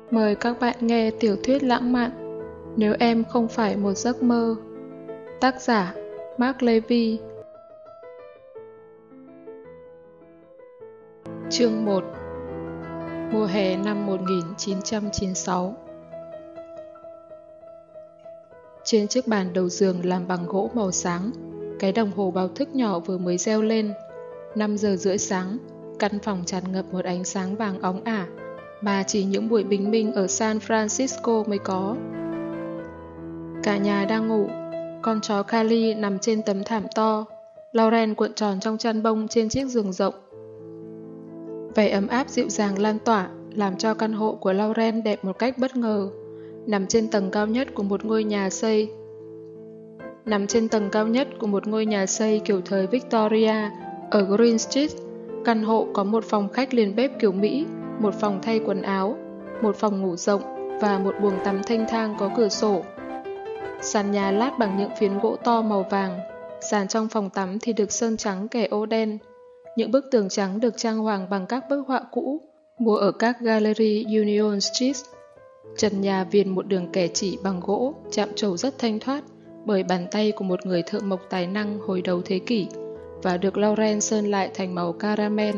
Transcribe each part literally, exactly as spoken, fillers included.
Mời các bạn nghe tiểu thuyết lãng mạn Nếu em không phải một giấc mơ. Tác giả Mark Levy. Chương một. Mùa hè năm một nghìn chín trăm chín mươi sáu. Trên chiếc bàn đầu giường làm bằng gỗ màu sáng, cái đồng hồ báo thức nhỏ vừa mới reo lên. Năm giờ rưỡi sáng, căn phòng tràn ngập một ánh sáng vàng óng ả mà chỉ những buổi bình minh ở San Francisco mới có. Cả nhà đang ngủ, con chó Kali nằm trên tấm thảm to, Lauren cuộn tròn trong chăn bông trên chiếc giường rộng. Vẻ ấm áp dịu dàng lan tỏa làm cho căn hộ của Lauren đẹp một cách bất ngờ, nằm trên tầng cao nhất của một ngôi nhà xây. Nằm trên tầng cao nhất của một ngôi nhà xây kiểu thời Victoria ở Green Street, căn hộ có một phòng khách liền bếp kiểu Mỹ, một phòng thay quần áo, một phòng ngủ rộng và một buồng tắm thanh thang có cửa sổ. Sàn nhà lát bằng những phiến gỗ to màu vàng, sàn trong phòng tắm thì được sơn trắng kẻ ô đen. Những bức tường trắng được trang hoàng bằng các bức họa cũ mua ở các gallery Union Street. Trần nhà viền một đường kẻ chỉ bằng gỗ, chạm trổ rất thanh thoát bởi bàn tay của một người thợ mộc tài năng hồi đầu thế kỷ và được Lauren sơn lại thành màu caramel.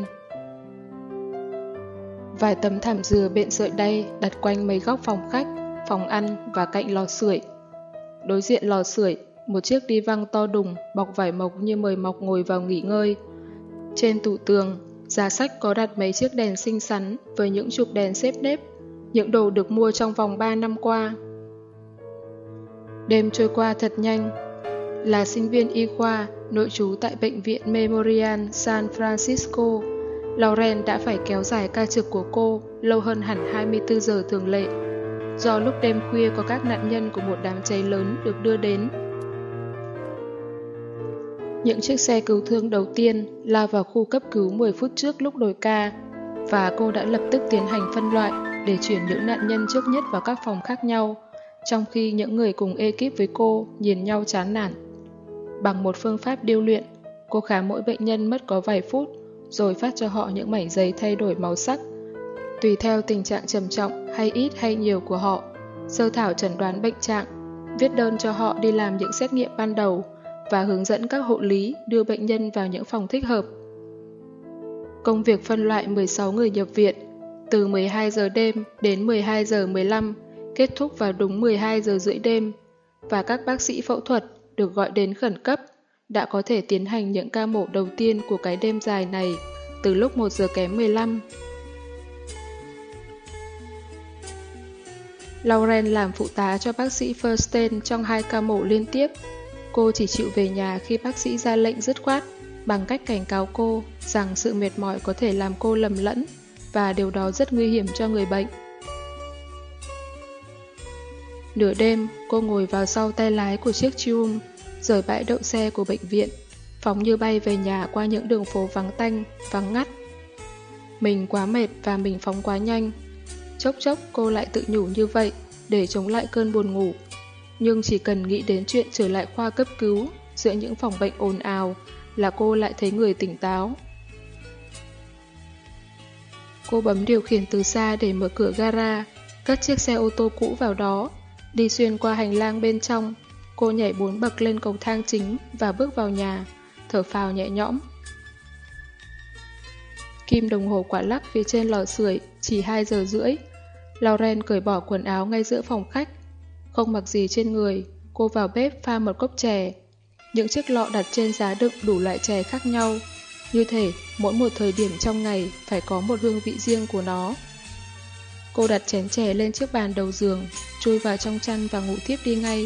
Vài tấm thảm dừa bện sợi đay đặt quanh mấy góc phòng khách, phòng ăn và cạnh lò sưởi. Đối diện lò sưởi, một chiếc đi văng to đùng bọc vải mộc như mời mọc ngồi vào nghỉ ngơi. Trên tủ tường, giá sách có đặt mấy chiếc đèn xinh xắn với những chụp đèn xếp nếp, những đồ được mua trong vòng ba năm qua. Đêm trôi qua thật nhanh. Là sinh viên y khoa, nội trú tại Bệnh viện Memorial San Francisco, Lauren đã phải kéo dài ca trực của cô lâu hơn hẳn hai mươi tư giờ thường lệ, do lúc đêm khuya có các nạn nhân của một đám cháy lớn được đưa đến. Những chiếc xe cứu thương đầu tiên lao vào khu cấp cứu mười phút trước lúc đổi ca, và cô đã lập tức tiến hành phân loại để chuyển những nạn nhân trước nhất vào các phòng khác nhau, trong khi những người cùng ekip với cô nhìn nhau chán nản. Bằng một phương pháp điêu luyện, cô khám mỗi bệnh nhân mất có vài phút, rồi phát cho họ những mảnh giấy thay đổi màu sắc, tùy theo tình trạng trầm trọng hay ít hay nhiều của họ, sơ thảo chẩn đoán bệnh trạng, viết đơn cho họ đi làm những xét nghiệm ban đầu và hướng dẫn các hộ lý đưa bệnh nhân vào những phòng thích hợp. Công việc phân loại mười sáu người nhập viện từ mười hai giờ đêm đến mười hai giờ mười lăm, kết thúc vào đúng mười hai giờ rưỡi đêm, và các bác sĩ phẫu thuật được gọi đến khẩn cấp đã có thể tiến hành những ca mổ đầu tiên của cái đêm dài này từ lúc một giờ kém mười lăm. Lauren làm phụ tá cho bác sĩ Fursten trong hai ca mổ liên tiếp. Cô chỉ chịu về nhà khi bác sĩ ra lệnh dứt khoát bằng cách cảnh cáo cô rằng sự mệt mỏi có thể làm cô lầm lẫn và điều đó rất nguy hiểm cho người bệnh. Nửa đêm, cô ngồi vào sau tay lái của chiếc Triumph, rời bãi đậu xe của bệnh viện, phóng như bay về nhà qua những đường phố vắng tanh, vắng ngắt. Mình quá mệt và mình phóng quá nhanh. Chốc chốc cô lại tự nhủ như vậy để chống lại cơn buồn ngủ. Nhưng chỉ cần nghĩ đến chuyện trở lại khoa cấp cứu giữa những phòng bệnh ồn ào là cô lại thấy người tỉnh táo. Cô bấm điều khiển từ xa để mở cửa gara, cất chiếc xe ô tô cũ vào đó, đi xuyên qua hành lang bên trong. Cô nhảy bốn bậc lên cầu thang chính và bước vào nhà, thở phào nhẹ nhõm. Kim đồng hồ quả lắc phía trên lò sưởi chỉ hai giờ rưỡi. Lauren cởi bỏ quần áo ngay giữa phòng khách. Không mặc gì trên người, cô vào bếp pha một cốc chè. Những chiếc lọ đặt trên giá đựng đủ loại chè khác nhau. Như thể mỗi một thời điểm trong ngày phải có một hương vị riêng của nó. Cô đặt chén chè lên chiếc bàn đầu giường, chui vào trong chăn và ngủ thiếp đi ngay.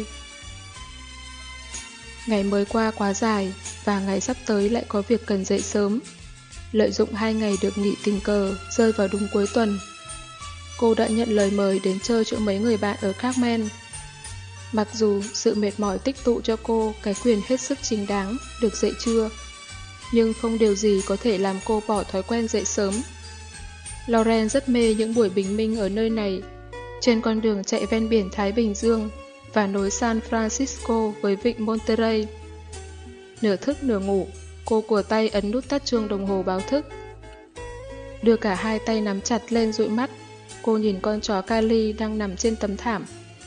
Ngày mới qua quá dài, và ngày sắp tới lại có việc cần dậy sớm. Lợi dụng hai ngày được nghỉ tình cờ rơi vào đúng cuối tuần, cô đã nhận lời mời đến chơi chỗ mấy người bạn ở Carmen. Mặc dù sự mệt mỏi tích tụ cho cô cái quyền hết sức chính đáng được dậy trưa, nhưng không điều gì có thể làm cô bỏ thói quen dậy sớm. Lauren rất mê những buổi bình minh ở nơi này, trên con đường chạy ven biển Thái Bình Dương và nối San Francisco với vịnh Monterey. Nửa thức nửa ngủ, cô cùa tay ấn nút tắt chuông đồng hồ báo thức. Đưa cả hai tay nắm chặt lên dụi mắt, cô nhìn con chó Kali đang nằm trên tấm thảm.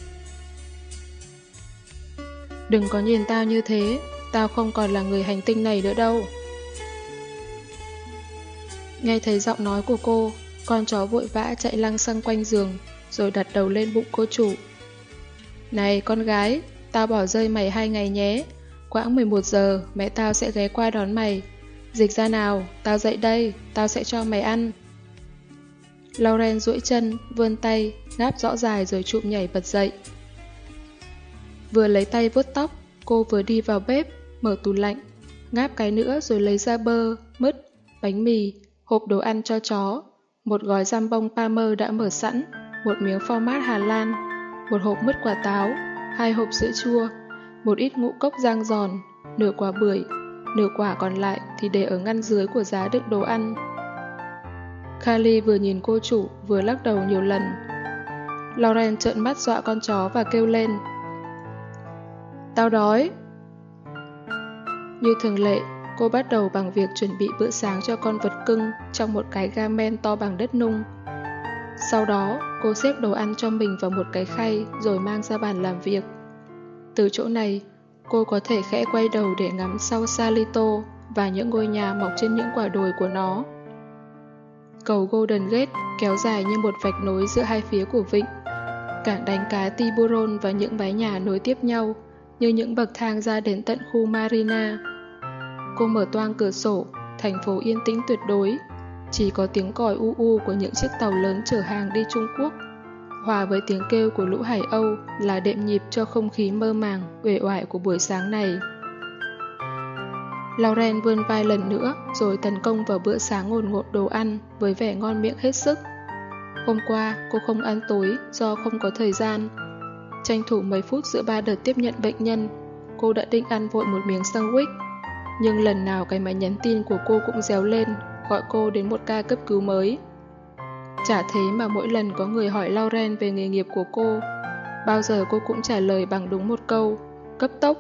Đừng có nhìn tao như thế, tao không còn là người hành tinh này nữa đâu. Nghe thấy giọng nói của cô, con chó vội vã chạy lăng xăng quanh giường, rồi đặt đầu lên bụng cô chủ. Này con gái, tao bỏ rơi mày hai ngày nhé. Quãng mười một giờ, mẹ tao sẽ ghé qua đón mày. Dịch ra nào, tao dậy đây, tao sẽ cho mày ăn. Lauren duỗi chân, vươn tay, ngáp rõ dài rồi chụm nhảy bật dậy. Vừa lấy tay vuốt tóc, cô vừa đi vào bếp, mở tủ lạnh, ngáp cái nữa rồi lấy ra bơ, mứt, bánh mì, hộp đồ ăn cho chó, một gói giam bông Palmer đã mở sẵn, một miếng phô mát Hà Lan, một hộp mứt quả táo, hai hộp sữa chua, một ít ngũ cốc rang giòn, nửa quả bưởi, nửa quả còn lại thì để ở ngăn dưới của giá đựng đồ ăn. Kali vừa nhìn cô chủ vừa lắc đầu nhiều lần. Lauren trợn mắt dọa con chó và kêu lên. Tao đói. Như thường lệ, cô bắt đầu bằng việc chuẩn bị bữa sáng cho con vật cưng trong một cái gamen to bằng đất nung. Sau đó, cô xếp đồ ăn cho mình vào một cái khay rồi mang ra bàn làm việc. Từ chỗ này, cô có thể khẽ quay đầu để ngắm sau Salito và những ngôi nhà mọc trên những quả đồi của nó. Cầu Golden Gate kéo dài như một vạch nối giữa hai phía của vịnh. Cảng đánh cá Tiburon và những mái nhà nối tiếp nhau như những bậc thang ra đến tận khu Marina. Cô mở toang cửa sổ, thành phố yên tĩnh tuyệt đối. Chỉ có tiếng còi u u của những chiếc tàu lớn chở hàng đi Trung Quốc, hòa với tiếng kêu của lũ Hải Âu là đệm nhịp cho không khí mơ màng, uể oải của buổi sáng này. Lauren vươn vai lần nữa rồi tấn công vào bữa sáng ngồn ngộn đồ ăn với vẻ ngon miệng hết sức. Hôm qua cô không ăn tối do không có thời gian. Tranh thủ mấy phút giữa ba đợt tiếp nhận bệnh nhân, cô đã định ăn vội một miếng sandwich. Nhưng lần nào cái máy nhắn tin của cô cũng réo lên, gọi cô đến một ca cấp cứu mới. Chả thế mà mỗi lần có người hỏi Lauren về nghề nghiệp của cô, bao giờ cô cũng trả lời bằng đúng một câu, cấp tốc.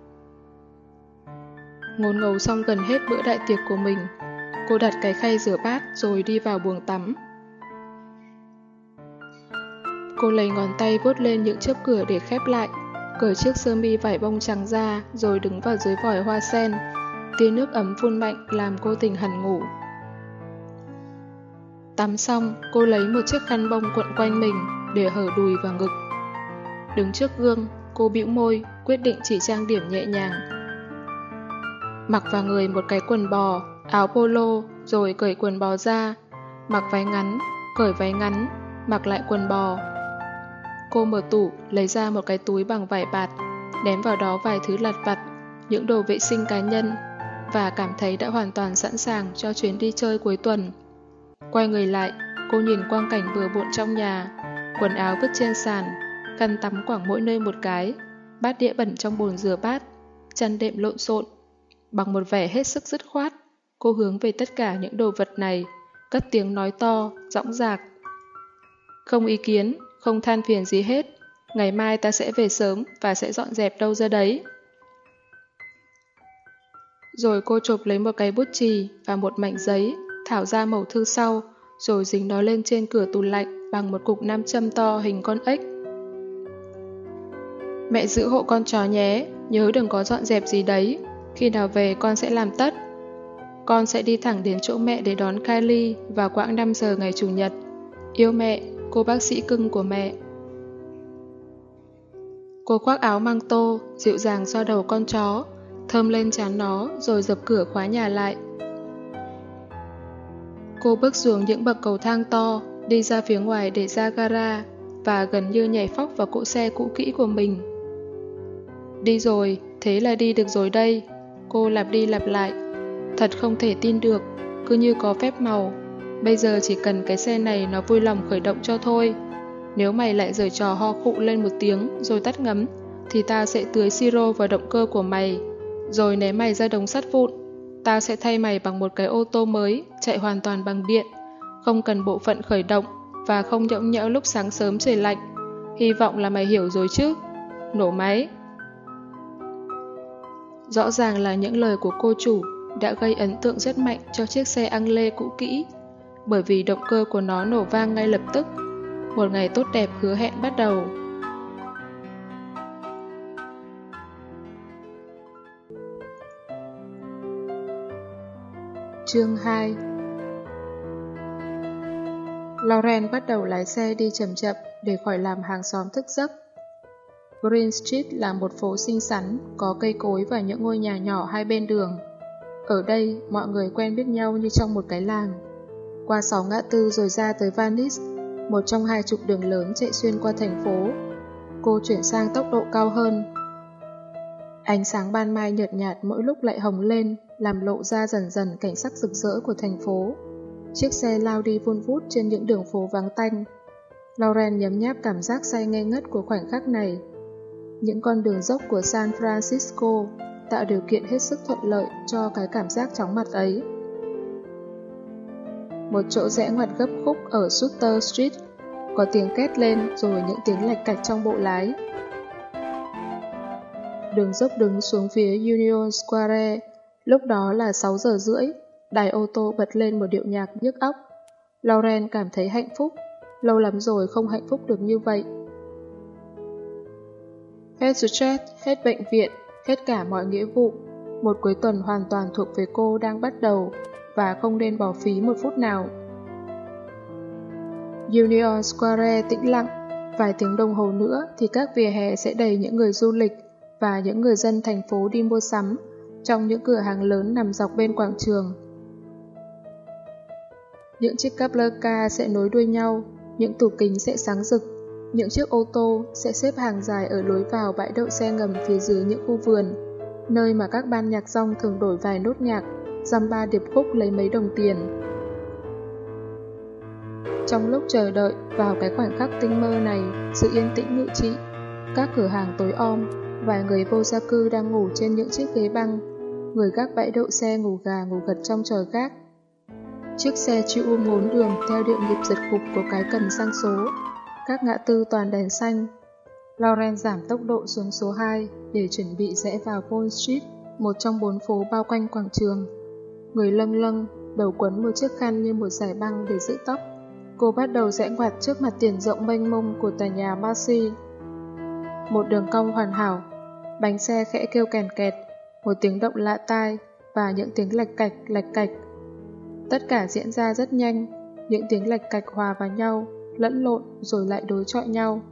Ngốn ngấu xong gần hết bữa đại tiệc của mình, cô đặt cái khay rửa bát rồi đi vào buồng tắm. Cô lấy ngón tay vuốt lên những chớp cửa để khép lại, cởi chiếc sơ mi vải bông trắng ra rồi đứng vào dưới vòi hoa sen. Tia nước ấm phun mạnh làm cô tỉnh hẳn ngủ. Tắm xong, cô lấy một chiếc khăn bông cuộn quanh mình để hở đùi và ngực. Đứng trước gương, cô bĩu môi, quyết định chỉ trang điểm nhẹ nhàng. Mặc vào người một cái quần bò, áo polo, rồi cởi quần bò ra. Mặc váy ngắn, cởi váy ngắn, mặc lại quần bò. Cô mở tủ, lấy ra một cái túi bằng vải bạt, ném vào đó vài thứ lặt vặt, những đồ vệ sinh cá nhân, và cảm thấy đã hoàn toàn sẵn sàng cho chuyến đi chơi cuối tuần. Quay người lại, cô nhìn quang cảnh bừa bộn trong nhà, quần áo vứt trên sàn, khăn tắm quẳng mỗi nơi một cái, bát đĩa bẩn trong bồn rửa bát, chăn đệm lộn xộn. Bằng một vẻ hết sức dứt khoát, cô hướng về tất cả những đồ vật này, cất tiếng nói to, dõng dạc. Không ý kiến, không than phiền gì hết, ngày mai ta sẽ về sớm và sẽ dọn dẹp đâu ra đấy. Rồi cô chộp lấy một cái bút chì và một mảnh giấy, thảo ra mẩu thư sau, rồi dính nó lên trên cửa tủ lạnh bằng một cục nam châm to hình con ếch. Mẹ giữ hộ con chó nhé, nhớ đừng có dọn dẹp gì đấy, khi nào về con sẽ làm tất. Con sẽ đi thẳng đến chỗ mẹ để đón Kylie vào quãng năm giờ ngày Chủ nhật. Yêu mẹ, cô bác sĩ cưng của mẹ. Cô khoác áo măng tô, dịu dàng xoa đầu con chó, thơm lên trán nó rồi dập cửa khóa nhà lại. Cô bước xuống những bậc cầu thang to, đi ra phía ngoài để ra gara và gần như nhảy phóc vào cỗ xe cũ kỹ của mình. Đi rồi, thế là đi được rồi đây. Cô lặp đi lặp lại. Thật không thể tin được, cứ như có phép màu. Bây giờ chỉ cần cái xe này nó vui lòng khởi động cho thôi. Nếu mày lại giở trò ho khụ lên một tiếng rồi tắt ngấm, thì tao sẽ tưới siro vào động cơ của mày, rồi ném mày ra đống sắt vụn. Tao sẽ thay mày bằng một cái ô tô mới, chạy hoàn toàn bằng điện, không cần bộ phận khởi động và không nhõng nhẽo lúc sáng sớm trời lạnh. Hy vọng là mày hiểu rồi chứ. Nổ máy. Rõ ràng là những lời của cô chủ đã gây ấn tượng rất mạnh cho chiếc xe Anglais cũ kỹ, bởi vì động cơ của nó nổ vang ngay lập tức, Một ngày tốt đẹp hứa hẹn bắt đầu. Chương hai. Lauren bắt đầu lái xe đi chậm chậm để khỏi làm hàng xóm thức giấc. Green Street là một phố xinh xắn, có cây cối và những ngôi nhà nhỏ hai bên đường. Ở đây, mọi người quen biết nhau như trong một cái làng. Qua sáu ngã tư rồi ra tới Venice, một trong hai trục đường lớn chạy xuyên qua thành phố. Cô chuyển sang tốc độ cao hơn. Ánh sáng ban mai nhợt nhạt mỗi lúc lại hồng lên, làm lộ ra dần dần cảnh sắc rực rỡ của thành phố. Chiếc xe lao đi vun vút trên những đường phố vắng tanh. Lauren nhấm nháp cảm giác say ngây ngất của khoảnh khắc này. Những con đường dốc của San Francisco tạo điều kiện hết sức thuận lợi cho cái cảm giác chóng mặt ấy. Một chỗ rẽ ngoặt gấp khúc ở Sutter Street, có tiếng két lên rồi những tiếng lạch cạch trong bộ lái. Đường dốc đứng xuống phía Union Square, lúc đó là sáu giờ rưỡi, đài ô tô bật lên một điệu nhạc nhức óc. Lauren cảm thấy hạnh phúc, lâu lắm rồi không hạnh phúc được như vậy. Hết stress, hết bệnh viện, hết cả mọi nghĩa vụ, một cuối tuần hoàn toàn thuộc về cô đang bắt đầu và không nên bỏ phí một phút nào. Union Square tĩnh lặng, vài tiếng đồng hồ nữa thì các vỉa hè sẽ đầy những người du lịch và những người dân thành phố đi mua sắm trong những cửa hàng lớn nằm dọc bên quảng trường. Những chiếc cắp lơ ca sẽ nối đuôi nhau, những tủ kính sẽ sáng rực, những chiếc ô tô sẽ xếp hàng dài ở lối vào bãi đậu xe ngầm phía dưới những khu vườn, nơi mà các ban nhạc rong thường đổi vài nốt nhạc, dăm ba điệp khúc lấy mấy đồng tiền. Trong lúc chờ đợi vào cái khoảnh khắc tinh mơ này, sự yên tĩnh ngự trị, các cửa hàng tối om, vài người vô gia cư đang ngủ trên những chiếc ghế băng, người gác bãi đậu xe ngủ gà ngủ gật trong trời gác. Chiếc xe chịu um ngốn đường theo điệu nhịp giật gục của cái cần sang số, các ngã tư toàn đèn xanh. Lauren giảm tốc độ xuống số hai để chuẩn bị rẽ vào Pond Street, một trong bốn phố bao quanh quảng trường. Người lâng lâng, đầu quấn một chiếc khăn như một dải băng để giữ tóc. Cô bắt đầu rẽ ngoặt trước mặt tiền rộng mênh mông của tòa nhà Marcy. Một đường cong hoàn hảo, bánh xe khẽ kêu kèn kẹt, một tiếng động lạ tai và những tiếng lạch cạch lạch cạch. Tất cả diễn ra rất nhanh, những tiếng lạch cạch hòa vào nhau, lẫn lộn rồi lại đối chọi nhau.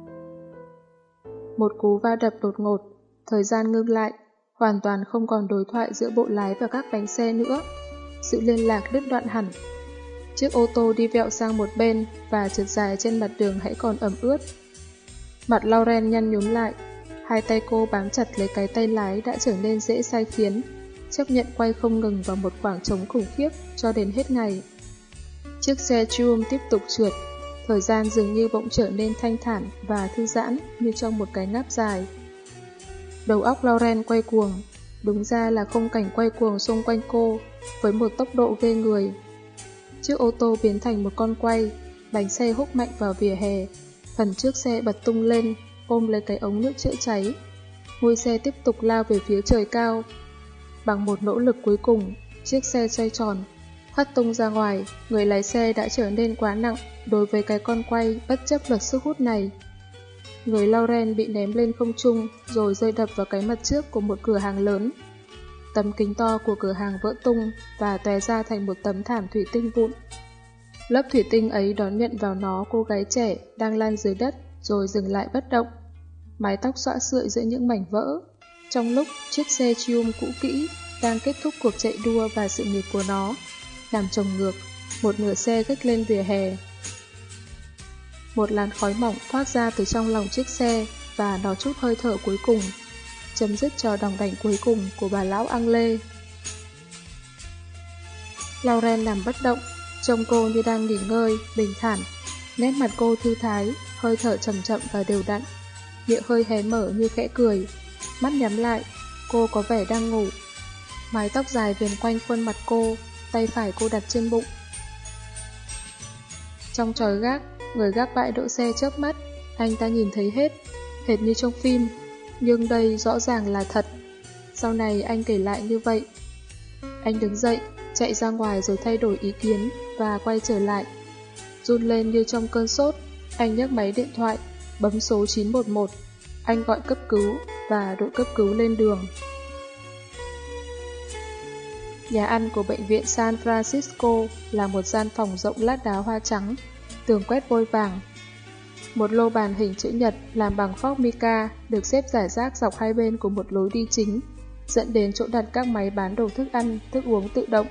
Một cú va đập đột ngột, thời gian ngưng lại, hoàn toàn không còn đối thoại giữa bộ lái và các bánh xe nữa. Sự liên lạc đứt đoạn hẳn. Chiếc ô tô đi vẹo sang một bên và trượt dài trên mặt đường hãy còn ẩm ướt. Mặt Lauren nhăn nhúm lại, hai tay cô bám chặt lấy cái tay lái đã trở nên dễ sai khiến, chấp nhận quay không ngừng vào một khoảng trống khủng khiếp cho đến hết ngày. Chiếc xe Triumph tiếp tục trượt, thời gian dường như bỗng trở nên thanh thản và thư giãn như trong một cái ngáp dài. Đầu óc Lauren quay cuồng, đúng ra là khung cảnh quay cuồng xung quanh cô với một tốc độ ghê người. Chiếc ô tô biến thành một con quay, bánh xe húc mạnh vào vỉa hè, phần trước xe bật tung lên, ôm lấy cái ống nước chữa cháy. Mui xe tiếp tục lao về phía trời cao. Bằng một nỗ lực cuối cùng, chiếc xe xoay tròn, hất tung ra ngoài, người lái xe đã trở nên quá nặng đối với cái con quay bất chấp luật sức hút này. Người Lauren bị ném lên không trung rồi rơi đập vào cái mặt trước của một cửa hàng lớn. Tấm kính to của cửa hàng vỡ tung và tóe ra thành một tấm thảm thủy tinh vụn. Lớp thủy tinh ấy đón nhận vào nó cô gái trẻ đang lăn dưới đất rồi dừng lại bất động. Mái tóc xõa xượi giữa những mảnh vỡ. Trong lúc chiếc xe Triumph cũ kỹ đang kết thúc cuộc chạy đua và sự nghiệp của nó, nằm chồng ngược, một nửa xe gách lên vỉa hè. Một làn khói mỏng thoát ra từ trong lòng chiếc xe và nó chút hơi thở cuối cùng, chấm dứt trò đòng đảnh cuối cùng của bà lão Anglais. Lauren nằm bất động, trông cô như đang nghỉ ngơi, bình thản. Nét mặt cô thư thái, hơi thở chậm chậm và đều đặn, miệng hơi hé mở như khẽ cười, mắt nhắm lại, cô có vẻ đang ngủ. Mái tóc dài viền quanh khuôn mặt cô, tay phải cô đặt trên bụng. Trong trời gác, người gác bãi đỗ xe chớp mắt, anh ta nhìn thấy hết, hệt như trong phim, nhưng đây rõ ràng là thật. Sau này anh kể lại như vậy. Anh đứng dậy, chạy ra ngoài rồi thay đổi ý kiến và quay trở lại. Run lên như trong cơn sốt, Anh nhấc máy điện thoại, bấm số chín một một. Anh gọi cấp cứu và đội cấp cứu lên đường. Nhà ăn của bệnh viện San Francisco là một gian phòng rộng lát đá hoa trắng, tường quét vôi vàng. Một lô bàn hình chữ nhật làm bằng phóc mica được xếp rải rác dọc hai bên của một lối đi chính, dẫn đến chỗ đặt các máy bán đồ thức ăn, thức uống tự động.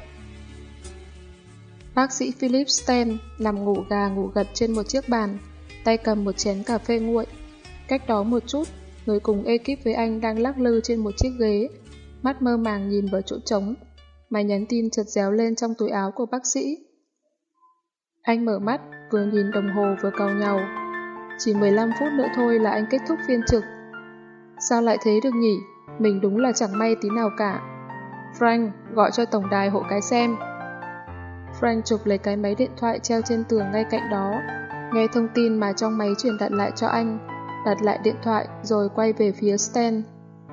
Bác sĩ Philip Stein nằm ngủ gà ngủ gật trên một chiếc bàn, tay cầm một chén cà phê nguội. Cách đó một chút, người cùng ekip với anh đang lắc lư trên một chiếc ghế, mắt mơ màng nhìn vào chỗ trống. Máy nhắn tin chợt réo lên trong túi áo của bác sĩ. Anh mở mắt, vừa nhìn đồng hồ vừa càu nhàu. Chỉ mười lăm phút nữa thôi là anh kết thúc phiên trực. Sao lại thế được nhỉ? Mình đúng là chẳng may tí nào cả. Frank, gọi cho tổng đài hộ cái xem. Frank chụp lấy cái máy điện thoại treo trên tường ngay cạnh đó, nghe thông tin mà trong máy truyền đặt lại cho anh, đặt lại điện thoại rồi quay về phía Stan.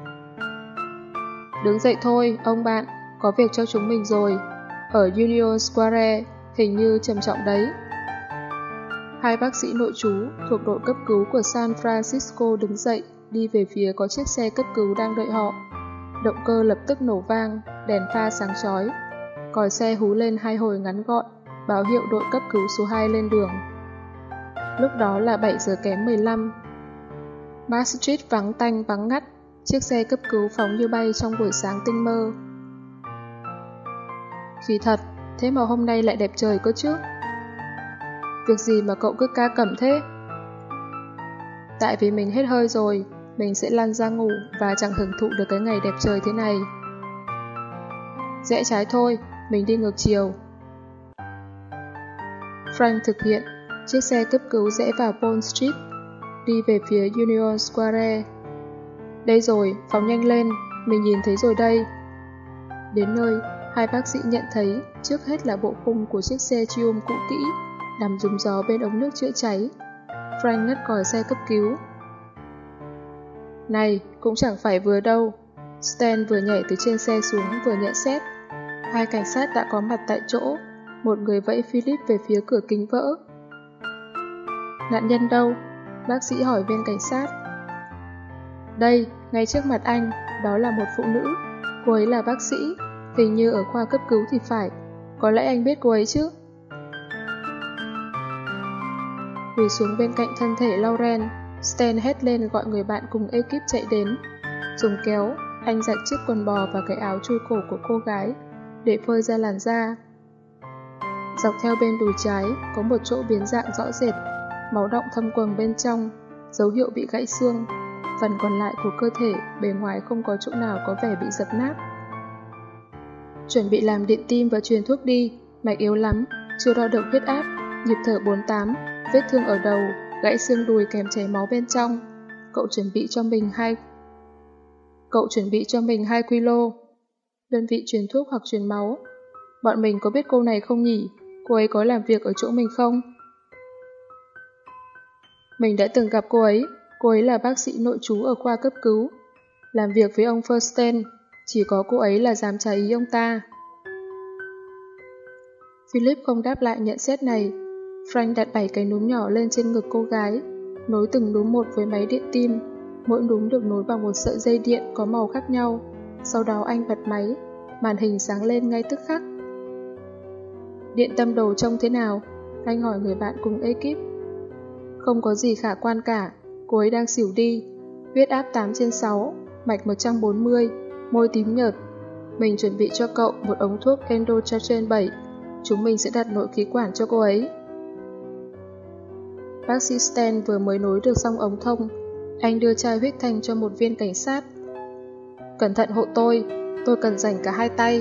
Đứng dậy thôi, ông bạn, có việc cho chúng mình rồi. Ở Union Square, hình như trầm trọng đấy. Hai bác sĩ nội trú thuộc đội cấp cứu của San Francisco đứng dậy, đi về phía có chiếc xe cấp cứu đang đợi họ. Động cơ lập tức nổ vang, đèn pha sáng chói. Còi xe hú lên hai hồi ngắn gọn, báo hiệu đội cấp cứu số hai lên đường. Lúc đó là bảy giờ kém mười lăm. Mass Street vắng tanh vắng ngắt, chiếc xe cấp cứu phóng như bay trong buổi sáng tinh mơ. Kỳ thật, thế mà hôm nay lại đẹp trời cơ chứ. Việc gì mà cậu cứ ca cẩm thế? Tại vì mình hết hơi rồi, mình sẽ lăn ra ngủ và chẳng hưởng thụ được cái ngày đẹp trời thế này. Rẽ trái thôi, mình đi ngược chiều. Frank thực hiện, chiếc xe cấp cứu rẽ vào Pond Street, đi về phía Union Square. Đây rồi, phóng nhanh lên, mình nhìn thấy rồi đây. Đến nơi, hai bác sĩ nhận thấy trước hết là bộ khung của chiếc xe Triumph cũ kỹ, nằm rúm gió bên ống nước chữa cháy. Frank ngắt còi xe cấp cứu. Này, cũng chẳng phải vừa đâu. Stan vừa nhảy từ trên xe xuống vừa nhận xét. Hai cảnh sát đã có mặt tại chỗ, một người vẫy Philip về phía cửa kính vỡ. Nạn nhân đâu? Bác sĩ hỏi viên cảnh sát. Đây, ngay trước mặt anh, đó là một phụ nữ. Cô ấy là bác sĩ, hình như ở khoa cấp cứu thì phải. Có lẽ anh biết cô ấy chứ? Quỳ xuống bên cạnh thân thể Lauren, Stan hét lên gọi người bạn cùng ekip chạy đến. Dùng kéo, anh giặt chiếc quần bò và cái áo chui cổ của cô gái để phơi ra làn da. Dọc theo bên đùi trái có một chỗ biến dạng rõ rệt, máu đọng thâm quầng bên trong, dấu hiệu bị gãy xương. Phần còn lại của cơ thể bề ngoài không có chỗ nào có vẻ bị dập nát. Chuẩn bị làm điện tim và truyền thuốc đi, mạch yếu lắm, chưa đo được huyết áp, nhịp thở bốn mươi tám, vết thương ở đầu, gãy xương đùi kèm chảy máu bên trong. Cậu chuẩn bị cho mình hai Cậu chuẩn bị cho mình hai ki lô. Đơn vị truyền thuốc hoặc truyền máu. Bọn mình có biết cô này không nhỉ? Cô ấy có làm việc ở chỗ mình không? Mình đã từng gặp cô ấy. Cô ấy là bác sĩ nội trú ở khoa cấp cứu, làm việc với ông Fursten. Chỉ có cô ấy là dám trái ý ông ta. Philip không đáp lại nhận xét này. Frank đặt bảy cái núm nhỏ lên trên ngực cô gái, nối từng núm một với máy điện tim. Mỗi núm được nối bằng một sợi dây điện có màu khác nhau. Sau đó anh bật máy, màn hình sáng lên ngay tức khắc. Điện tâm đồ trông thế nào? Anh hỏi người bạn cùng ekip. Không có gì khả quan cả, cô ấy đang xỉu đi. Huyết áp tám trên sáu, mạch một trăm bốn mươi, môi tím nhợt. Mình chuẩn bị cho cậu một ống thuốc Endochachen bảy. Chúng mình sẽ đặt nội khí quản cho cô ấy. Bác sĩ Stan vừa mới nối được xong ống thông. Anh đưa chai huyết thanh cho một viên cảnh sát. Cẩn thận hộ tôi, tôi cần dành cả hai tay.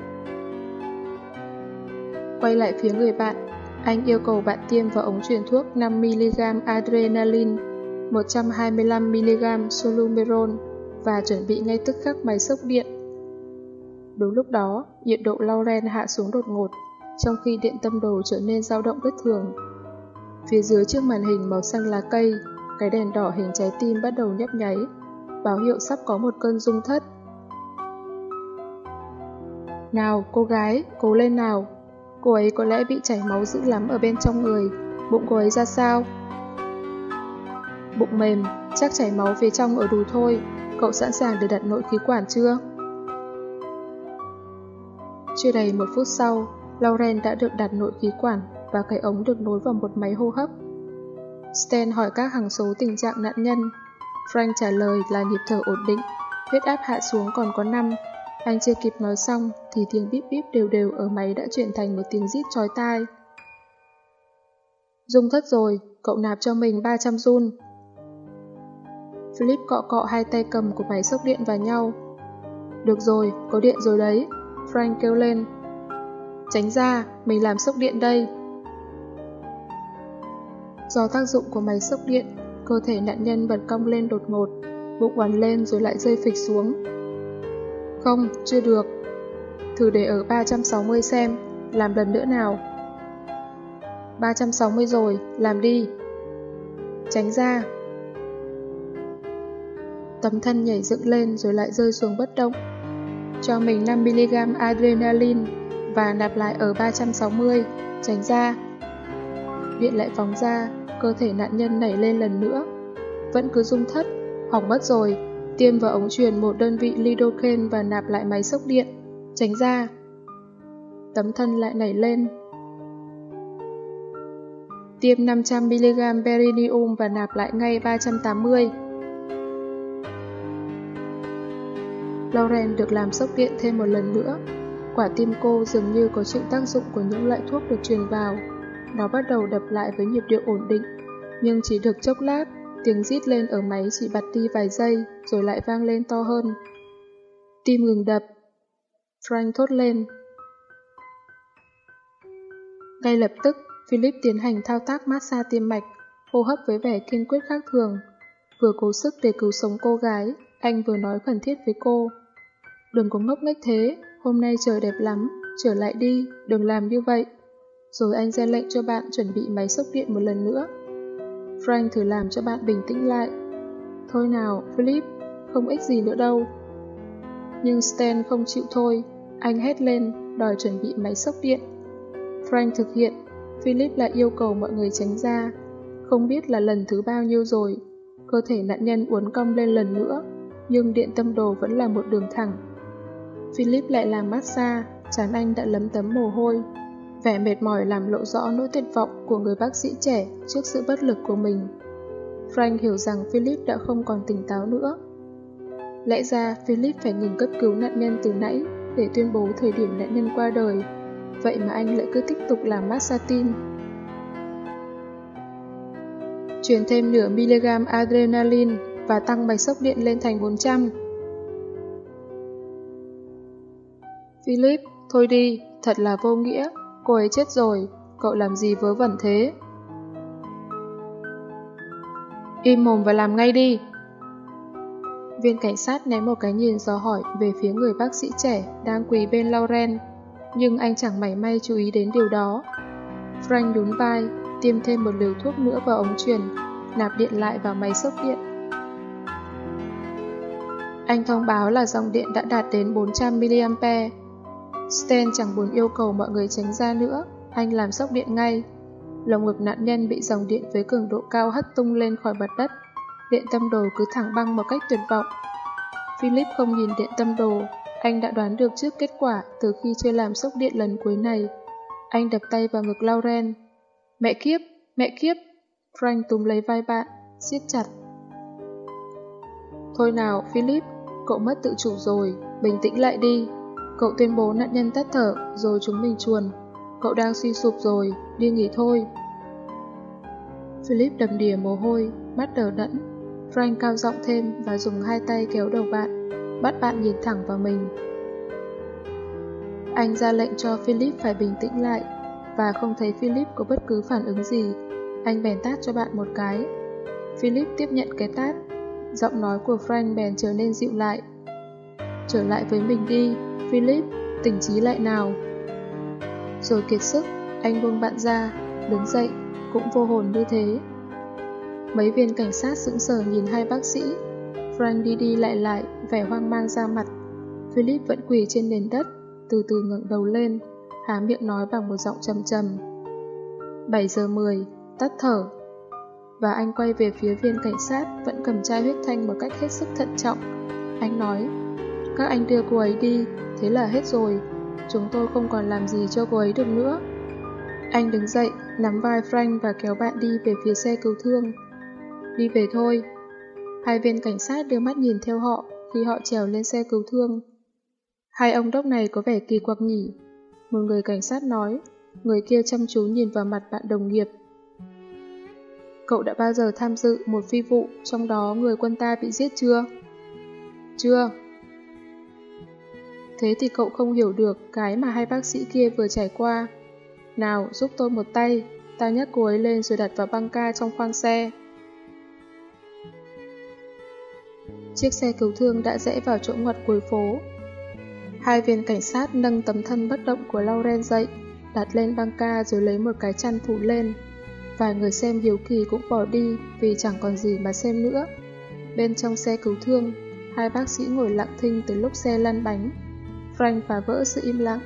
Quay lại phía người bạn, anh yêu cầu bạn tiêm vào ống truyền thuốc năm mi-li-gam adrenaline, một trăm hai mươi lăm mi-li-gam solumerol và chuẩn bị ngay tức khắc máy sốc điện. Đúng lúc đó, nhiệt độ Lauren hạ xuống đột ngột, trong khi điện tâm đồ trở nên dao động bất thường. Phía dưới chiếc màn hình màu xanh lá cây, cái đèn đỏ hình trái tim bắt đầu nhấp nháy, báo hiệu sắp có một cơn rung thất. Nào, cô gái, cố lên nào. Cô ấy có lẽ bị chảy máu dữ lắm ở bên trong người. Bụng cô ấy ra sao? Bụng mềm, chắc chảy máu phía trong ở đùi thôi. Cậu sẵn sàng để đặt nội khí quản chưa? Chưa đầy một phút sau, Lauren đã được đặt nội khí quản và cái ống được nối vào một máy hô hấp. Stan hỏi các hằng số tình trạng nạn nhân. Frank trả lời là nhịp thở ổn định, huyết áp hạ xuống còn có năm. Anh chưa kịp nói xong thì tiếng bíp bíp đều đều ở máy đã chuyển thành một tiếng rít chói tai. Rung thất rồi, cậu nạp cho mình ba trăm giun. Philip cọ cọ hai tay cầm của máy xốc điện vào nhau. Được rồi, có điện rồi đấy, Frank kêu lên. Tránh ra, mình làm sốc điện đây. Do tác dụng của máy sốc điện, cơ thể nạn nhân bật cong lên đột ngột, bụng oằn lên rồi lại rơi phịch xuống. Không, chưa được. Thử để ở ba trăm sáu mươi xem, làm lần nữa nào. ba trăm sáu mươi rồi, làm đi. Tránh ra. Tấm thân nhảy dựng lên rồi lại rơi xuống bất động. Cho mình năm mi-li-gam adrenaline và nạp lại ở ba trăm sáu mươi, tránh ra. Điện lại phóng ra, cơ thể nạn nhân nảy lên lần nữa. Vẫn cứ rung thất, hỏng mất rồi, tiêm vào ống truyền một đơn vị lidocaine và nạp lại máy sốc điện, tránh ra. Tấm thân lại nảy lên. Tiêm năm trăm mi-li-gam beryllium và nạp lại ngay ba trăm tám mươi. Lauren được làm sốc điện thêm một lần nữa. Quả tim cô dường như có chịu tác dụng của những loại thuốc được truyền vào. Nó bắt đầu đập lại với nhịp điệu ổn định, nhưng chỉ được chốc lát, tiếng rít lên ở máy chỉ bật đi vài giây rồi lại vang lên to hơn. Tim ngừng đập. Frank thốt lên. Ngay lập tức, Philip tiến hành thao tác massage tim mạch, hô hấp với vẻ kiên quyết khác thường. Vừa cố sức để cứu sống cô gái, anh vừa nói khẩn thiết với cô. Đừng có ngốc nghếch thế, hôm nay trời đẹp lắm, trở lại đi, đừng làm như vậy. Rồi anh ra lệnh cho bạn chuẩn bị máy sốc điện một lần nữa. Frank thử làm cho bạn bình tĩnh lại. Thôi nào, Philip, không ích gì nữa đâu. Nhưng Stan không chịu thôi, anh hét lên, đòi chuẩn bị máy sốc điện. Frank thực hiện, Philip lại yêu cầu mọi người tránh ra. Không biết là lần thứ bao nhiêu rồi, cơ thể nạn nhân uốn cong lên lần nữa, nhưng điện tâm đồ vẫn là một đường thẳng. Philip lại làm massage, trán anh đã lấm tấm mồ hôi. Vẻ mệt mỏi làm lộ rõ nỗi tuyệt vọng của người bác sĩ trẻ trước sự bất lực của mình. Frank hiểu rằng Philip đã không còn tỉnh táo nữa. Lẽ ra Philip phải ngừng cấp cứu nạn nhân từ nãy để tuyên bố thời điểm nạn nhân qua đời. Vậy mà anh lại cứ tiếp tục làm massage tim. Chuyển thêm nửa mi-li-gam adrenaline và tăng mạch sốc điện lên thành bốn trăm. Philip, thôi đi, thật là vô nghĩa. Cô ấy chết rồi, cậu làm gì vớ vẩn thế? Im mồm và làm ngay đi. Viên cảnh sát ném một cái nhìn dò hỏi về phía người bác sĩ trẻ đang quỳ bên Lauren, nhưng anh chẳng mảy may chú ý đến điều đó. Frank nhún vai, tiêm thêm một liều thuốc nữa vào ống truyền, nạp điện lại vào máy sốc điện. Anh thông báo là dòng điện đã đạt đến bốn trăm mi-li-am-pe. Stan chẳng buồn yêu cầu mọi người tránh ra nữa, anh làm sốc điện ngay. Lồng ngực nạn nhân bị dòng điện với cường độ cao hất tung lên khỏi mặt đất. Điện tâm đồ cứ thẳng băng một cách tuyệt vọng. Philip không nhìn điện tâm đồ, anh đã đoán được trước kết quả từ khi chưa làm sốc điện lần cuối này. Anh đập tay vào ngực Lauren. Mẹ kiếp, mẹ kiếp! Frank túm lấy vai bạn, siết chặt. Thôi nào, Philip, cậu mất tự chủ rồi, bình tĩnh lại đi. Cậu tuyên bố nạn nhân tắt thở, rồi chúng mình chuồn. Cậu đang suy sụp rồi, đi nghỉ thôi. Philip đầm đìa mồ hôi, mắt đờ đẫn. Frank cao giọng thêm và dùng hai tay kéo đầu bạn, bắt bạn nhìn thẳng vào mình. Anh ra lệnh cho Philip phải bình tĩnh lại, và không thấy Philip có bất cứ phản ứng gì. Anh bèn tát cho bạn một cái. Philip tiếp nhận cái tát. Giọng nói của Frank bèn trở nên dịu lại. Trở lại với mình đi, Philip, tỉnh trí lại nào. Rồi kiệt sức, anh buông bạn ra, đứng dậy, cũng vô hồn như thế. Mấy viên cảnh sát sững sờ nhìn hai bác sĩ. Frank đi đi lại lại, vẻ hoang mang ra mặt. Philip vẫn quỳ trên nền đất, từ từ ngẩng đầu lên, há miệng nói bằng một giọng trầm trầm. bảy giờ mười, tắt thở. và anh quay về phía viên cảnh sát vẫn cầm chai huyết thanh một cách hết sức thận trọng. Anh nói, các anh đưa cô ấy đi, thế là hết rồi. Chúng tôi không còn làm gì cho cô ấy được nữa. Anh đứng dậy, nắm vai Frank và kéo bạn đi về phía xe cứu thương. Đi về thôi. Hai viên cảnh sát đưa mắt nhìn theo họ khi họ trèo lên xe cứu thương. Hai ông đốc này có vẻ kỳ quặc nhỉ? Một người cảnh sát nói, người kia chăm chú nhìn vào mặt bạn đồng nghiệp. Cậu đã bao giờ tham dự một phi vụ trong đó người quân ta bị giết chưa? Chưa. Thế thì cậu không hiểu được cái mà hai bác sĩ kia vừa trải qua. Nào, giúp tôi một tay, ta nhấc cô ấy lên rồi đặt vào băng ca trong khoang xe. Chiếc xe cứu thương đã rẽ vào chỗ ngoặt cuối phố. Hai viên cảnh sát nâng tấm thân bất động của Lauren dậy, đặt lên băng ca rồi lấy một cái chăn phủ lên. Vài người xem hiếu kỳ cũng bỏ đi vì chẳng còn gì mà xem nữa. Bên trong xe cứu thương, hai bác sĩ ngồi lặng thinh từ lúc xe lăn bánh. Frank phá vỡ sự im lặng.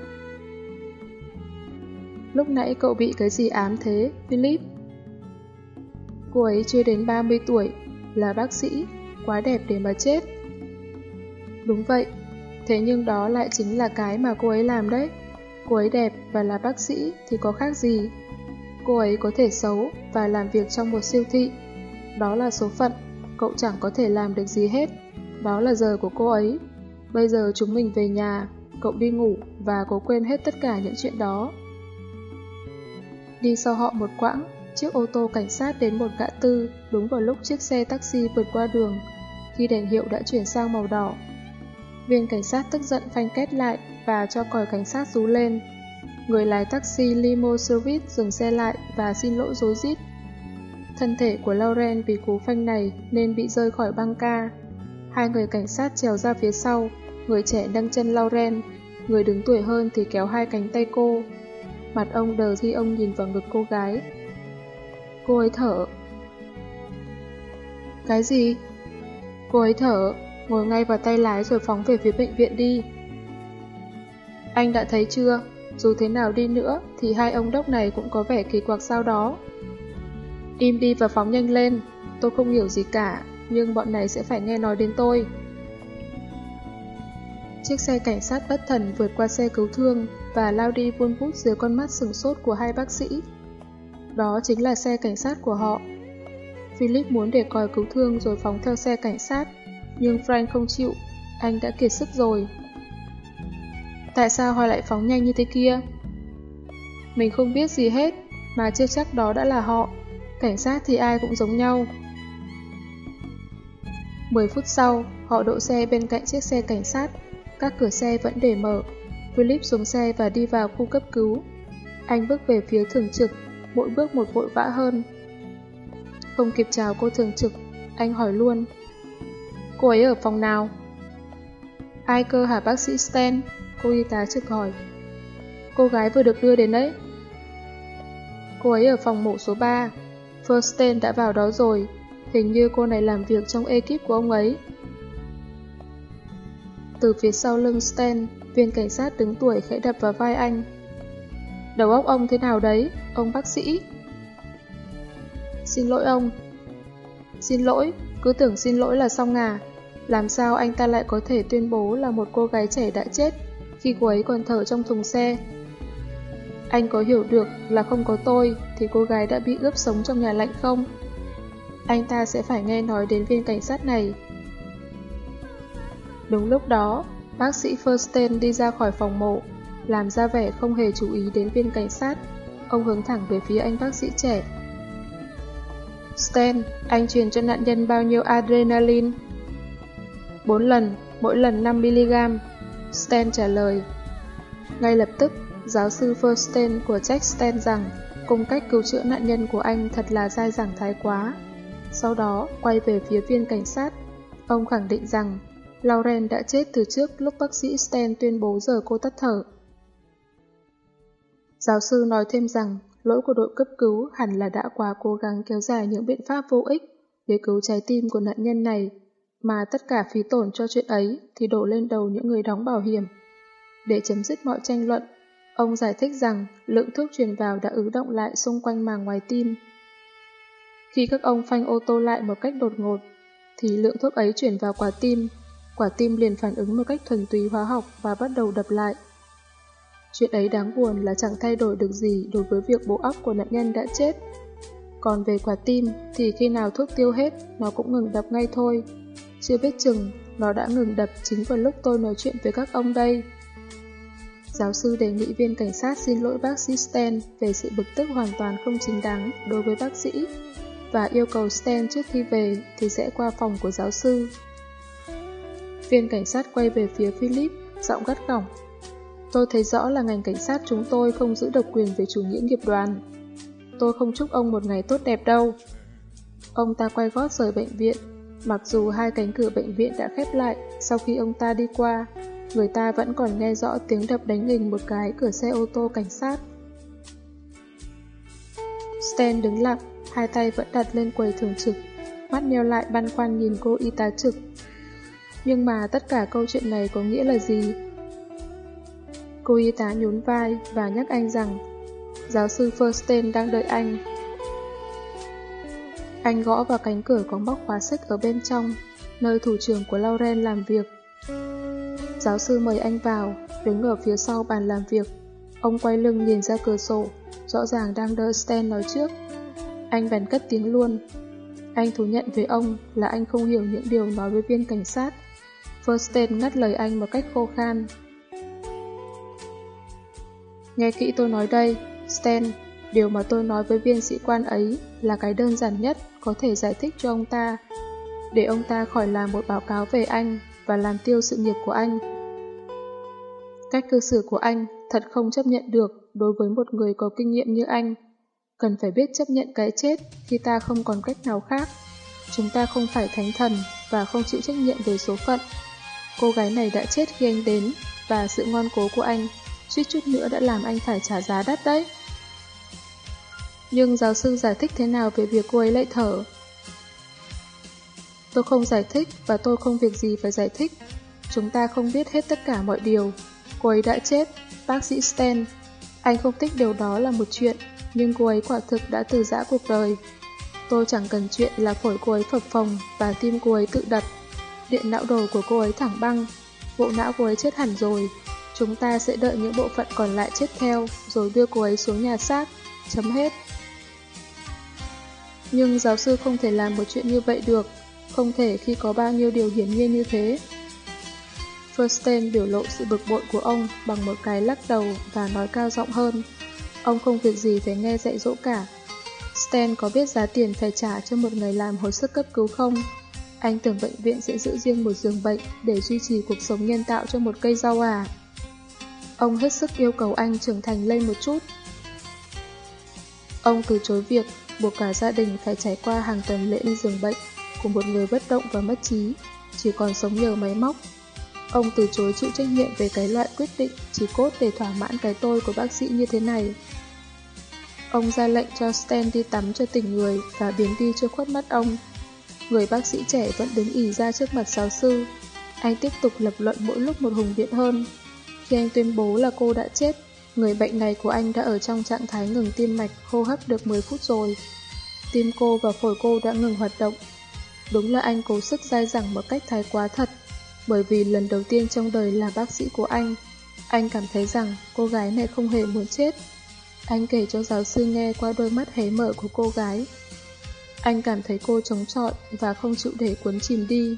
Lúc nãy cậu bị cái gì ám thế, Philip? Cô ấy chưa đến ba mươi tuổi, là bác sĩ, quá đẹp để mà chết. Đúng vậy, thế nhưng đó lại chính là cái mà cô ấy làm đấy. Cô ấy đẹp và là bác sĩ thì có khác gì? Cô ấy có thể xấu và làm việc trong một siêu thị. Đó là số phận, cậu chẳng có thể làm được gì hết. Đó là giờ của cô ấy. Bây giờ chúng mình về nhà, cậu đi ngủ và cố quên hết tất cả những chuyện đó. Đi sau họ một quãng, chiếc ô tô cảnh sát đến một ngã tư đúng vào lúc chiếc xe taxi vượt qua đường, khi đèn hiệu đã chuyển sang màu đỏ. Viên cảnh sát tức giận phanh két lại và cho còi cảnh sát rú lên. Người lái taxi limo service dừng xe lại và xin lỗi rối rít. Thân thể của Lauren vì cú phanh này nên bị rơi khỏi băng ca. Hai người cảnh sát trèo ra phía sau, người trẻ nâng chân Lauren, người đứng tuổi hơn thì kéo hai cánh tay cô. Mặt ông đờ khi ông nhìn vào ngực cô gái. Cô ấy thở. Cái gì? Cô ấy thở, ngồi ngay vào tay lái rồi phóng về phía bệnh viện đi. Anh đã thấy chưa? Dù thế nào đi nữa thì hai ông đốc này cũng có vẻ kỳ quặc sao đó. Im đi và phóng nhanh lên. Tôi không hiểu gì cả, nhưng bọn này sẽ phải nghe nói đến tôi. Chiếc xe cảnh sát bất thần vượt qua xe cứu thương và lao đi vun vút dưới con mắt sửng sốt của hai bác sĩ. Đó chính là xe cảnh sát của họ. Philip muốn để còi cứu thương rồi phóng theo xe cảnh sát, nhưng Frank không chịu, anh đã kiệt sức rồi. Tại sao họ lại phóng nhanh như thế kia? Mình không biết gì hết, mà chưa chắc đó đã là họ. Cảnh sát thì ai cũng giống nhau. Mười phút sau, họ đỗ xe bên cạnh chiếc xe cảnh sát. Các cửa xe vẫn để mở. Philip xuống xe và đi vào khu cấp cứu. Anh bước về phía thường trực, mỗi bước một vội vã hơn. Không kịp chào cô thường trực, anh hỏi luôn. Cô ấy ở phòng nào? Ai cơ hả bác sĩ Stan? Cô y tá trực hỏi. Cô gái vừa được đưa đến đấy. Cô ấy ở phòng mổ số ba. Fursten đã vào đó rồi. Hình như cô này làm việc trong ekip của ông ấy. Từ phía sau lưng Stan, viên cảnh sát đứng tuổi khẽ đập vào vai anh. Đầu óc ông thế nào đấy, ông bác sĩ? Xin lỗi ông. Xin lỗi, cứ tưởng xin lỗi là xong à. Làm sao anh ta lại có thể tuyên bố là một cô gái trẻ đã chết khi cô ấy còn thở trong thùng xe? Anh có hiểu được là không có tôi thì cô gái đã bị ướp sống trong nhà lạnh không? Anh ta sẽ phải nghe nói đến viên cảnh sát này. Đúng lúc đó, bác sĩ Fursten đi ra khỏi phòng mổ, làm ra vẻ không hề chú ý đến viên cảnh sát. Ông hướng thẳng về phía anh bác sĩ trẻ. Stan, anh truyền cho nạn nhân bao nhiêu adrenaline? Bốn lần, mỗi lần năm mi-li-gam. Stan trả lời. Ngay lập tức, giáo sư Fursten của trách Stan rằng cung cách cứu chữa nạn nhân của anh thật là dai dẳng thái quá. Sau đó, quay về phía viên cảnh sát. Ông khẳng định rằng Lauren đã chết từ trước lúc bác sĩ Stan tuyên bố giờ cô tắt thở. Giáo sư nói thêm rằng lỗi của đội cấp cứu hẳn là đã quá cố gắng kéo dài những biện pháp vô ích để cứu trái tim của nạn nhân này, mà tất cả phí tổn cho chuyện ấy thì đổ lên đầu những người đóng bảo hiểm. Để chấm dứt mọi tranh luận, ông giải thích rằng lượng thuốc truyền vào đã ứ động lại xung quanh màng ngoài tim. Khi các ông phanh ô tô lại một cách đột ngột, thì lượng thuốc ấy chuyển vào quả tim. Quả tim liền phản ứng một cách thuần túy hóa học và bắt đầu đập lại. Chuyện ấy đáng buồn là chẳng thay đổi được gì đối với việc bộ óc của nạn nhân đã chết. Còn về quả tim thì khi nào thuốc tiêu hết, nó cũng ngừng đập ngay thôi. Chưa biết chừng, nó đã ngừng đập chính vào lúc tôi nói chuyện với các ông đây. Giáo sư đề nghị viên cảnh sát xin lỗi bác sĩ Stan về sự bực tức hoàn toàn không chính đáng đối với bác sĩ và yêu cầu Stan trước khi về thì sẽ qua phòng của giáo sư. Viên cảnh sát quay về phía Philip, giọng gắt gỏng. Tôi thấy rõ là ngành cảnh sát chúng tôi không giữ độc quyền về chủ nghĩa nghiệp đoàn. Tôi không chúc ông một ngày tốt đẹp đâu. Ông ta quay gót rời bệnh viện, mặc dù hai cánh cửa bệnh viện đã khép lại sau khi ông ta đi qua, người ta vẫn còn nghe rõ tiếng đập đánh nghình một cái cửa xe ô tô cảnh sát. Stan đứng lặng, hai tay vẫn đặt lên quầy thường trực, mắt nheo lại băn khoăn nhìn cô y tá trực. Nhưng mà tất cả câu chuyện này có nghĩa là gì? Cô y tá nhún vai và nhắc anh rằng giáo sư Fursten đang đợi anh. Anh gõ vào cánh cửa có móc khóa sách ở bên trong, nơi thủ trưởng của Lauren làm việc. Giáo sư mời anh vào, đứng ở phía sau bàn làm việc. Ông quay lưng nhìn ra cửa sổ, rõ ràng đang đợi Stan nói trước. Anh bèn cất tiếng luôn. Anh thú nhận với ông là anh không hiểu những điều nói với viên cảnh sát. Fursten ngắt lời anh một cách khô khan. Nghe kỹ tôi nói đây, Stan, điều mà tôi nói với viên sĩ quan ấy là cái đơn giản nhất có thể giải thích cho ông ta, để ông ta khỏi làm một báo cáo về anh và làm tiêu sự nghiệp của anh. Cách cư xử của anh thật không chấp nhận được đối với một người có kinh nghiệm như anh. Cần phải biết chấp nhận cái chết khi ta không còn cách nào khác. Chúng ta không phải thánh thần và không chịu trách nhiệm về số phận. Cô gái này đã chết khi anh đến, và sự ngoan cố của anh suýt chút nữa đã làm anh phải trả giá đắt đấy. Nhưng giáo sư giải thích thế nào về việc cô ấy lại thở? Tôi không giải thích và tôi không việc gì phải giải thích. Chúng ta không biết hết tất cả mọi điều. Cô ấy đã chết, bác sĩ Stan. Anh không thích điều đó là một chuyện, nhưng cô ấy quả thực đã từ giã cuộc đời. Tôi chẳng cần chuyện là phổi cô ấy phập phồng và tim cô ấy tự đập. Điện não đồ của cô ấy thẳng băng. Bộ não cô ấy chết hẳn rồi. Chúng ta sẽ đợi những bộ phận còn lại chết theo, rồi đưa cô ấy xuống nhà xác. Chấm hết. Nhưng giáo sư không thể làm một chuyện như vậy được. Không thể khi có bao nhiêu điều hiển nhiên như thế. Fursten biểu lộ sự bực bội của ông bằng một cái lắc đầu và nói cao giọng hơn. Ông không việc gì phải nghe dạy dỗ cả. Stan có biết giá tiền phải trả cho một người làm hồi sức cấp cứu không? Anh tưởng bệnh viện sẽ giữ riêng một giường bệnh để duy trì cuộc sống nhân tạo cho một cây rau à? Ông hết sức yêu cầu anh trưởng thành lên một chút. Ông từ chối việc buộc cả gia đình phải trải qua hàng tuần lễ lên giường bệnh của một người bất động và mất trí, chỉ còn sống nhờ máy móc. Ông từ chối chịu trách nhiệm về cái loại quyết định chỉ cốt để thỏa mãn cái tôi của bác sĩ như thế này. Ông ra lệnh cho Stan đi tắm cho tỉnh người và biến đi cho khuất mắt ông. Người bác sĩ trẻ vẫn đứng ì ra trước mặt giáo sư. Anh tiếp tục lập luận mỗi lúc một hùng biện hơn. Khi anh tuyên bố là cô đã chết, người bệnh này của anh đã ở trong trạng thái ngừng tim mạch hô hấp được mười phút rồi. Tim cô và phổi cô đã ngừng hoạt động. Đúng là anh cố sức dai dẳng một cách thái quá thật, bởi vì lần đầu tiên trong đời là bác sĩ của anh, anh cảm thấy rằng cô gái này không hề muốn chết. Anh kể cho giáo sư nghe qua đôi mắt hé mở của cô gái. Anh cảm thấy cô chống chọi và không chịu để cuốn chìm đi.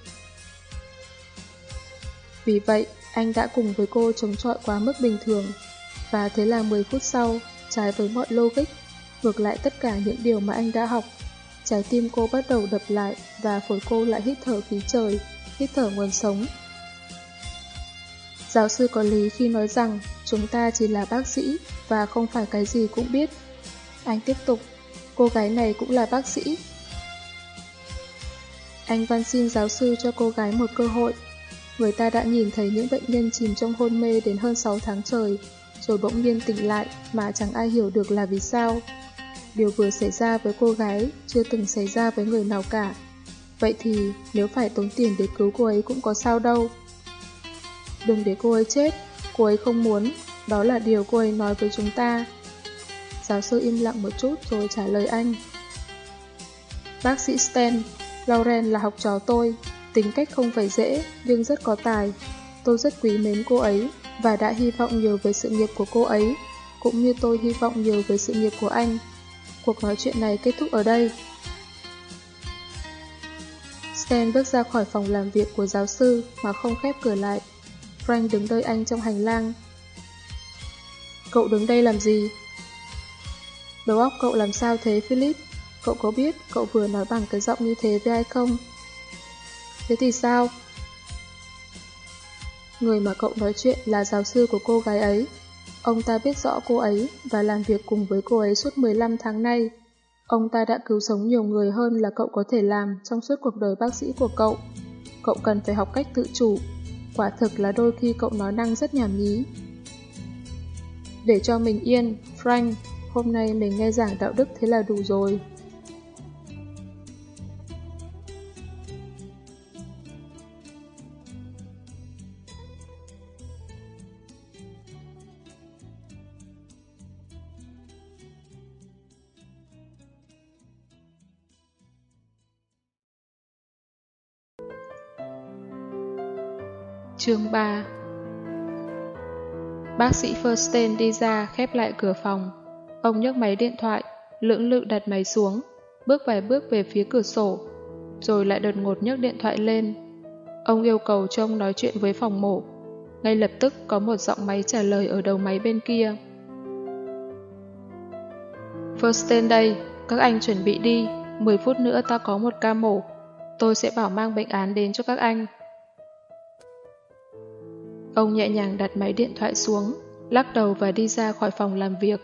Vì vậy, anh đã cùng với cô chống chọi quá mức bình thường. Và thế là mười phút sau, trái với mọi logic, ngược lại tất cả những điều mà anh đã học, trái tim cô bắt đầu đập lại và phổi cô lại hít thở khí trời, hít thở nguồn sống. Giáo sư có lý khi nói rằng chúng ta chỉ là bác sĩ và không phải cái gì cũng biết. Anh tiếp tục, cô gái này cũng là bác sĩ. Anh van xin giáo sư cho cô gái một cơ hội. Người ta đã nhìn thấy những bệnh nhân chìm trong hôn mê đến hơn sáu tháng trời, rồi bỗng nhiên tỉnh lại mà chẳng ai hiểu được là vì sao. Điều vừa xảy ra với cô gái chưa từng xảy ra với người nào cả. Vậy thì nếu phải tốn tiền để cứu cô ấy cũng có sao đâu. Đừng để cô ấy chết, cô ấy không muốn, đó là điều cô ấy nói với chúng ta. Giáo sư im lặng một chút rồi trả lời anh. Bác sĩ Stan, Lauren là học trò tôi, tính cách không phải dễ, nhưng rất có tài. Tôi rất quý mến cô ấy, và đã hy vọng nhiều về sự nghiệp của cô ấy, cũng như tôi hy vọng nhiều về sự nghiệp của anh. Cuộc nói chuyện này kết thúc ở đây. Stan bước ra khỏi phòng làm việc của giáo sư mà không khép cửa lại. Frank đứng đợi anh trong hành lang. Cậu đứng đây làm gì? Đầu óc cậu làm sao thế, Philip? Cậu có biết cậu vừa nói bằng cái giọng như thế với ai không? Thế thì sao? Người mà cậu nói chuyện là giáo sư của cô gái ấy. Ông ta biết rõ cô ấy và làm việc cùng với cô ấy suốt mười lăm tháng nay. Ông ta đã cứu sống nhiều người hơn là cậu có thể làm trong suốt cuộc đời bác sĩ của cậu. Cậu cần phải học cách tự chủ. Quả thực là đôi khi cậu nói năng rất nhảm nhí. Để cho mình yên, Frank, hôm nay mình nghe giảng đạo đức thế là đủ rồi. Chương ba. Bác sĩ Fursten đi ra khép lại cửa phòng. Ông nhấc máy điện thoại, lưỡng lự đặt máy xuống, bước vài bước về phía cửa sổ, rồi lại đột ngột nhấc điện thoại lên. Ông yêu cầu cho ông nói chuyện với phòng mổ. Ngay lập tức có một giọng máy trả lời ở đầu máy bên kia. Fursten đây, các anh chuẩn bị đi, mười phút nữa ta có một ca mổ. Tôi sẽ bảo mang bệnh án đến cho các anh. Ông nhẹ nhàng đặt máy điện thoại xuống, lắc đầu và đi ra khỏi phòng làm việc.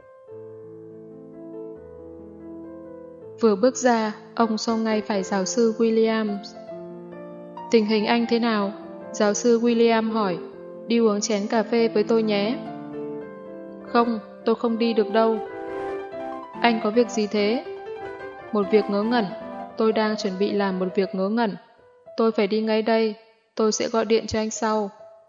Vừa bước ra, ông xô ngay phải giáo sư Williams. Tình hình anh thế nào? Giáo sư William hỏi. Đi uống chén cà phê với tôi nhé. Không, tôi không đi được đâu. Anh có việc gì thế? Một việc ngớ ngẩn. Tôi đang chuẩn bị làm một việc ngớ ngẩn. Tôi phải đi ngay đây. Tôi sẽ gọi điện cho anh sau.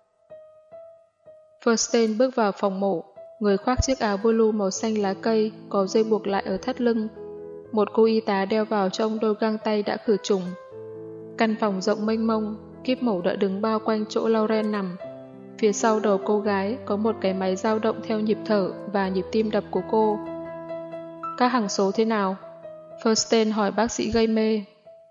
Fursten bước vào phòng mổ, người khoác chiếc áo blue màu xanh lá cây, có dây buộc lại ở thắt lưng. Một cô y tá đeo vào cho ông đôi găng tay đã khử trùng. Căn phòng rộng mênh mông, kíp mổ đã đứng bao quanh chỗ Lauren nằm. Phía sau đầu cô gái có một cái máy dao động theo nhịp thở và nhịp tim đập của cô. Các hằng số thế nào? Fursten hỏi bác sĩ gây mê.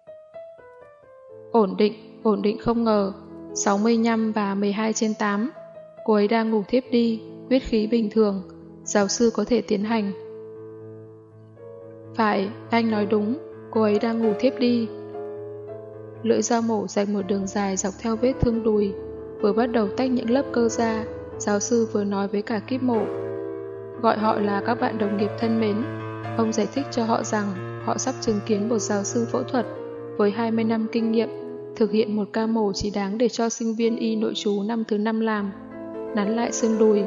Ổn định, ổn định không ngờ, sáu mươi lăm và mười hai trên tám. Cô ấy đang ngủ thiếp đi, huyết khí bình thường, giáo sư có thể tiến hành. Phải, anh nói đúng, cô ấy đang ngủ thiếp đi. Lưỡi dao mổ rạch một đường dài dọc theo vết thương đùi, vừa bắt đầu tách những lớp cơ ra, giáo sư vừa nói với cả kíp mổ. Gọi họ là các bạn đồng nghiệp thân mến, ông giải thích cho họ rằng họ sắp chứng kiến một giáo sư phẫu thuật với hai mươi năm kinh nghiệm, thực hiện một ca mổ chỉ đáng để cho sinh viên y nội trú năm thứ năm làm. Nắn lại xương đùi.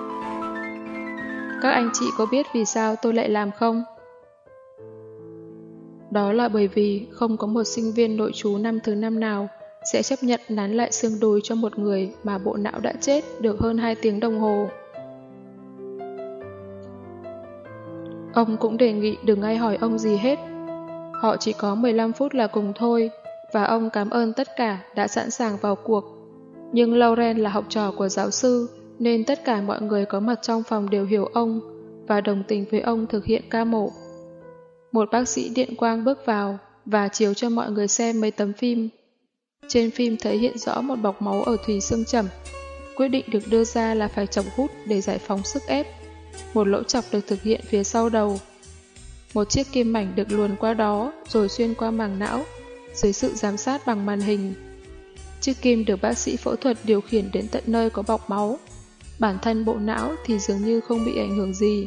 Các anh chị có biết vì sao tôi lại làm không? Đó là bởi vì không có một sinh viên nội trú năm thứ năm nào sẽ chấp nhận nắn lại xương đùi cho một người mà bộ não đã chết được hơn hai tiếng đồng hồ. Ông cũng đề nghị đừng ai hỏi ông gì hết. Họ chỉ có mười lăm phút là cùng thôi, và ông cảm ơn tất cả đã sẵn sàng vào cuộc. Nhưng Lauren là học trò của giáo sư, nên tất cả mọi người có mặt trong phòng đều hiểu ông và đồng tình với ông thực hiện ca mổ. Một bác sĩ điện quang bước vào và chiếu cho mọi người xem mấy tấm phim. Trên phim thấy hiện rõ một bọc máu ở thùy xương chẩm. Quyết định được đưa ra là phải chọc hút để giải phóng sức ép. Một lỗ chọc được thực hiện phía sau đầu. Một chiếc kim mảnh được luồn qua đó rồi xuyên qua màng não, dưới sự giám sát bằng màn hình. Chiếc kim được bác sĩ phẫu thuật điều khiển đến tận nơi có bọc máu. Bản thân bộ não thì dường như không bị ảnh hưởng gì.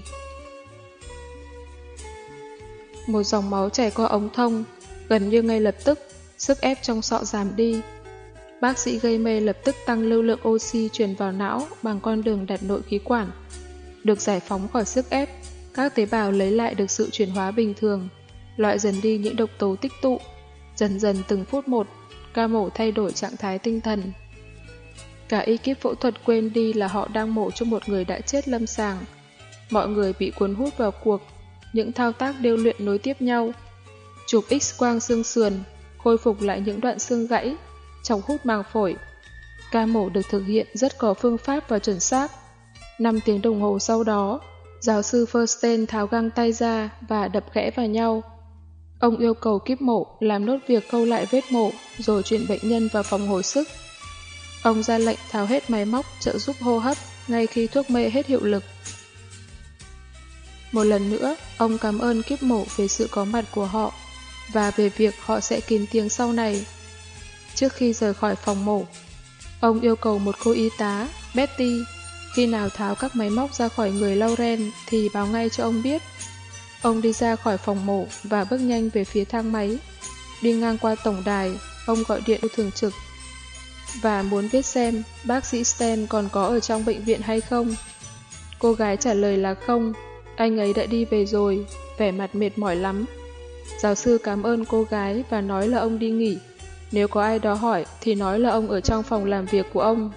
Một dòng máu chảy qua ống thông, gần như ngay lập tức, sức ép trong sọ giảm đi. Bác sĩ gây mê lập tức tăng lưu lượng oxy truyền vào não bằng con đường đặt nội khí quản. Được giải phóng khỏi sức ép, các tế bào lấy lại được sự chuyển hóa bình thường, loại dần đi những độc tố tích tụ. Dần dần từng phút một, ca mổ thay đổi trạng thái tinh thần. Cả ekip phẫu thuật quên đi là họ đang mổ cho một người đã chết lâm sàng. Mọi người bị cuốn hút vào cuộc, những thao tác điêu luyện nối tiếp nhau. chụp X-quang xương sườn, khôi phục lại những đoạn xương gãy, chọc hút màng phổi. Ca mổ được thực hiện rất có phương pháp và chuẩn xác. năm tiếng đồng hồ sau đó, giáo sư Fursten tháo găng tay ra và đập khẽ vào nhau. Ông yêu cầu kíp mổ làm nốt việc khâu lại vết mổ rồi chuyển bệnh nhân vào phòng hồi sức. Ông ra lệnh tháo hết máy móc trợ giúp hô hấp ngay khi thuốc mê hết hiệu lực. Một lần nữa, ông cảm ơn kíp mổ về sự có mặt của họ và về việc họ sẽ kín tiếng sau này. Trước khi rời khỏi phòng mổ, ông yêu cầu một cô y tá, Betty, khi nào tháo các máy móc ra khỏi người Lauren thì báo ngay cho ông biết. Ông đi ra khỏi phòng mổ và bước nhanh về phía thang máy. Đi ngang qua tổng đài, ông gọi điện cho thường trực và muốn biết xem bác sĩ Stan còn có ở trong bệnh viện hay không. Cô gái trả lời là không, anh ấy đã đi về rồi, vẻ mặt mệt mỏi lắm. Giáo sư cảm ơn cô gái và nói là ông đi nghỉ. Nếu có ai đó hỏi thì nói là ông ở trong phòng làm việc của ông.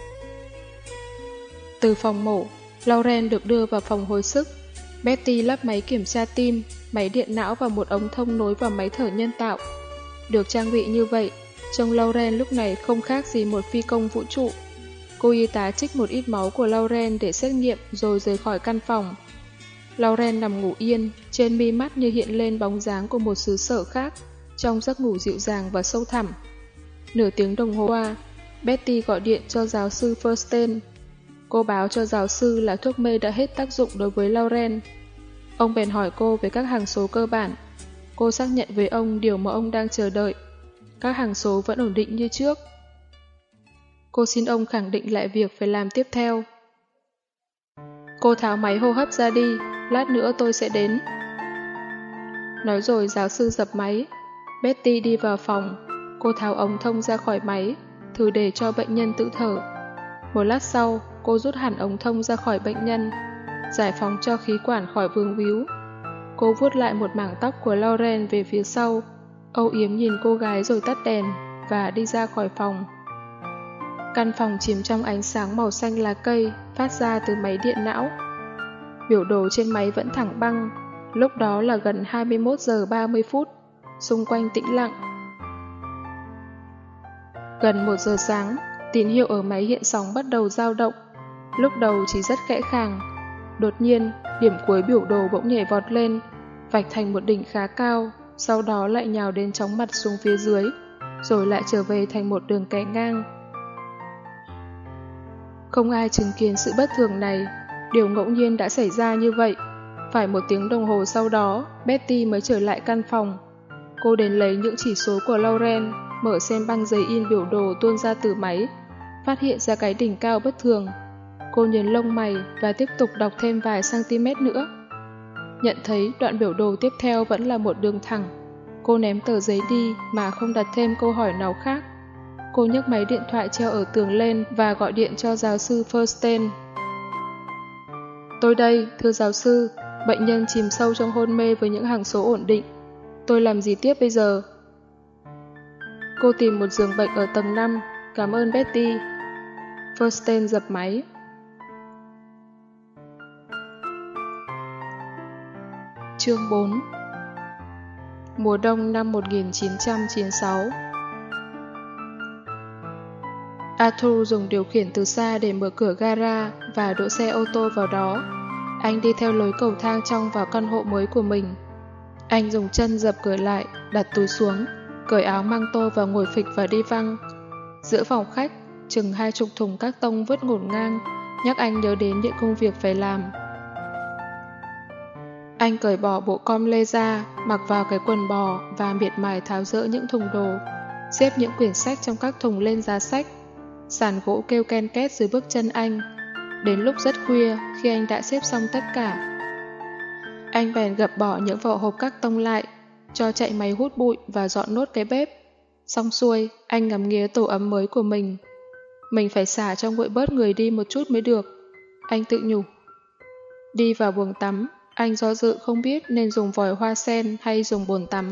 Từ phòng mổ, Lauren được đưa vào phòng hồi sức. Betty lắp máy kiểm tra tim, máy điện não và một ống thông nối vào máy thở nhân tạo. Được trang bị như vậy, trông Lauren lúc này không khác gì một phi công vũ trụ. Cô y tá trích một ít máu của Lauren để xét nghiệm rồi rời khỏi căn phòng. Lauren nằm ngủ yên, trên mi mắt như hiện lên bóng dáng của một xứ sở khác, trong giấc ngủ dịu dàng và sâu thẳm. Nửa tiếng đồng hồ qua, Betty gọi điện cho giáo sư Fursten. Cô báo cho giáo sư là thuốc mê đã hết tác dụng đối với Lauren. Ông bèn hỏi cô về các hằng số cơ bản. Cô xác nhận với ông điều mà ông đang chờ đợi. Các hằng số vẫn ổn định như trước. Cô xin ông khẳng định lại việc phải làm tiếp theo. Cô tháo máy hô hấp ra đi, lát nữa tôi sẽ đến. Nói rồi giáo sư dập máy. Betty đi vào phòng. Cô tháo ống thông ra khỏi máy, thử để cho bệnh nhân tự thở. Một lát sau, cô rút hẳn ống thông ra khỏi bệnh nhân, giải phóng cho khí quản khỏi vướng víu. Cô vuốt lại một mảng tóc của Lauren về phía sau, âu yếm nhìn cô gái rồi tắt đèn và đi ra khỏi phòng. Căn phòng chìm trong ánh sáng màu xanh lá cây phát ra từ máy điện não. Biểu đồ trên máy vẫn thẳng băng, lúc đó là gần hai mươi mốt giờ ba mươi phút, xung quanh tĩnh lặng. Gần một giờ sáng, tín hiệu ở máy hiện sóng bắt đầu dao động. Lúc đầu chỉ rất khẽ khàng. Đột nhiên, điểm cuối biểu đồ bỗng nhảy vọt lên, vạch thành một đỉnh khá cao, sau đó lại nhào đến chóng mặt xuống phía dưới, rồi lại trở về thành một đường kẻ ngang. Không ai chứng kiến sự bất thường này, điều ngẫu nhiên đã xảy ra như vậy. Phải một tiếng đồng hồ sau đó, Betty mới trở lại căn phòng. Cô đến lấy những chỉ số của Lauren, mở xem băng giấy in biểu đồ tuôn ra từ máy, phát hiện ra cái đỉnh cao bất thường. Cô nhấn lông mày và tiếp tục đọc thêm vài cm nữa. Nhận thấy đoạn biểu đồ tiếp theo vẫn là một đường thẳng. Cô ném tờ giấy đi mà không đặt thêm câu hỏi nào khác. Cô nhấc máy điện thoại treo ở tường lên và gọi điện cho giáo sư Fursten. Tôi đây, thưa giáo sư, bệnh nhân chìm sâu trong hôn mê với những hằng số ổn định. Tôi làm gì tiếp bây giờ? Cô tìm một giường bệnh ở tầng năm, cảm ơn Betty. Fursten dập máy. Chương bốn. Mùa đông năm một nghìn chín trăm chín mươi sáu. Arthur dùng điều khiển từ xa để mở cửa gara và đỗ xe ô tô vào đó. Anh đi theo lối cầu thang trong vào căn hộ mới của mình. Anh dùng chân dập cửa lại, đặt túi xuống, cởi áo măng tô và ngồi phịch vào đi văng. Giữa phòng khách, chừng hai chục thùng các tông vứt ngổn ngang, nhắc anh nhớ đến những công việc phải làm. Anh cởi bỏ bộ com lê ra, mặc vào cái quần bò và miệt mài tháo dỡ những thùng đồ, xếp những quyển sách trong các thùng lên giá sách. Sàn gỗ kêu ken két dưới bước chân anh. Đến lúc rất khuya, khi anh đã xếp xong tất cả, anh bèn gập bỏ những vỏ hộp các tông lại, cho chạy máy hút bụi và dọn nốt cái bếp. Xong xuôi, anh ngắm nghía tổ ấm mới của mình. Mình phải xả cho nguội bớt người đi một chút mới được, anh tự nhủ. Đi vào buồng tắm, anh do dự không biết nên dùng vòi hoa sen hay dùng bồn tắm.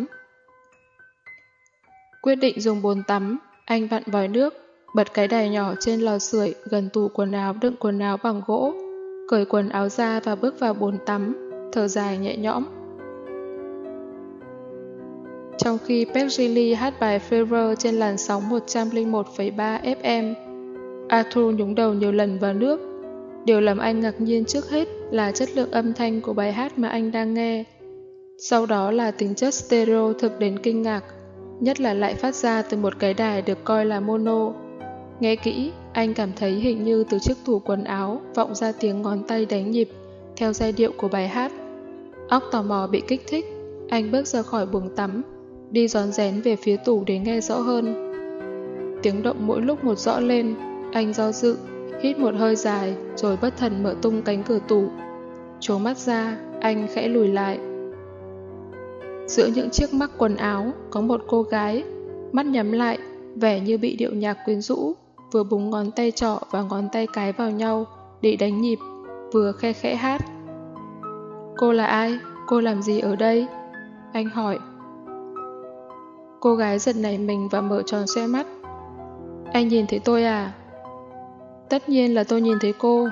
Quyết định dùng bồn tắm, anh vặn vòi nước, bật cái đài nhỏ trên lò sưởi gần tủ quần áo đựng quần áo bằng gỗ, cởi quần áo ra và bước vào bồn tắm, thở dài nhẹ nhõm. trong khi Peggy hát bài Fever trên làn sóng một trăm lẻ một phẩy ba ép em. Arthur nhúng đầu nhiều lần vào nước. Điều làm anh ngạc nhiên trước hết là chất lượng âm thanh của bài hát mà anh đang nghe. Sau đó là tính chất stereo thực đến kinh ngạc, nhất là lại phát ra từ một cái đài được coi là mono. Nghe kỹ, anh cảm thấy hình như từ chiếc tủ quần áo vọng ra tiếng ngón tay đánh nhịp theo giai điệu của bài hát. Óc tò mò bị kích thích, anh bước ra khỏi buồng tắm, đi rón rén về phía tủ để nghe rõ hơn. Tiếng động mỗi lúc một rõ lên, anh do dự, hít một hơi dài rồi bất thần mở tung cánh cửa tủ. Trố mắt ra, anh khẽ lùi lại. Giữa những chiếc mắc quần áo có một cô gái, mắt nhắm lại, vẻ như bị điệu nhạc quyến rũ, vừa búng ngón tay trỏ và ngón tay cái vào nhau để đánh nhịp, vừa khe khẽ hát. Cô là ai? Cô làm gì ở đây? Anh hỏi. Cô gái giật nảy mình và mở tròn xoe mắt. Anh nhìn thấy tôi à? Tất nhiên là tôi nhìn thấy cô.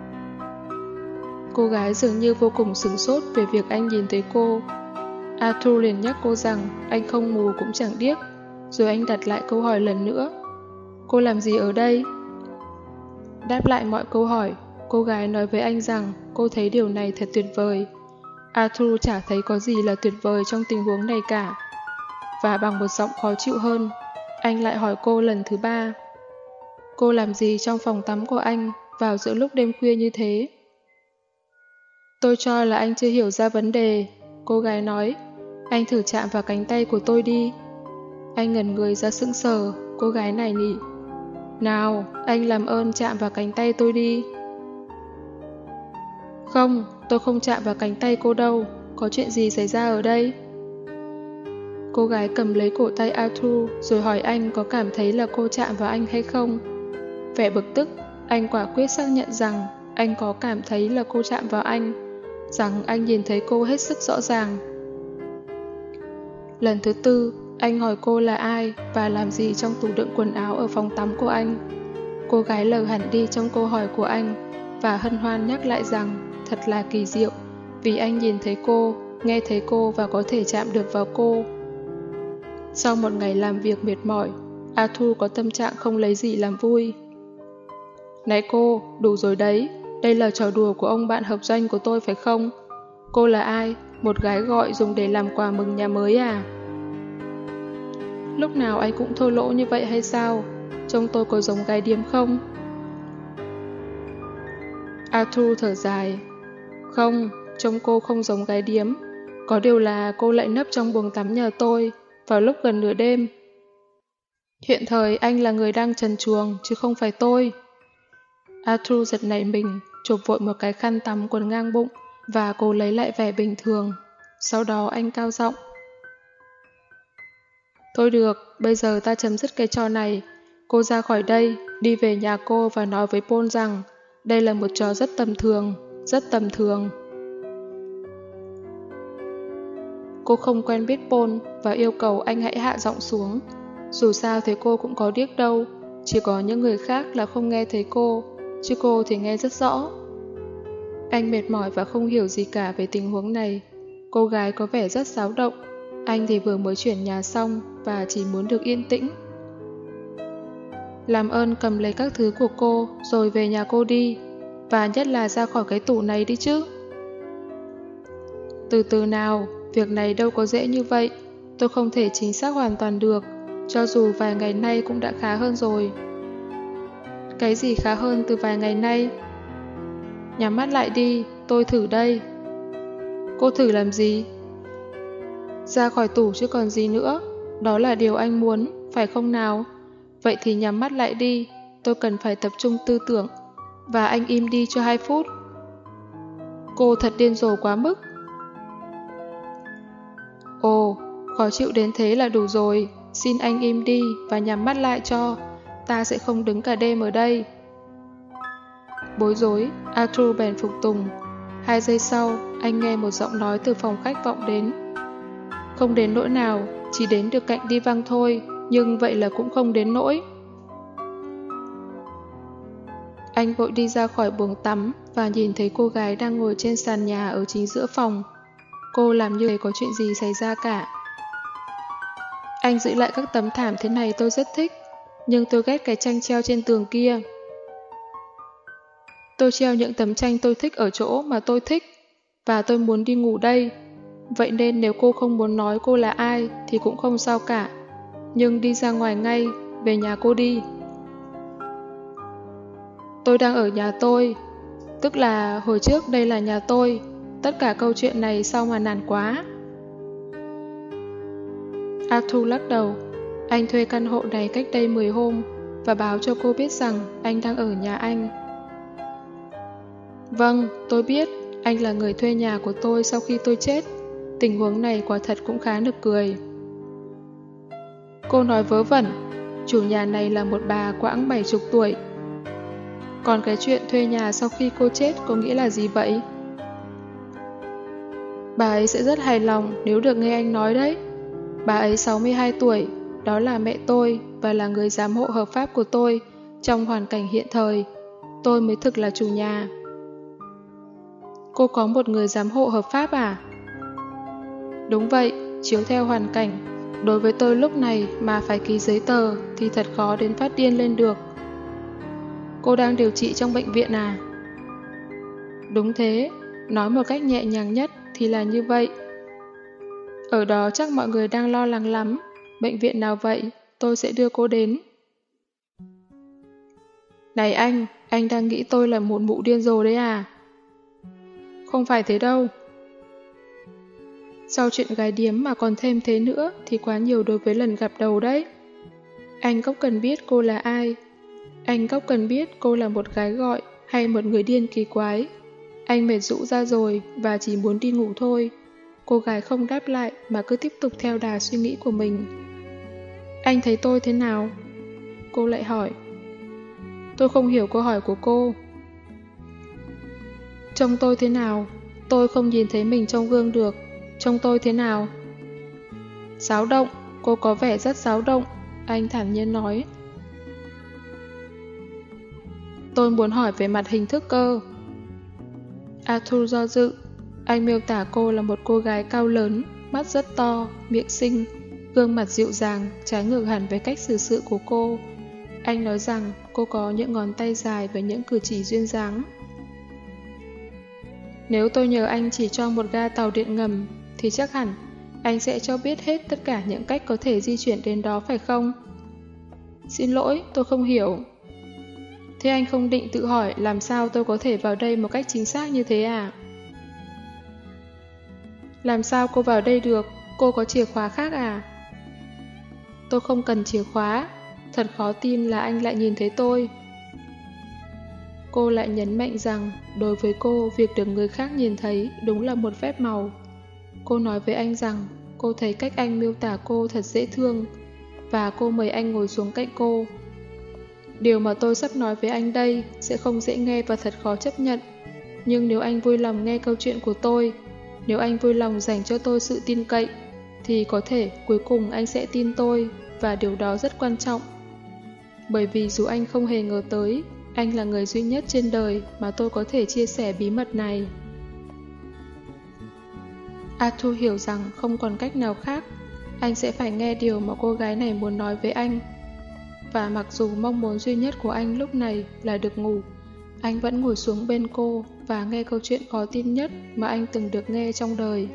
Cô gái dường như vô cùng sửng sốt về việc anh nhìn thấy cô. Arthur liền nhắc cô rằng anh không mù cũng chẳng điếc, rồi anh đặt lại câu hỏi lần nữa. Cô làm gì ở đây? Đáp lại mọi câu hỏi, cô gái nói với anh rằng cô thấy điều này thật tuyệt vời. Arthur chả thấy có gì là tuyệt vời trong tình huống này cả. Và bằng một giọng khó chịu hơn, anh lại hỏi cô lần thứ ba. Cô làm gì trong phòng tắm của anh vào giữa lúc đêm khuya như thế? Tôi cho là anh chưa hiểu ra vấn đề, cô gái nói. Anh thử chạm vào cánh tay của tôi đi. Anh ngẩn người ra sững sờ, cô gái này nỉ. Nào, anh làm ơn chạm vào cánh tay tôi đi. Không, tôi không chạm vào cánh tay cô đâu. Có chuyện gì xảy ra ở đây? Cô gái cầm lấy cổ tay Arthur rồi hỏi anh có cảm thấy là cô chạm vào anh hay không. Vẻ bực tức, anh quả quyết xác nhận rằng anh có cảm thấy là cô chạm vào anh, rằng anh nhìn thấy cô hết sức rõ ràng. Lần thứ tư, anh hỏi cô là ai và làm gì trong tủ đựng quần áo ở phòng tắm của anh. Cô gái lờ hẳn đi trong câu hỏi của anh và hân hoan nhắc lại rằng thật là kỳ diệu vì anh nhìn thấy cô, nghe thấy cô và có thể chạm được vào cô. Sau một ngày làm việc mệt mỏi, Arthur có tâm trạng không lấy gì làm vui. Này cô, đủ rồi đấy, đây là trò đùa của ông bạn hợp doanh của tôi phải không? Cô là ai? Một gái gọi dùng để làm quà mừng nhà mới à? Lúc nào anh cũng thô lỗ như vậy hay sao? Trông tôi có giống gái điếm không? Arthur thở dài. Không, trông cô không giống gái điếm. Có điều là cô lại nấp trong buồng tắm nhờ tôi vào lúc gần nửa đêm. Hiện thời anh là người đang trần truồng chứ không phải tôi. Arthur giật nảy mình, chộp vội một cái khăn tắm quần ngang bụng và cố lấy lại vẻ bình thường. Sau đó anh cao giọng. Thôi được, bây giờ ta chấm dứt cái trò này. Cô ra khỏi đây, đi về nhà cô và nói với Paul rằng đây là một trò rất tầm thường, rất tầm thường. Cô không quen biết Paul và yêu cầu anh hãy hạ giọng xuống. Dù sao thì cô cũng có điếc đâu, chỉ có những người khác là không nghe thấy cô, chứ cô thì nghe rất rõ. Anh mệt mỏi và không hiểu gì cả về tình huống này. Cô gái có vẻ rất xáo động, anh thì vừa mới chuyển nhà xong và chỉ muốn được yên tĩnh. Làm ơn cầm lấy các thứ của cô rồi về nhà cô đi, và nhất là ra khỏi cái tủ này đi chứ. Từ từ nào, việc này đâu có dễ như vậy, tôi không thể chính xác hoàn toàn được, cho dù vài ngày nay cũng đã khá hơn rồi. Cái gì khá hơn từ vài ngày nay? Nhắm mắt lại đi, tôi thử đây. Cô thử làm gì? Ra khỏi tủ chứ còn gì nữa, đó là điều anh muốn, phải không nào? Vậy thì nhắm mắt lại đi, tôi cần phải tập trung tư tưởng, và anh im đi cho hai phút. Cô thật điên rồ quá mức. Ồ, khó chịu đến thế là đủ rồi, xin anh im đi và nhắm mắt lại cho, ta sẽ không đứng cả đêm ở đây. Bối rối, Arthur bèn phục tùng. Hai giây sau, anh nghe một giọng nói từ phòng khách vọng đến. Không đến nỗi nào, chỉ đến được cạnh đi văng thôi, nhưng vậy là cũng không đến nỗi. Anh vội đi ra khỏi buồng tắm và nhìn thấy cô gái đang ngồi trên sàn nhà ở chính giữa phòng. Cô làm như có chuyện gì xảy ra cả. Anh giữ lại các tấm thảm thế này tôi rất thích, nhưng tôi ghét cái tranh treo trên tường kia. Tôi treo những tấm tranh tôi thích ở chỗ mà tôi thích, và tôi muốn đi ngủ đây. Vậy nên nếu cô không muốn nói cô là ai thì cũng không sao cả. Nhưng đi ra ngoài ngay, về nhà cô đi. Tôi đang ở nhà tôi, tức là hồi trước đây là nhà tôi. Tất cả câu chuyện này sao mà nản quá. Arthur lắc đầu. Anh thuê căn hộ này cách đây mười hôm và báo cho cô biết rằng anh đang ở nhà anh. Vâng, tôi biết, anh là người thuê nhà của tôi sau khi tôi chết. Tình huống này quả thật cũng khá nực cười. Cô nói vớ vẩn, chủ nhà này là một bà quãng bảy chục tuổi. Còn cái chuyện thuê nhà sau khi cô chết có nghĩa là gì vậy? Bà ấy sẽ rất hài lòng nếu được nghe anh nói đấy. Bà ấy sáu mươi hai tuổi, đó là mẹ tôi và là người giám hộ hợp pháp của tôi trong hoàn cảnh hiện thời. Tôi mới thực là chủ nhà. Cô có một người giám hộ hợp pháp à? Đúng vậy, chiếu theo hoàn cảnh. Đối với tôi lúc này mà phải ký giấy tờ thì thật khó đến phát điên lên được. Cô đang điều trị trong bệnh viện à? Đúng thế, nói một cách nhẹ nhàng nhất thì là như vậy. Ở đó chắc mọi người đang lo lắng lắm. Bệnh viện nào vậy? Tôi sẽ đưa cô đến. Này anh, anh đang nghĩ tôi là một mụ điên rồ đấy à? Không phải thế đâu. Sau chuyện gái điếm mà còn thêm thế nữa thì quá nhiều đối với lần gặp đầu đấy. Anh không cần biết cô là ai. Anh không cần biết cô là một gái gọi hay một người điên kỳ quái. Anh mệt rũ ra rồi và chỉ muốn đi ngủ thôi. Cô gái không đáp lại mà cứ tiếp tục theo đà suy nghĩ của mình. Anh thấy tôi thế nào? Cô lại hỏi. Tôi không hiểu câu hỏi của cô. Trông tôi thế nào? Tôi không nhìn thấy mình trong gương được. Trông tôi thế nào? Xáo động, cô có vẻ rất xáo động, anh thản nhiên nói. Tôi muốn hỏi về mặt hình thức cơ. Arthur do dự. Anh miêu tả cô là một cô gái cao lớn, mắt rất to, miệng xinh, gương mặt dịu dàng, trái ngược hẳn với cách xử sự của cô. Anh nói rằng cô có những ngón tay dài và những cử chỉ duyên dáng. Nếu tôi nhờ anh chỉ cho một ga tàu điện ngầm, thì chắc hẳn anh sẽ cho biết hết tất cả những cách có thể di chuyển đến đó phải không? Xin lỗi, tôi không hiểu. Thế anh không định tự hỏi làm sao tôi có thể vào đây một cách chính xác như thế à? Làm sao cô vào đây được? Cô có chìa khóa khác à? Tôi không cần chìa khóa. Thật khó tin là anh lại nhìn thấy tôi. Cô lại nhấn mạnh rằng đối với cô việc được người khác nhìn thấy đúng là một phép màu. Cô nói với anh rằng cô thấy cách anh miêu tả cô thật dễ thương và cô mời anh ngồi xuống cạnh cô. Điều mà tôi sắp nói với anh đây sẽ không dễ nghe và thật khó chấp nhận. Nhưng nếu anh vui lòng nghe câu chuyện của tôi, nếu anh vui lòng dành cho tôi sự tin cậy, thì có thể cuối cùng anh sẽ tin tôi và điều đó rất quan trọng. Bởi vì dù anh không hề ngờ tới, anh là người duy nhất trên đời mà tôi có thể chia sẻ bí mật này. Arthur hiểu rằng không còn cách nào khác, anh sẽ phải nghe điều mà cô gái này muốn nói với anh. Và mặc dù mong muốn duy nhất của anh lúc này là được ngủ, anh vẫn ngồi xuống bên cô và nghe câu chuyện khó tin nhất mà anh từng được nghe trong đời.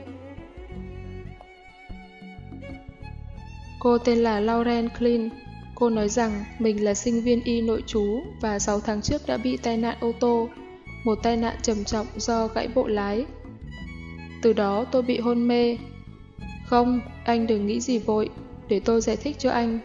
Cô tên là Lauren Klein. Cô nói rằng mình là sinh viên y nội trú và sáu tháng trước đã bị tai nạn ô tô, một tai nạn trầm trọng do gãy bộ lái. Từ đó tôi bị hôn mê. Không, anh đừng nghĩ gì vội, để tôi giải thích cho anh.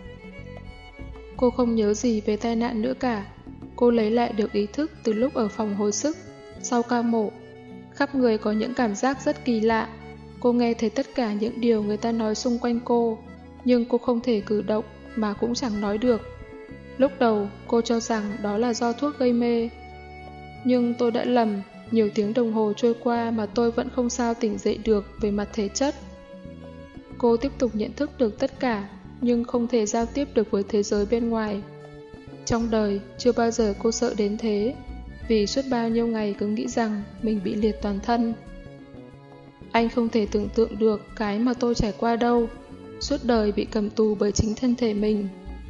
Cô không nhớ gì về tai nạn nữa cả. Cô lấy lại được ý thức từ lúc ở phòng hồi sức, sau ca mổ. Khắp người có những cảm giác rất kỳ lạ. Cô nghe thấy tất cả những điều người ta nói xung quanh cô, nhưng cô không thể cử động mà cũng chẳng nói được. Lúc đầu cô cho rằng đó là do thuốc gây mê. Nhưng tôi đã lầm, nhiều tiếng đồng hồ trôi qua mà tôi vẫn không sao tỉnh dậy được về mặt thể chất. Cô tiếp tục nhận thức được tất cả, nhưng không thể giao tiếp được với thế giới bên ngoài. Trong đời, chưa bao giờ cô sợ đến thế, vì suốt bao nhiêu ngày cứ nghĩ rằng mình bị liệt toàn thân. Anh không thể tưởng tượng được cái mà tôi trải qua đâu. suốt đời bị cầm tù bởi chính thân thể mình.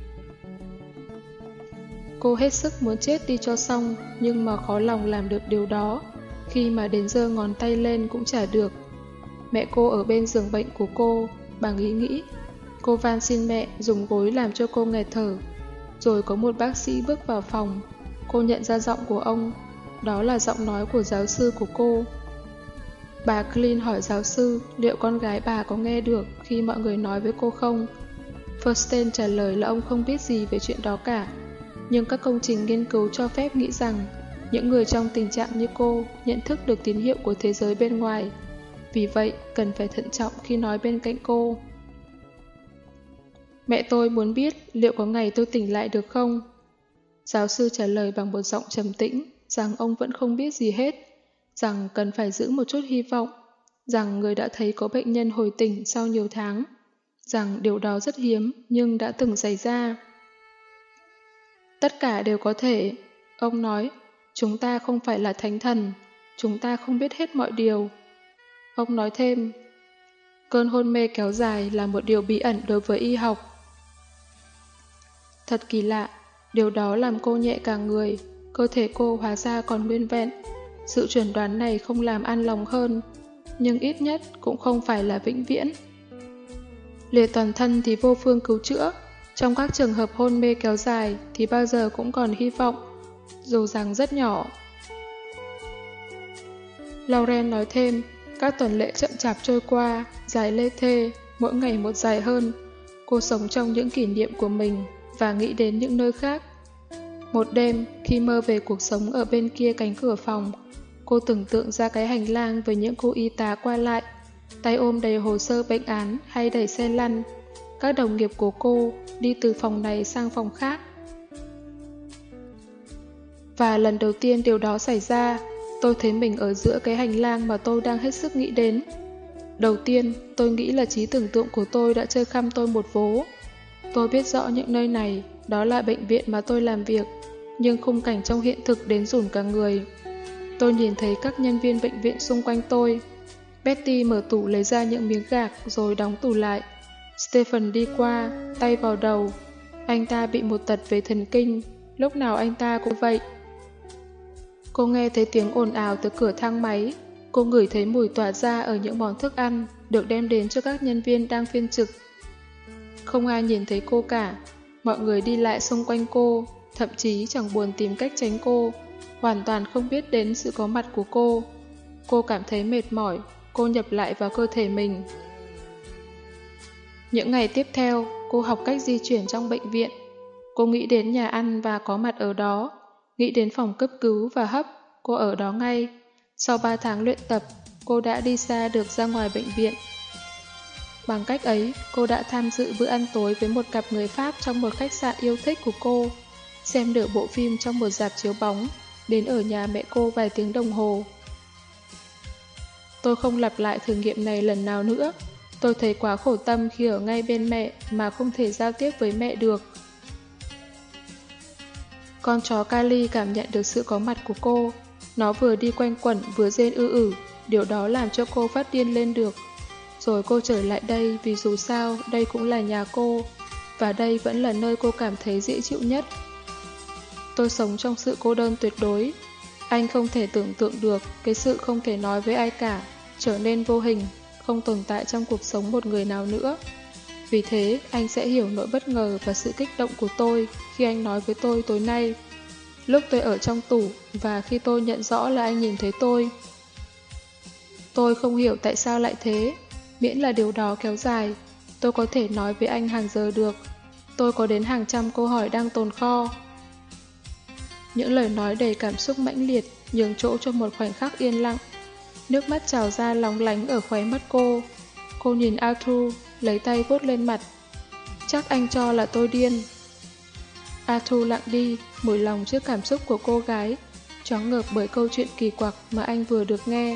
Cô hết sức muốn chết đi cho xong, nhưng mà khó lòng làm được điều đó, khi mà đến giơ ngón tay lên cũng chả được. Mẹ cô ở bên giường bệnh của cô, bằng ý nghĩ. Cô van xin mẹ dùng gối làm cho cô nghẹt thở. Rồi có một bác sĩ bước vào phòng. Cô nhận ra giọng của ông. Đó là giọng nói của giáo sư của cô. Bà Clean hỏi giáo sư liệu con gái bà có nghe được khi mọi người nói với cô không. Fursten trả lời là ông không biết gì về chuyện đó cả. Nhưng các công trình nghiên cứu cho phép nghĩ rằng những người trong tình trạng như cô nhận thức được tín hiệu của thế giới bên ngoài. Vì vậy, cần phải thận trọng khi nói bên cạnh cô. Mẹ tôi muốn biết liệu có ngày tôi tỉnh lại được không? Giáo sư trả lời bằng một giọng trầm tĩnh rằng ông vẫn không biết gì hết, rằng cần phải giữ một chút hy vọng, rằng người đã thấy có bệnh nhân hồi tỉnh sau nhiều tháng, rằng điều đó rất hiếm nhưng đã từng xảy ra. Tất cả đều có thể, ông nói, chúng ta không phải là thánh thần, chúng ta không biết hết mọi điều. Ông nói thêm, cơn hôn mê kéo dài là một điều bí ẩn đối với y học. Thật kỳ lạ, điều đó làm cô nhẹ cả người, cơ thể cô hóa ra còn nguyên vẹn. Sự chuẩn đoán này không làm an lòng hơn, nhưng ít nhất cũng không phải là vĩnh viễn. Liệt toàn thân thì vô phương cứu chữa, trong các trường hợp hôn mê kéo dài thì bao giờ cũng còn hy vọng, dù rằng rất nhỏ. Lauren nói thêm, các tuần lễ chậm chạp trôi qua, dài lê thê, mỗi ngày một dài hơn. Cô sống trong những kỷ niệm của mình và nghĩ đến những nơi khác. Một đêm, khi mơ về cuộc sống ở bên kia cánh cửa phòng, cô tưởng tượng ra cái hành lang với những cô y tá qua lại, tay ôm đầy hồ sơ bệnh án hay đẩy xe lăn. Các đồng nghiệp của cô đi từ phòng này sang phòng khác. Và lần đầu tiên điều đó xảy ra, tôi thấy mình ở giữa cái hành lang mà tôi đang hết sức nghĩ đến. Đầu tiên, tôi nghĩ là trí tưởng tượng của tôi đã chơi khăm tôi một vố. Tôi biết rõ những nơi này, đó là bệnh viện mà tôi làm việc, nhưng khung cảnh trong hiện thực đến rủn cả người. Tôi nhìn thấy các nhân viên bệnh viện xung quanh tôi. Betty mở tủ lấy ra những miếng gạc rồi đóng tủ lại. Stephen đi qua, tay vào đầu. Anh ta bị một tật về thần kinh, lúc nào anh ta cũng vậy. Cô nghe thấy tiếng ồn ào từ cửa thang máy. Cô ngửi thấy mùi tỏa ra ở những món thức ăn được đem đến cho các nhân viên đang phiên trực. Không ai nhìn thấy cô cả. Mọi người đi lại xung quanh cô, thậm chí chẳng buồn tìm cách tránh cô, hoàn toàn không biết đến sự có mặt của cô. Cô cảm thấy mệt mỏi, cô nhập lại vào cơ thể mình. Những ngày tiếp theo, cô học cách di chuyển trong bệnh viện. Cô nghĩ đến nhà ăn và có mặt ở đó, nghĩ đến phòng cấp cứu và hấp, cô ở đó ngay. Sau ba tháng luyện tập, cô đã đi xa được ra ngoài bệnh viện. Bằng cách ấy, cô đã tham dự bữa ăn tối với một cặp người Pháp trong một khách sạn yêu thích của cô, xem nửa bộ phim trong một rạp chiếu bóng, đến ở nhà mẹ cô vài tiếng đồng hồ. Tôi không lặp lại thử nghiệm này lần nào nữa. Tôi thấy quá khổ tâm khi ở ngay bên mẹ mà không thể giao tiếp với mẹ được. Con chó Kali cảm nhận được sự có mặt của cô. Nó vừa đi quanh quẩn vừa rên ư ử, điều đó làm cho cô phát điên lên được. Rồi cô trở lại đây vì dù sao đây cũng là nhà cô, và đây vẫn là nơi cô cảm thấy dễ chịu nhất. Tôi sống trong sự cô đơn tuyệt đối. Anh không thể tưởng tượng được cái sự không thể nói với ai cả, trở nên vô hình, không tồn tại trong cuộc sống một người nào nữa. Vì thế, anh sẽ hiểu nỗi bất ngờ và sự kích động của tôi khi anh nói với tôi tối nay. Lúc tôi ở trong tủ và khi tôi nhận rõ là anh nhìn thấy tôi. Tôi không hiểu tại sao lại thế, miễn là điều đó kéo dài. Tôi có thể nói với anh hàng giờ được. Tôi có đến hàng trăm câu hỏi đang tồn kho. Những lời nói đầy cảm xúc mãnh liệt nhường chỗ cho một khoảnh khắc yên lặng. Nước mắt trào ra lóng lánh ở khóe mắt cô. Cô nhìn Arthur, lấy tay vuốt lên mặt. Chắc anh cho là tôi điên. Arthur lặng đi, mùi lòng trước cảm xúc của cô gái, choáng ngợp bởi câu chuyện kỳ quặc mà anh vừa được nghe.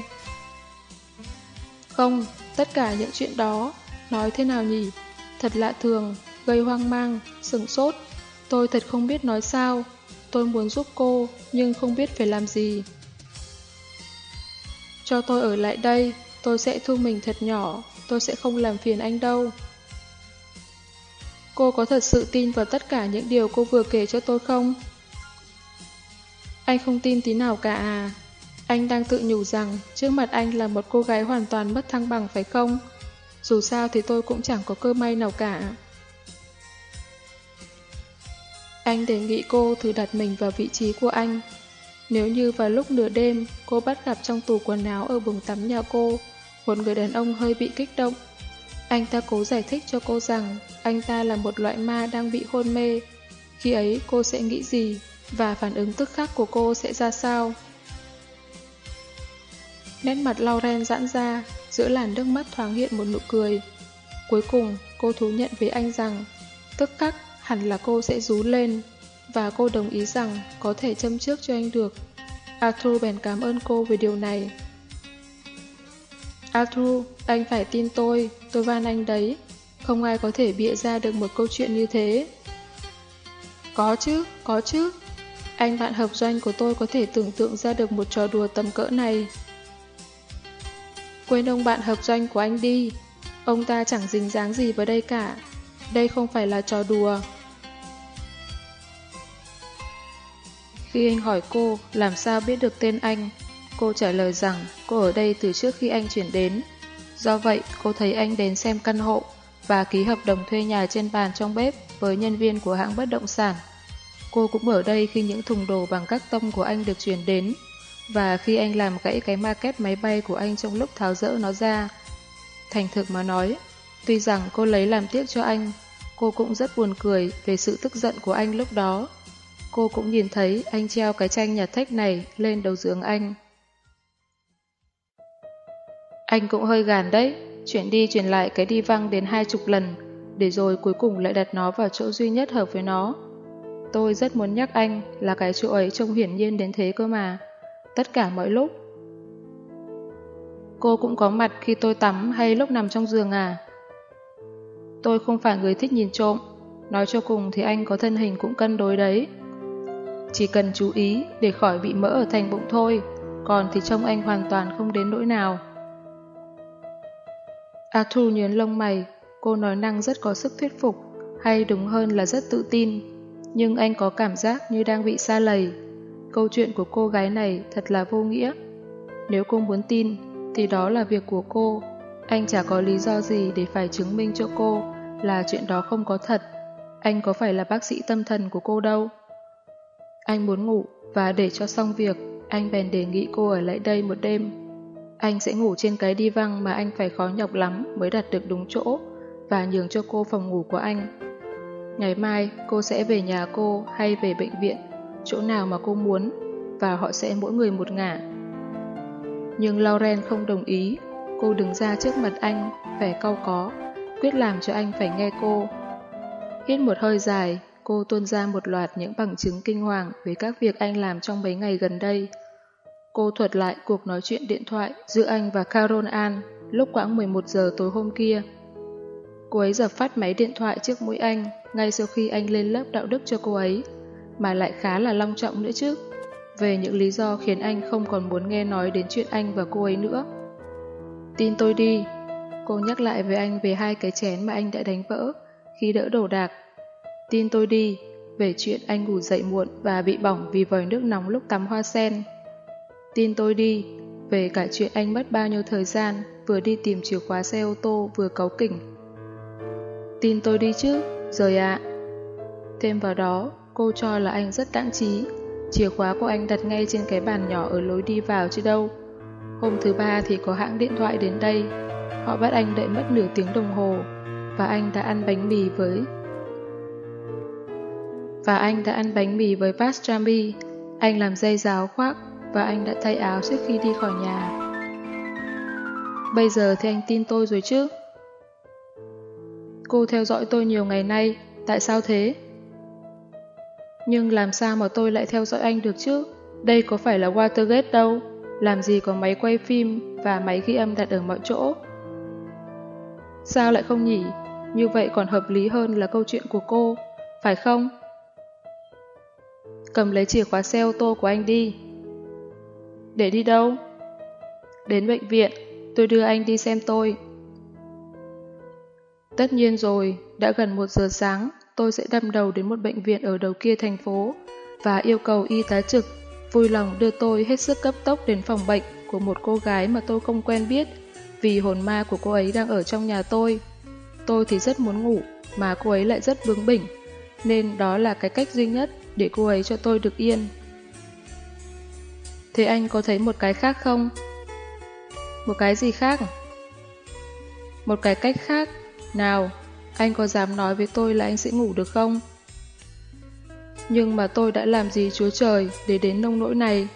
Không, tất cả những chuyện đó, nói thế nào nhỉ? Thật lạ thường, gây hoang mang, sửng sốt. Tôi thật không biết nói sao. Tôi muốn giúp cô, nhưng không biết phải làm gì. Cho tôi ở lại đây, tôi sẽ thu mình thật nhỏ, tôi sẽ không làm phiền anh đâu. Cô có thật sự tin vào tất cả những điều cô vừa kể cho tôi không? Anh không tin tí nào cả à? Anh đang tự nhủ rằng trước mặt anh là một cô gái hoàn toàn mất thăng bằng phải không? Dù sao thì tôi cũng chẳng có cơ may nào cả. Anh đề nghị cô thử đặt mình vào vị trí của anh. Nếu như vào lúc nửa đêm cô bắt gặp trong tủ quần áo ở buồng tắm nhà cô một người đàn ông hơi bị kích động, anh ta cố giải thích cho cô rằng anh ta là một loại ma đang bị hôn mê. Khi ấy cô sẽ nghĩ gì và phản ứng tức khắc của cô sẽ ra sao? Nét mặt Lauren giãn ra, giữa làn nước mắt thoáng hiện một nụ cười. Cuối cùng cô thú nhận với anh rằng tức khắc hẳn là cô sẽ rú lên, và cô đồng ý rằng có thể châm trước cho anh được. Arthur bèn cảm ơn cô về điều này. Arthur, anh phải tin tôi, tôi van anh đấy. Không ai có thể bịa ra được một câu chuyện như thế. Có chứ, có chứ. Anh bạn hợp doanh của tôi có thể tưởng tượng ra được một trò đùa tầm cỡ này. Quên ông bạn hợp doanh của anh đi. Ông ta chẳng dính dáng gì vào đây cả. Đây không phải là trò đùa. Khi anh hỏi cô làm sao biết được tên anh, cô trả lời rằng cô ở đây từ trước khi anh chuyển đến. Do vậy, cô thấy anh đến xem căn hộ và ký hợp đồng thuê nhà trên bàn trong bếp với nhân viên của hãng bất động sản. Cô cũng ở đây khi những thùng đồ bằng các tông của anh được chuyển đến, và khi anh làm gãy cái maquette máy bay của anh trong lúc tháo dỡ nó ra. Thành thực mà nói, tuy rằng cô lấy làm tiếc cho anh, cô cũng rất buồn cười về sự tức giận của anh lúc đó. Cô cũng nhìn thấy anh treo cái tranh nhật thách này lên đầu giường anh. Anh cũng hơi gàn đấy, chuyển đi chuyển lại cái đi văng đến hai chục lần, để rồi cuối cùng lại đặt nó vào chỗ duy nhất hợp với nó. Tôi rất muốn nhắc anh là cái chỗ ấy trông hiển nhiên đến thế cơ mà, tất cả mọi lúc. Cô cũng có mặt khi tôi tắm hay lúc nằm trong giường à? Tôi không phải người thích nhìn trộm, nói cho cùng thì anh có thân hình cũng cân đối đấy. Chỉ cần chú ý để khỏi bị mỡ ở thành bụng thôi, còn thì trông anh hoàn toàn không đến nỗi nào. Arthur nhớn lông mày, cô nói năng rất có sức thuyết phục, hay đúng hơn là rất tự tin, nhưng anh có cảm giác như đang bị sa lầy. Câu chuyện của cô gái này thật là vô nghĩa. Nếu cô muốn tin, thì đó là việc của cô. Anh chả có lý do gì để phải chứng minh cho cô là chuyện đó không có thật. Anh có phải là bác sĩ tâm thần của cô đâu. Anh muốn ngủ, và để cho xong việc, anh bèn đề nghị cô ở lại đây một đêm. Anh sẽ ngủ trên cái đi văng mà anh phải khó nhọc lắm mới đặt được đúng chỗ, và nhường cho cô phòng ngủ của anh. Ngày mai cô sẽ về nhà cô hay về bệnh viện, chỗ nào mà cô muốn, và họ sẽ mỗi người một ngả. Nhưng Lauren không đồng ý. Cô đứng ra trước mặt anh, vẻ cau có, quyết làm cho anh phải nghe cô. Hít một hơi dài, cô tuôn ra một loạt những bằng chứng kinh hoàng về các việc anh làm trong mấy ngày gần đây. Cô thuật lại cuộc nói chuyện điện thoại giữa anh và Carol Ann lúc khoảng mười một giờ tối hôm kia. Cô ấy dập phát máy điện thoại trước mũi anh ngay sau khi anh lên lớp đạo đức cho cô ấy, mà lại khá là long trọng nữa chứ, về những lý do khiến anh không còn muốn nghe nói đến chuyện anh và cô ấy nữa. Tin tôi đi, cô nhắc lại với anh về hai cái chén mà anh đã đánh vỡ khi đỡ đồ đạc. Tin tôi đi, về chuyện anh ngủ dậy muộn và bị bỏng vì vòi nước nóng lúc tắm hoa sen. Tin tôi đi, về cả chuyện anh mất bao nhiêu thời gian vừa đi tìm chìa khóa xe ô tô vừa cáu kỉnh. Tin tôi đi chứ, rời ạ. Thêm vào đó, cô cho là anh rất đãng trí. Chìa khóa của anh đặt ngay trên cái bàn nhỏ ở lối đi vào chứ đâu. Hôm thứ ba thì có hãng điện thoại đến đây. Họ bắt anh đợi mất nửa tiếng đồng hồ, và anh đã ăn bánh mì với... Và anh đã ăn bánh mì với pastrami. Anh làm dây ráo khoác, và anh đã thay áo trước khi đi khỏi nhà. Bây giờ thì anh tin tôi rồi chứ? Cô theo dõi tôi nhiều ngày nay, tại sao thế? Nhưng làm sao mà tôi lại theo dõi anh được chứ? Đây có phải là Watergate đâu, làm gì có máy quay phim và máy ghi âm đặt ở mọi chỗ. Sao lại không nhỉ? Như vậy còn hợp lý hơn là câu chuyện của cô, phải không? Cầm lấy chìa khóa xe ô tô của anh đi. Để đi đâu? Đến bệnh viện, tôi đưa anh đi xem tôi. Tất nhiên rồi, đã gần một giờ sáng, tôi sẽ đâm đầu đến một bệnh viện ở đầu kia thành phố và yêu cầu y tá trực vui lòng đưa tôi hết sức cấp tốc đến phòng bệnh của một cô gái mà tôi không quen biết, vì hồn ma của cô ấy đang ở trong nhà tôi. Tôi thì rất muốn ngủ, mà cô ấy lại rất bướng bỉnh, nên đó là cái cách duy nhất để cô ấy cho tôi được yên. Thế anh có thấy một cái khác không? Một cái gì khác? Một cái cách khác. Nào, anh có dám nói với tôi là anh sẽ ngủ được không? Nhưng mà tôi đã làm gì Chúa Trời để đến nông nỗi này?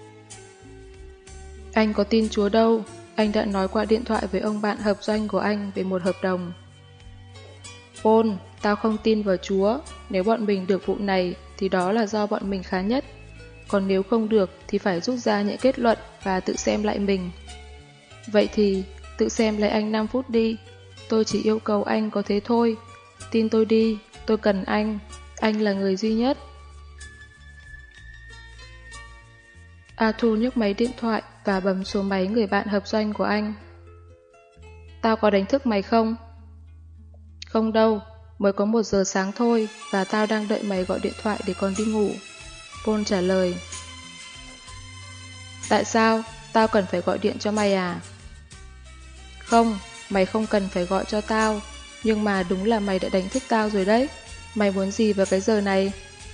Anh có tin Chúa đâu, anh đã nói qua điện thoại với ông bạn hợp doanh của anh về một hợp đồng. Paul, tao không tin vào Chúa, nếu bọn mình được vụ này thì đó là do bọn mình khá nhất. Còn nếu không được thì phải rút ra những kết luận và tự xem lại mình. Vậy thì, tự xem lại anh năm phút đi. Tôi chỉ yêu cầu anh có thế thôi. Tin tôi đi, tôi cần anh. Anh là người duy nhất. Arthur nhấc máy điện thoại và bấm số máy người bạn hợp doanh của anh. Tao có đánh thức mày không? Không đâu, mới có một giờ sáng thôi và tao đang đợi mày gọi điện thoại để còn đi ngủ. Paul trả lời. Tại sao? Tao cần phải gọi điện cho mày à? Không, mày không cần phải gọi cho tao, nhưng mà đúng là mày đã đánh thức tao rồi đấy. Mày muốn gì vào cái giờ này?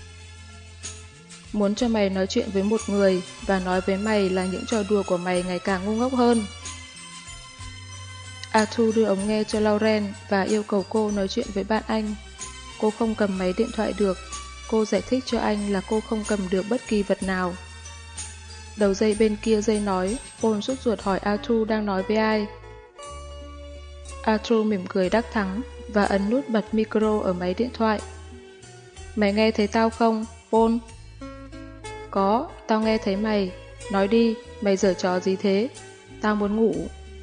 Muốn cho mày nói chuyện với một người và nói với mày là những trò đùa của mày ngày càng ngu ngốc hơn. Arthur đưa ống nghe cho Lauren và yêu cầu cô nói chuyện với bạn anh. Cô không cầm máy điện thoại được. Cô giải thích cho anh là cô không cầm được bất kỳ vật nào. Đầu dây bên kia dây nói, Paul sốt ruột hỏi Arthur đang nói với ai. Arthur mỉm cười đắc thắng và ấn nút bật micro ở máy điện thoại. Mày nghe thấy tao không, Paul? Có, tao nghe thấy mày. Nói đi, mày giở trò gì thế? Tao muốn ngủ.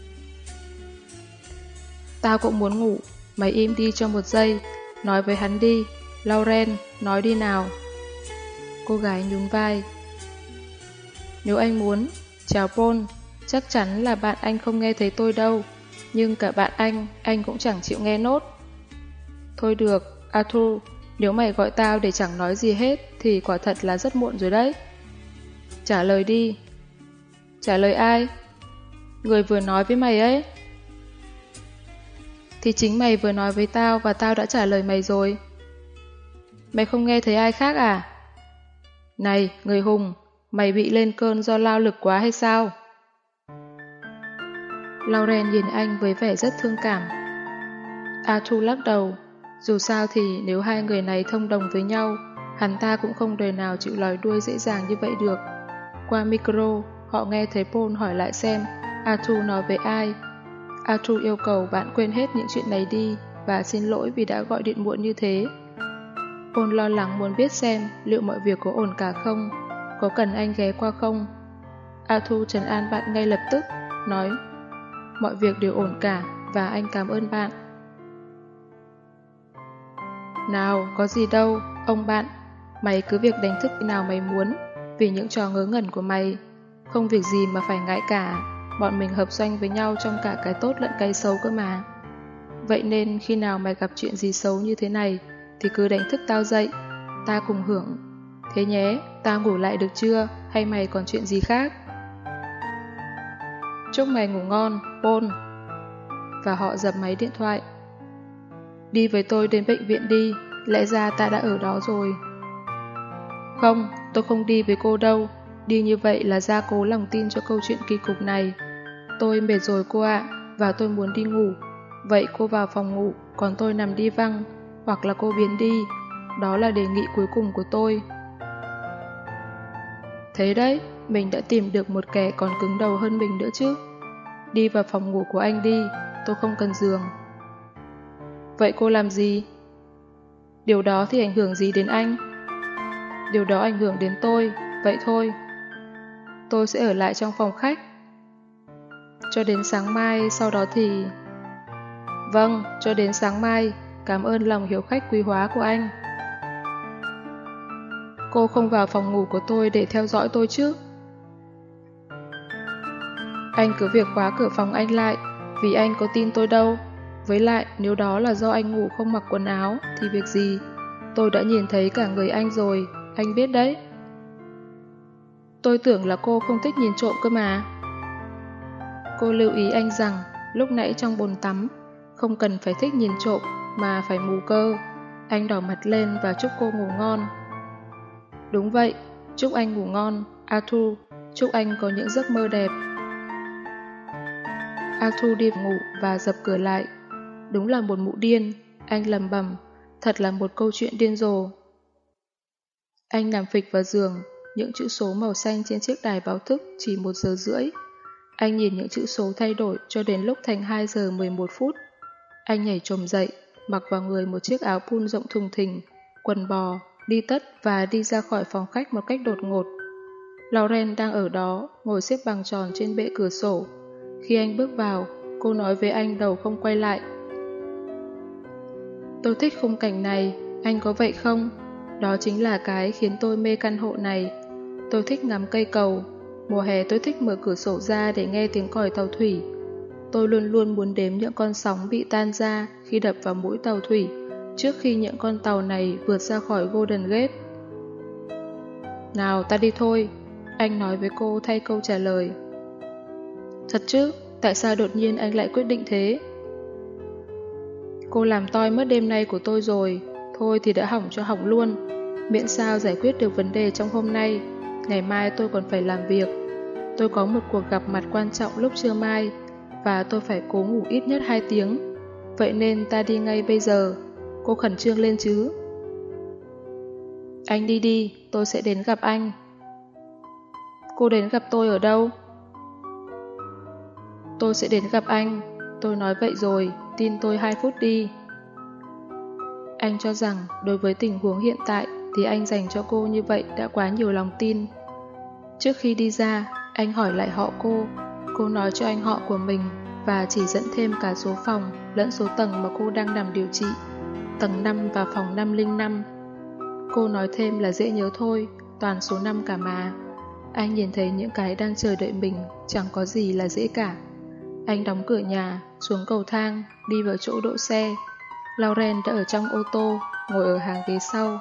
Tao cũng muốn ngủ. Mày im đi cho một giây. Nói với hắn đi. Lauren, nói đi nào. Cô gái nhún vai. Nếu anh muốn. Chào Paul. Chắc chắn là bạn anh không nghe thấy tôi đâu. Nhưng cả bạn anh, anh cũng chẳng chịu nghe nốt. Thôi được, Arthur. Nếu mày gọi tao để chẳng nói gì hết thì quả thật là rất muộn rồi đấy. Trả lời đi. Trả lời ai? Người vừa nói với mày ấy. Thì chính mày vừa nói với tao và tao đã trả lời mày rồi. Mày không nghe thấy ai khác à? Này, người hùng, mày bị lên cơn do lao lực quá hay sao? Lauren nhìn anh với vẻ rất thương cảm. Arthur lắc đầu. Dù sao thì nếu hai người này thông đồng với nhau, hắn ta cũng không đời nào chịu lòi đuôi dễ dàng như vậy được. Qua micro, họ nghe thấy Paul hỏi lại xem Arthur nói với ai. Arthur yêu cầu bạn quên hết những chuyện này đi và xin lỗi vì đã gọi điện muộn như thế. Paul lo lắng muốn biết xem liệu mọi việc có ổn cả không, có cần anh ghé qua không. Arthur trấn an bạn ngay lập tức, nói mọi việc đều ổn cả và anh cảm ơn bạn. Nào, có gì đâu, ông bạn, mày cứ việc đánh thức khi nào mày muốn, vì những trò ngớ ngẩn của mày. Không việc gì mà phải ngại cả, bọn mình hợp doanh với nhau trong cả cái tốt lẫn cái xấu cơ mà. Vậy nên khi nào mày gặp chuyện gì xấu như thế này, thì cứ đánh thức tao dậy, ta cùng hưởng. Thế nhé, tao ngủ lại được chưa, hay mày còn chuyện gì khác? Chúc mày ngủ ngon, Paul. Và họ dập máy điện thoại. Đi với tôi đến bệnh viện đi, lẽ ra ta đã ở đó rồi. Không, tôi không đi với cô đâu. Đi như vậy là gia cố lòng tin cho câu chuyện kỳ cục này. Tôi mệt rồi cô ạ, và tôi muốn đi ngủ. Vậy cô vào phòng ngủ, còn tôi nằm đi văng, hoặc là cô biến đi. Đó là đề nghị cuối cùng của tôi. Thế đấy, mình đã tìm được một kẻ còn cứng đầu hơn mình nữa chứ. Đi vào phòng ngủ của anh đi, tôi không cần giường. Vậy cô làm gì? Điều đó thì ảnh hưởng gì đến anh? Điều đó ảnh hưởng đến tôi, vậy thôi. Tôi sẽ ở lại trong phòng khách. Cho đến sáng mai, sau đó thì... Vâng, cho đến sáng mai, cảm ơn lòng hiếu khách quý hóa của anh. Cô không vào phòng ngủ của tôi để theo dõi tôi chứ? Anh cứ việc khóa cửa phòng anh lại, vì anh có tin tôi đâu. Với lại, nếu đó là do anh ngủ không mặc quần áo, thì việc gì? Tôi đã nhìn thấy cả người anh rồi, anh biết đấy. Tôi tưởng là cô không thích nhìn trộm cơ mà. Cô lưu ý anh rằng, lúc nãy trong bồn tắm, không cần phải thích nhìn trộm, mà phải mù cơ. Anh đỏ mặt lên và chúc cô ngủ ngon. Đúng vậy, chúc anh ngủ ngon, Arthur, chúc anh có những giấc mơ đẹp. Arthur đi ngủ và dập cửa lại. Đúng là một mụ điên, anh lầm bầm, thật là một câu chuyện điên rồ. Anh nằm phịch vào giường, những chữ số màu xanh trên chiếc đài báo thức chỉ một giờ rưỡi. Anh nhìn những chữ số thay đổi cho đến lúc thành hai giờ mười một phút. Anh nhảy chồm dậy, mặc vào người một chiếc áo pun rộng thùng thình, quần bò, đi tất và đi ra khỏi phòng khách một cách đột ngột. Lauren đang ở đó, ngồi xếp bằng tròn trên bệ cửa sổ. Khi anh bước vào, cô nói với anh đầu không quay lại. Tôi thích khung cảnh này, anh có vậy không? Đó chính là cái khiến tôi mê căn hộ này. Tôi thích ngắm cây cầu. Mùa hè tôi thích mở cửa sổ ra để nghe tiếng còi tàu thủy. Tôi luôn luôn muốn đếm những con sóng bị tan ra khi đập vào mũi tàu thủy, trước khi những con tàu này vượt ra khỏi Golden Gate. Nào ta đi thôi, anh nói với cô thay câu trả lời. Thật chứ, tại sao đột nhiên anh lại quyết định thế? Cô làm toi mất đêm nay của tôi rồi, thôi thì đã hỏng cho hỏng luôn. Miễn sao giải quyết được vấn đề trong hôm nay, ngày mai tôi còn phải làm việc. Tôi có một cuộc gặp mặt quan trọng lúc trưa mai, và tôi phải cố ngủ ít nhất hai tiếng. Vậy nên ta đi ngay bây giờ. Cô khẩn trương lên chứ? Anh đi đi, tôi sẽ đến gặp anh. Cô đến gặp tôi ở đâu? Tôi sẽ đến gặp anh. Tôi nói vậy rồi, tin tôi hai phút đi. Anh cho rằng đối với tình huống hiện tại thì anh dành cho cô như vậy đã quá nhiều lòng tin. Trước khi đi ra, anh hỏi lại họ cô. Cô nói cho anh họ của mình và chỉ dẫn thêm cả số phòng lẫn số tầng mà cô đang nằm điều trị, tầng năm và phòng năm không năm. Cô nói thêm là dễ nhớ thôi, toàn số năm cả mà. Anh nhìn thấy những cái đang chờ đợi mình, chẳng có gì là dễ cả. Anh đóng cửa nhà, xuống cầu thang, đi vào chỗ đỗ xe. Lauren đã ở trong ô tô, ngồi ở hàng ghế sau.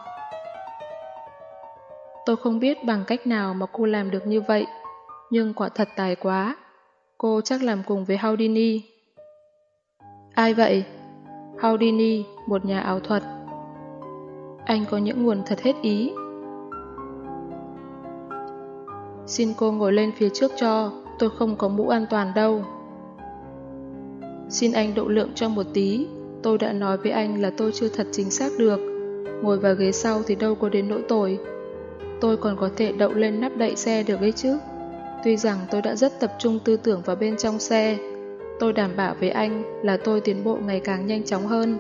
Tôi không biết bằng cách nào mà cô làm được như vậy, nhưng quả thật tài quá. Cô chắc làm cùng với Houdini. Ai vậy? Houdini, một nhà ảo thuật. Anh có những nguồn thật hết ý. Xin cô ngồi lên phía trước cho, tôi không có mũ an toàn đâu. Xin anh độ lượng cho một tí, tôi đã nói với anh là tôi chưa thật chính xác được. Ngồi vào ghế sau thì đâu có đến nỗi tồi. Tôi còn có thể đậu lên nắp đậy xe được ấy chứ. Tuy rằng tôi đã rất tập trung tư tưởng vào bên trong xe, tôi đảm bảo với anh là tôi tiến bộ ngày càng nhanh chóng hơn.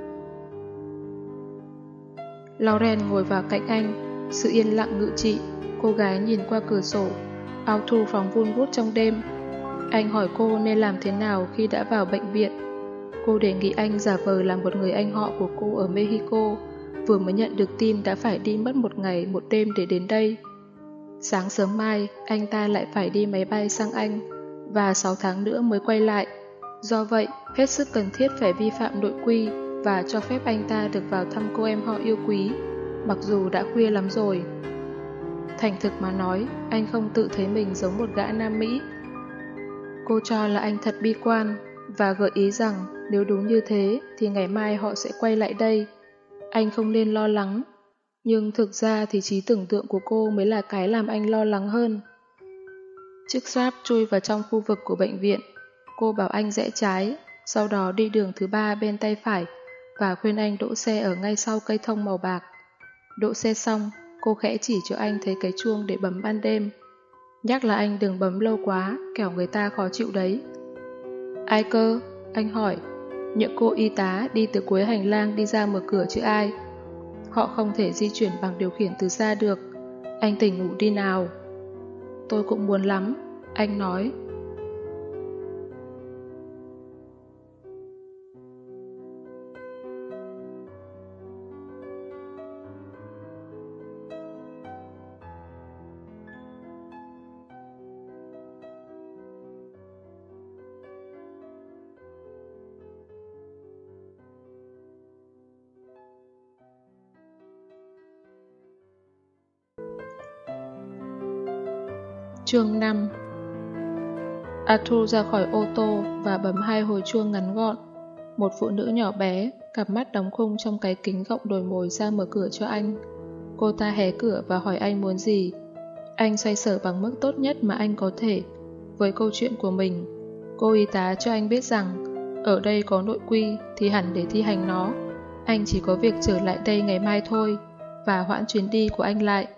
Lauren ngồi vào cạnh anh, sự yên lặng ngự trị. Cô gái nhìn qua cửa sổ, áo thu phóng vun vút trong đêm. Anh hỏi cô nên làm thế nào khi đã vào bệnh viện. Cô đề nghị anh giả vờ là một người anh họ của cô ở Mexico, vừa mới nhận được tin đã phải đi mất một ngày một đêm để đến đây. Sáng sớm mai, anh ta lại phải đi máy bay sang Anh, và sáu tháng nữa mới quay lại. Do vậy, hết sức cần thiết phải vi phạm nội quy và cho phép anh ta được vào thăm cô em họ yêu quý, mặc dù đã khuya lắm rồi. Thành thực mà nói, anh không tự thấy mình giống một gã Nam Mỹ. Cô cho là anh thật bi quan, và gợi ý rằng nếu đúng như thế thì ngày mai họ sẽ quay lại đây. Anh không nên lo lắng. Nhưng thực ra thì trí tưởng tượng của cô mới là cái làm anh lo lắng hơn. Chiếc Saab chui vào trong khu vực của bệnh viện. Cô bảo anh rẽ trái, sau đó đi đường thứ ba bên tay phải và khuyên anh đỗ xe ở ngay sau cây thông màu bạc. Đỗ xe xong, cô khẽ chỉ cho anh thấy cái chuông để bấm ban đêm. Nhắc là anh đừng bấm lâu quá, kẻo người ta khó chịu đấy. Ai cơ? Anh hỏi. Những cô y tá đi từ cuối hành lang đi ra mở cửa chứ ai. Họ không thể di chuyển bằng điều khiển từ xa được. Anh tỉnh ngủ đi nào. Tôi cũng muốn lắm, anh nói. Chương năm. Arthur ra khỏi ô tô và bấm hai hồi chuông ngắn gọn. Một phụ nữ nhỏ bé, cặp mắt đóng khung trong cái kính gọng đồi mồi ra mở cửa cho anh. Cô ta hé cửa và hỏi anh muốn gì. Anh xoay sở bằng mức tốt nhất mà anh có thể với câu chuyện của mình. Cô y tá cho anh biết rằng ở đây có nội quy thì hẳn để thi hành nó. Anh chỉ có việc trở lại đây ngày mai thôi và hoãn chuyến đi của anh lại.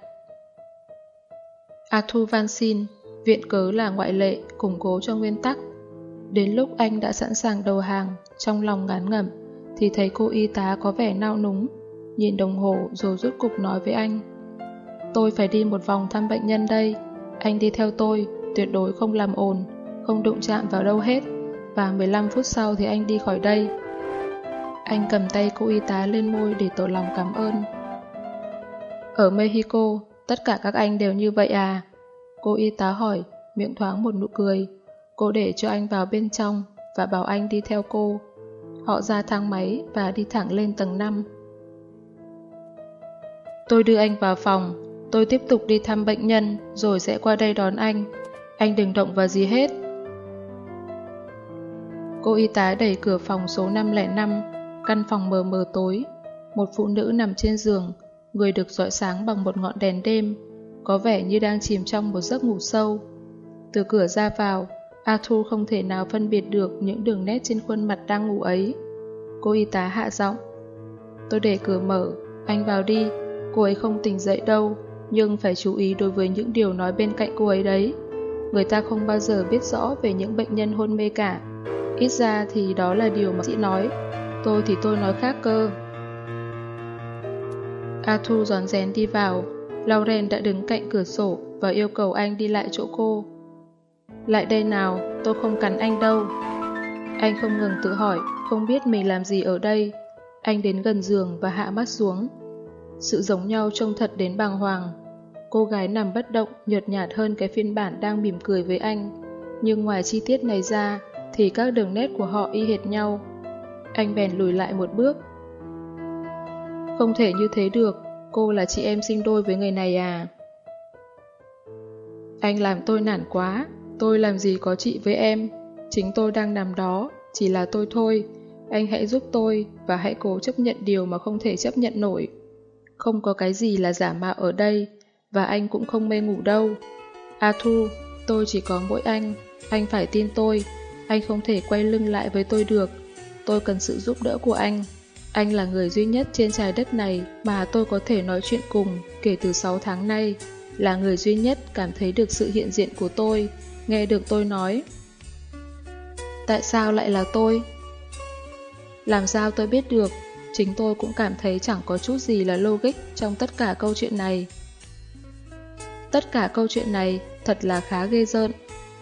Arthur van xin, viện cớ là ngoại lệ, củng cố cho nguyên tắc. Đến lúc anh đã sẵn sàng đầu hàng, trong lòng ngán ngẩm, thì thấy cô y tá có vẻ nao núng, nhìn đồng hồ rồi rốt cục nói với anh. Tôi phải đi một vòng thăm bệnh nhân đây, anh đi theo tôi, tuyệt đối không làm ồn, không đụng chạm vào đâu hết, và mười lăm phút sau thì anh đi khỏi đây. Anh cầm tay cô y tá lên môi để tỏ lòng cảm ơn. Ở Mexico, tất cả các anh đều như vậy à? Cô y tá hỏi, miệng thoáng một nụ cười. Cô để cho anh vào bên trong và bảo anh đi theo cô. Họ ra thang máy và đi thẳng lên tầng năm. Tôi đưa anh vào phòng, tôi tiếp tục đi thăm bệnh nhân rồi sẽ qua đây đón anh. Anh đừng động vào gì hết. Cô y tá đẩy cửa phòng số năm không năm, căn phòng mờ mờ tối. Một phụ nữ nằm trên giường, người được rọi sáng bằng một ngọn đèn đêm, có vẻ như đang chìm trong một giấc ngủ sâu. Từ cửa ra vào, Arthur không thể nào phân biệt được những đường nét trên khuôn mặt đang ngủ ấy. Cô y tá hạ giọng. Tôi để cửa mở, anh vào đi, cô ấy không tỉnh dậy đâu, nhưng phải chú ý đối với những điều nói bên cạnh cô ấy đấy. Người ta không bao giờ biết rõ về những bệnh nhân hôn mê cả. Ít ra thì đó là điều mà chị nói, tôi thì tôi nói khác cơ. Arthur rón rén đi vào. Lauren đã đứng cạnh cửa sổ và yêu cầu anh đi lại chỗ cô. Lại đây nào, tôi không cắn anh đâu. Anh không ngừng tự hỏi, không biết mình làm gì ở đây. Anh đến gần giường và hạ mắt xuống. Sự giống nhau trông thật đến bàng hoàng. Cô gái nằm bất động, nhợt nhạt hơn cái phiên bản đang mỉm cười với anh. Nhưng ngoài chi tiết này ra, thì các đường nét của họ y hệt nhau. Anh bèn lùi lại một bước. Không thể như thế được, cô là chị em sinh đôi với người này à? Anh làm tôi nản quá, tôi làm gì có chị với em. Chính tôi đang nằm đó, chỉ là tôi thôi. Anh hãy giúp tôi và hãy cố chấp nhận điều mà không thể chấp nhận nổi. Không có cái gì là giả mạo ở đây, và anh cũng không mê ngủ đâu. Arthur, tôi chỉ có mỗi anh, anh phải tin tôi. Anh không thể quay lưng lại với tôi được. Tôi cần sự giúp đỡ của anh. Anh là người duy nhất trên trái đất này mà tôi có thể nói chuyện cùng kể từ sáu tháng nay. Là người duy nhất cảm thấy được sự hiện diện của tôi, nghe được tôi nói. Tại sao lại là tôi? Làm sao tôi biết được? Chính tôi cũng cảm thấy chẳng có chút gì là logic trong tất cả câu chuyện này. Tất cả câu chuyện này thật là khá ghê rợn.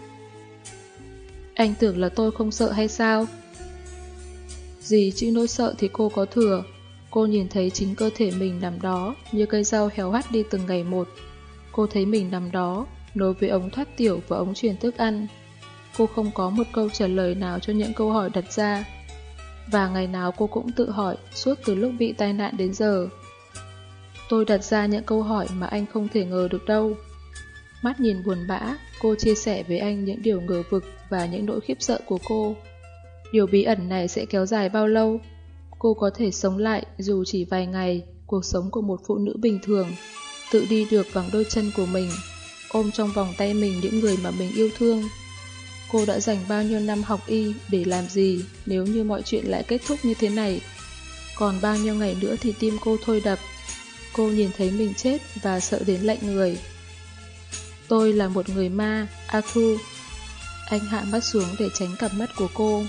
Anh tưởng là tôi không sợ hay sao? Gì chứ nỗi sợ thì cô có thừa. Cô nhìn thấy chính cơ thể mình nằm đó như cây rau héo hắt đi từng ngày một. Cô thấy mình nằm đó, nối với ống thoát tiểu và ống truyền thức ăn. Cô không có một câu trả lời nào cho những câu hỏi đặt ra. Và ngày nào cô cũng tự hỏi suốt từ lúc bị tai nạn đến giờ. Tôi đặt ra những câu hỏi mà anh không thể ngờ được đâu. Mắt nhìn buồn bã, cô chia sẻ với anh những điều ngờ vực và những nỗi khiếp sợ của cô. Điều bí ẩn này sẽ kéo dài bao lâu? Cô có thể sống lại dù chỉ vài ngày cuộc sống của một phụ nữ bình thường, tự đi được bằng đôi chân của mình, ôm trong vòng tay mình những người mà mình yêu thương. Cô đã dành bao nhiêu năm học y để làm gì nếu như mọi chuyện lại kết thúc như thế này? Còn bao nhiêu ngày nữa thì tim cô thôi đập. Cô nhìn thấy mình chết và sợ đến lạnh người. Tôi là một người ma, Arthur. Anh hạ mắt xuống để tránh cặp mắt của cô.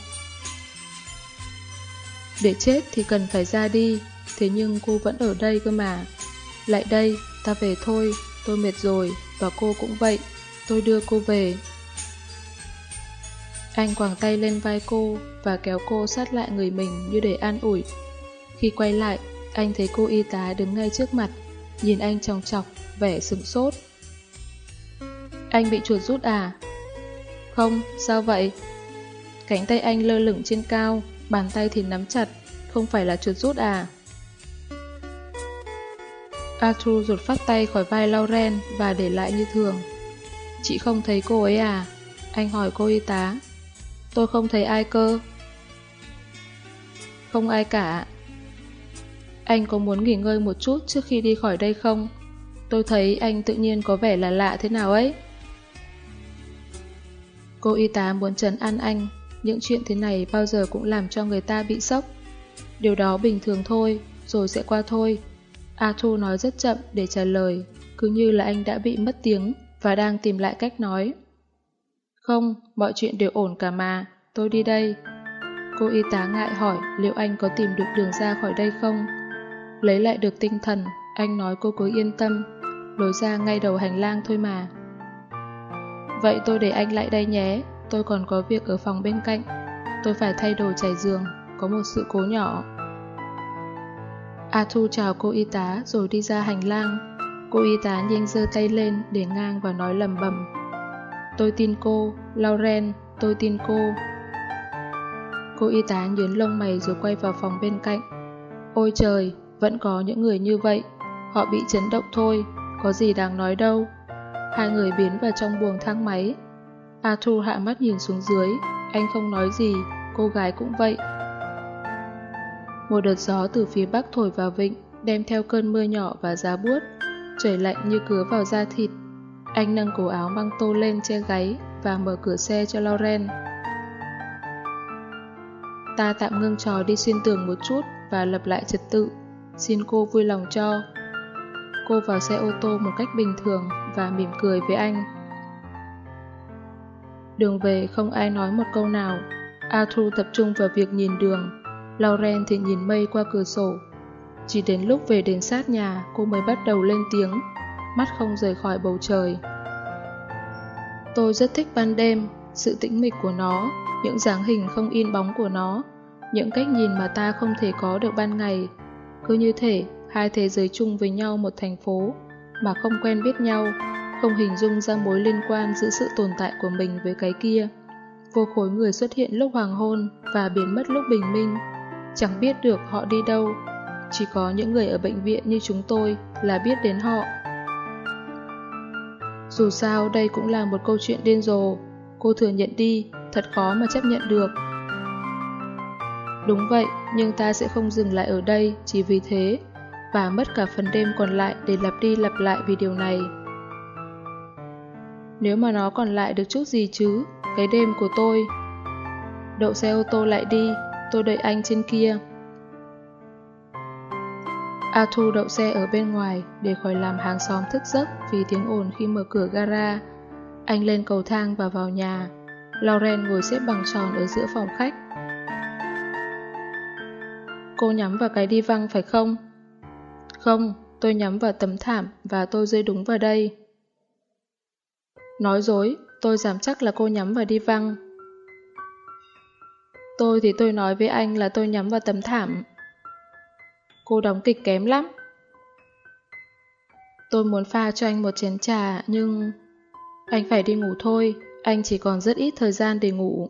Để chết thì cần phải ra đi, thế nhưng cô vẫn ở đây cơ mà. Lại đây, ta về thôi, tôi mệt rồi, và cô cũng vậy, tôi đưa cô về. Anh quàng tay lên vai cô và kéo cô sát lại người mình như để an ủi. Khi quay lại, anh thấy cô y tá đứng ngay trước mặt, nhìn anh chòng chọc, vẻ sửng sốt. Anh bị chuột rút à? Không, sao vậy? Cánh tay anh lơ lửng trên cao, bàn tay thì nắm chặt, không phải là chuột rút à? Arthur rụt phát tay khỏi vai Lauren và để lại như thường. Chị không thấy cô ấy à? Anh hỏi cô y tá. Tôi không thấy ai cơ. Không ai cả. Anh có muốn nghỉ ngơi một chút trước khi đi khỏi đây không? Tôi thấy anh tự nhiên có vẻ là lạ thế nào ấy. Cô y tá muốn trấn an anh. Những chuyện thế này bao giờ cũng làm cho người ta bị sốc. Điều đó bình thường thôi, rồi sẽ qua thôi. Arthur nói rất chậm để trả lời, cứ như là anh đã bị mất tiếng và đang tìm lại cách nói. Không, mọi chuyện đều ổn cả mà, tôi đi đây. Cô y tá ngại hỏi liệu anh có tìm được đường ra khỏi đây không. Lấy lại được tinh thần, anh nói cô cứ yên tâm, lối ra ngay đầu hành lang thôi mà. Vậy tôi để anh lại đây nhé, tôi còn có việc ở phòng bên cạnh. Tôi phải thay đồ trải giường, có một sự cố nhỏ. Arthur chào cô y tá rồi đi ra hành lang. Cô y tá nhanh giơ tay lên để ngang và nói lầm bầm. Tôi tin cô, Lauren, tôi tin cô. Cô y tá nhướng lông mày rồi quay vào phòng bên cạnh. Ôi trời, vẫn có những người như vậy. Họ bị chấn động thôi, có gì đáng nói đâu. Hai người biến vào trong buồng thang máy. Arthur hạ mắt nhìn xuống dưới, anh không nói gì, cô gái cũng vậy. Một đợt gió từ phía bắc thổi vào vịnh, đem theo cơn mưa nhỏ và giá buốt. Trời lạnh như cứa vào da thịt. Anh nâng cổ áo măng tô lên che gáy và mở cửa xe cho Lauren. Ta tạm ngưng trò đi xuyên tường một chút và lập lại trật tự. Xin cô vui lòng cho. Cô vào xe ô tô một cách bình thường và mỉm cười với anh. Đường về không ai nói một câu nào. Arthur tập trung vào việc nhìn đường. Lauren thì nhìn mây qua cửa sổ. Chỉ đến lúc về đến sát nhà, cô mới bắt đầu lên tiếng, mắt không rời khỏi bầu trời. Tôi rất thích ban đêm, sự tĩnh mịch của nó, những dáng hình không in bóng của nó, những cách nhìn mà ta không thể có được ban ngày. Cứ như thể hai thế giới chung với nhau một thành phố, mà không quen biết nhau, không hình dung ra mối liên quan giữa sự tồn tại của mình với cái kia. Vô khối người xuất hiện lúc hoàng hôn và biến mất lúc bình minh. Chẳng biết được họ đi đâu. Chỉ có những người ở bệnh viện như chúng tôi là biết đến họ. Dù sao đây cũng là một câu chuyện điên rồ. Cô thừa nhận đi, thật khó mà chấp nhận được. Đúng vậy, nhưng ta sẽ không dừng lại ở đây chỉ vì thế, và mất cả phần đêm còn lại để lặp đi lặp lại vì điều này. Nếu mà nó còn lại được chút gì chứ, cái đêm của tôi. Đậu xe ô tô lại đi, tôi đợi anh trên kia. Arthur đậu xe ở bên ngoài để khỏi làm hàng xóm thức giấc vì tiếng ồn khi mở cửa gara. Anh lên cầu thang và vào nhà. Lauren ngồi xếp bằng tròn ở giữa phòng khách. Cô nhắm vào cái đi văng phải không? Không, tôi nhắm vào tấm thảm và tôi rơi đúng vào đây. Nói dối, tôi dám chắc là cô nhắm vào đi văng. Tôi thì tôi nói với anh là tôi nhắm vào tấm thảm. Cô đóng kịch kém lắm. Tôi muốn pha cho anh một chén trà, nhưng... Anh phải đi ngủ thôi, anh chỉ còn rất ít thời gian để ngủ.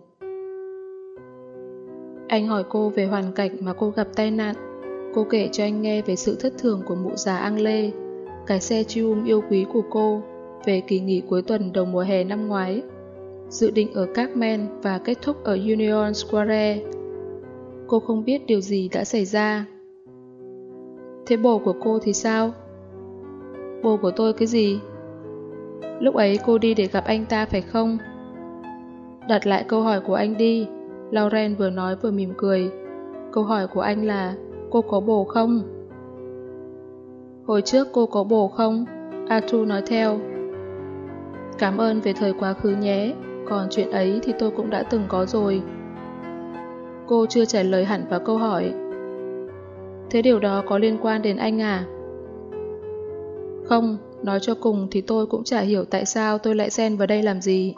Anh hỏi cô về hoàn cảnh mà cô gặp tai nạn. Cô kể cho anh nghe về sự thất thường của mụ già Ang Lê, cái xe Triumph yêu quý của cô, về kỳ nghỉ cuối tuần đầu mùa hè năm ngoái, dự định ở Carmen và kết thúc ở Union Square. Cô không biết điều gì đã xảy ra. Thế bồ của cô thì sao? Bồ của tôi cái gì? Lúc ấy cô đi để gặp anh ta phải không? Đặt lại câu hỏi của anh đi. Lauren vừa nói vừa mỉm cười. Câu hỏi của anh là, cô có bồ không? Hồi trước cô có bồ không? Arthur nói theo. Cảm ơn về thời quá khứ nhé, còn chuyện ấy thì tôi cũng đã từng có rồi. Cô chưa trả lời hẳn vào câu hỏi. Thế điều đó có liên quan đến anh à? Không, nói cho cùng thì tôi cũng chả hiểu tại sao tôi lại xen vào đây làm gì.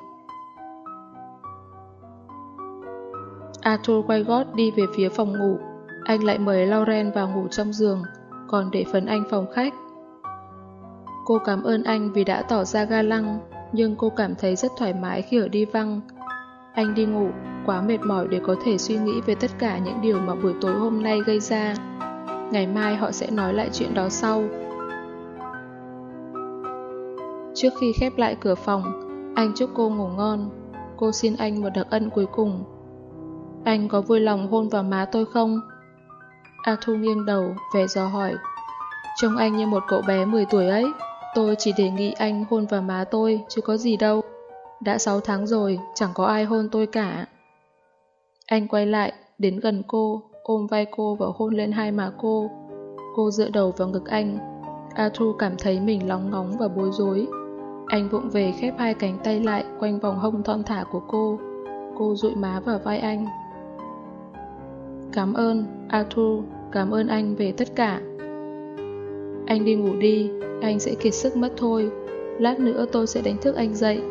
Arthur quay gót đi về phía phòng ngủ. Anh lại mời Lauren vào ngủ trong giường, còn để phần anh phòng khách. Cô cảm ơn anh vì đã tỏ ra ga lăng, nhưng cô cảm thấy rất thoải mái khi ở đi văng. Anh đi ngủ, quá mệt mỏi để có thể suy nghĩ về tất cả những điều mà buổi tối hôm nay gây ra. Ngày mai họ sẽ nói lại chuyện đó sau. Trước khi khép lại cửa phòng, Anh chúc cô ngủ ngon. Cô xin anh một đặc ân cuối cùng. Anh có vui lòng hôn vào má tôi không? Arthur nghiêng đầu, vẻ dò hỏi. Trông anh như một cậu bé mười tuổi ấy. Tôi chỉ đề nghị anh hôn vào má tôi, chứ có gì đâu. Đã sáu tháng rồi, chẳng có ai hôn tôi cả. Anh quay lại, đến gần cô, ôm vai cô và hôn lên hai má cô. Cô dựa đầu vào ngực anh. Arthur cảm thấy mình lóng ngóng và bối rối. Anh vụng về khép hai cánh tay lại quanh vòng hông thon thả của cô. Cô dụi má vào vai anh. Cảm ơn, Arthur, cảm ơn anh về tất cả. Anh đi ngủ đi, anh sẽ kiệt sức mất thôi. Lát nữa tôi sẽ đánh thức anh dậy.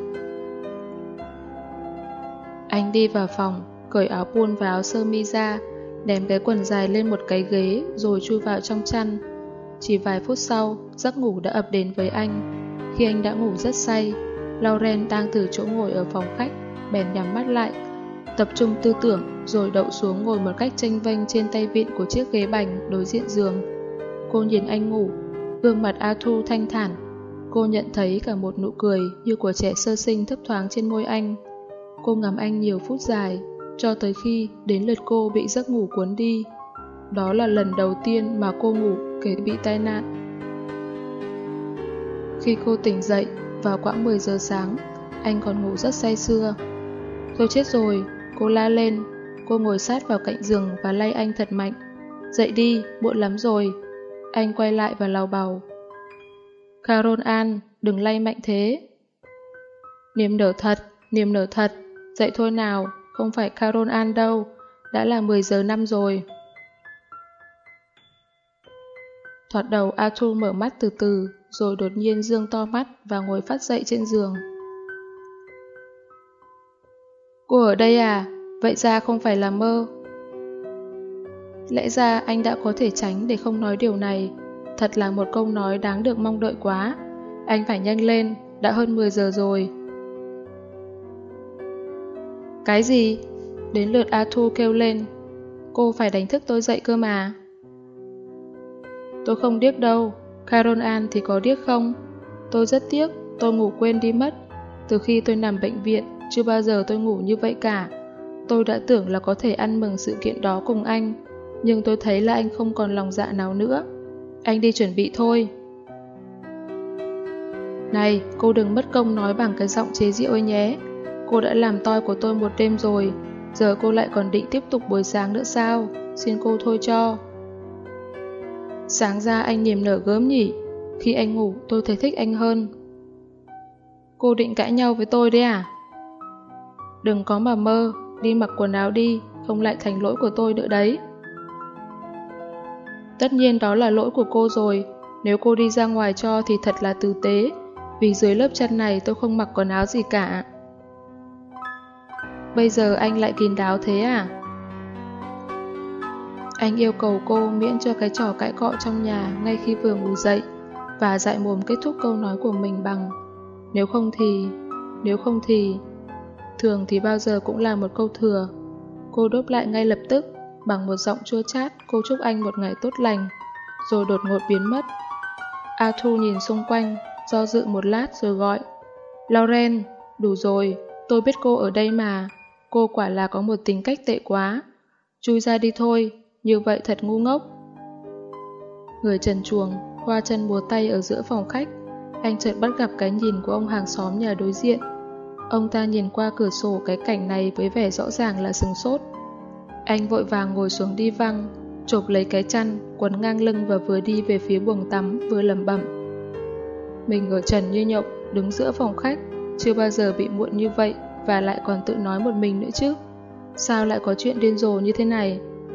Anh đi vào phòng, cởi áo buôn và áo sơ mi ra, ném cái quần dài lên một cái ghế rồi chui vào trong chăn. Chỉ vài phút sau, giấc ngủ đã ập đến với anh. Khi anh đã ngủ rất say, Lauren đang từ chỗ ngồi ở phòng khách, bèn nhắm mắt lại, tập trung tư tưởng rồi đậu xuống ngồi một cách chênh vênh trên tay vịn của chiếc ghế bành đối diện giường. Cô nhìn anh ngủ, gương mặt Arthur thanh thản. Cô nhận thấy cả một nụ cười như của trẻ sơ sinh thấp thoáng trên môi anh. Cô ngắm anh nhiều phút dài, cho tới khi đến lượt cô bị giấc ngủ cuốn đi. Đó là lần đầu tiên mà cô ngủ kể bị tai nạn. Khi cô tỉnh dậy, vào quãng mười giờ sáng, anh còn ngủ rất say sưa. Tôi chết rồi, cô la lên. Cô ngồi sát vào cạnh giường và lay anh thật mạnh. Dậy đi, muộn lắm rồi. Anh quay lại và lào bào. Carol Ann, đừng lay mạnh thế. Niềm nở thật, niềm nở thật. Dậy thôi nào, không phải Carol Ann đâu. Đã là mười giờ năm rồi. Thoạt đầu Arthur mở mắt từ từ, rồi đột nhiên dương to mắt và ngồi phắt dậy trên giường. Cô ở đây à? Vậy ra không phải là mơ. Lẽ ra anh đã có thể tránh để không nói điều này. Thật là một câu nói đáng được mong đợi quá. Anh phải nhanh lên, đã hơn mười giờ rồi. Cái gì? Đến lượt Arthur kêu lên. Cô phải đánh thức tôi dậy cơ mà. Tôi không điếc đâu. Carol Ann thì có điếc không? Tôi rất tiếc, tôi ngủ quên đi mất. Từ khi tôi nằm bệnh viện, chưa bao giờ tôi ngủ như vậy cả. Tôi đã tưởng là có thể ăn mừng sự kiện đó cùng anh, nhưng tôi thấy là anh không còn lòng dạ nào nữa. Anh đi chuẩn bị thôi. Này, cô đừng mất công nói bằng cái giọng chế giễu ấy nhé. Cô đã làm toi của tôi một đêm rồi, giờ cô lại còn định tiếp tục buổi sáng nữa sao? Xin cô thôi cho. Sáng ra anh niềm nở gớm nhỉ? Khi anh ngủ tôi thấy thích anh hơn. Cô định cãi nhau với tôi đấy à? Đừng có mà mơ, đi mặc quần áo đi, không lại thành lỗi của tôi nữa đấy. Tất nhiên đó là lỗi của cô rồi, nếu cô đi ra ngoài cho thì thật là tử tế, vì dưới lớp chân này tôi không mặc quần áo gì cả. Bây giờ anh lại kín đáo thế à? Anh yêu cầu cô miễn cho cái trò cãi cọ trong nhà ngay khi vừa ngủ dậy, và dại mồm kết thúc câu nói của mình bằng nếu không thì, nếu không thì. Thường thì bao giờ cũng là một câu thừa. Cô đáp lại ngay lập tức, bằng một giọng chua chát cô chúc anh một ngày tốt lành, rồi đột ngột biến mất. Arthur nhìn xung quanh, do dự một lát rồi gọi. Lauren, đủ rồi, tôi biết cô ở đây mà. Cô quả là có một tính cách tệ quá. Chui ra đi thôi, như vậy thật ngu ngốc. Người trần truồng, khoa chân búa tay ở giữa phòng khách. Anh chợt bắt gặp cái nhìn của ông hàng xóm nhà đối diện. Ông ta nhìn qua cửa sổ cái cảnh này với vẻ rõ ràng là sửng sốt. Anh vội vàng ngồi xuống đi văng, chộp lấy cái chăn, quấn ngang lưng và vừa đi về phía buồng tắm vừa lẩm bẩm. Mình ở trần như nhộng, đứng giữa phòng khách, chưa bao giờ bị muộn như vậy và lại còn tự nói một mình nữa chứ. Sao lại có chuyện điên rồ như thế này?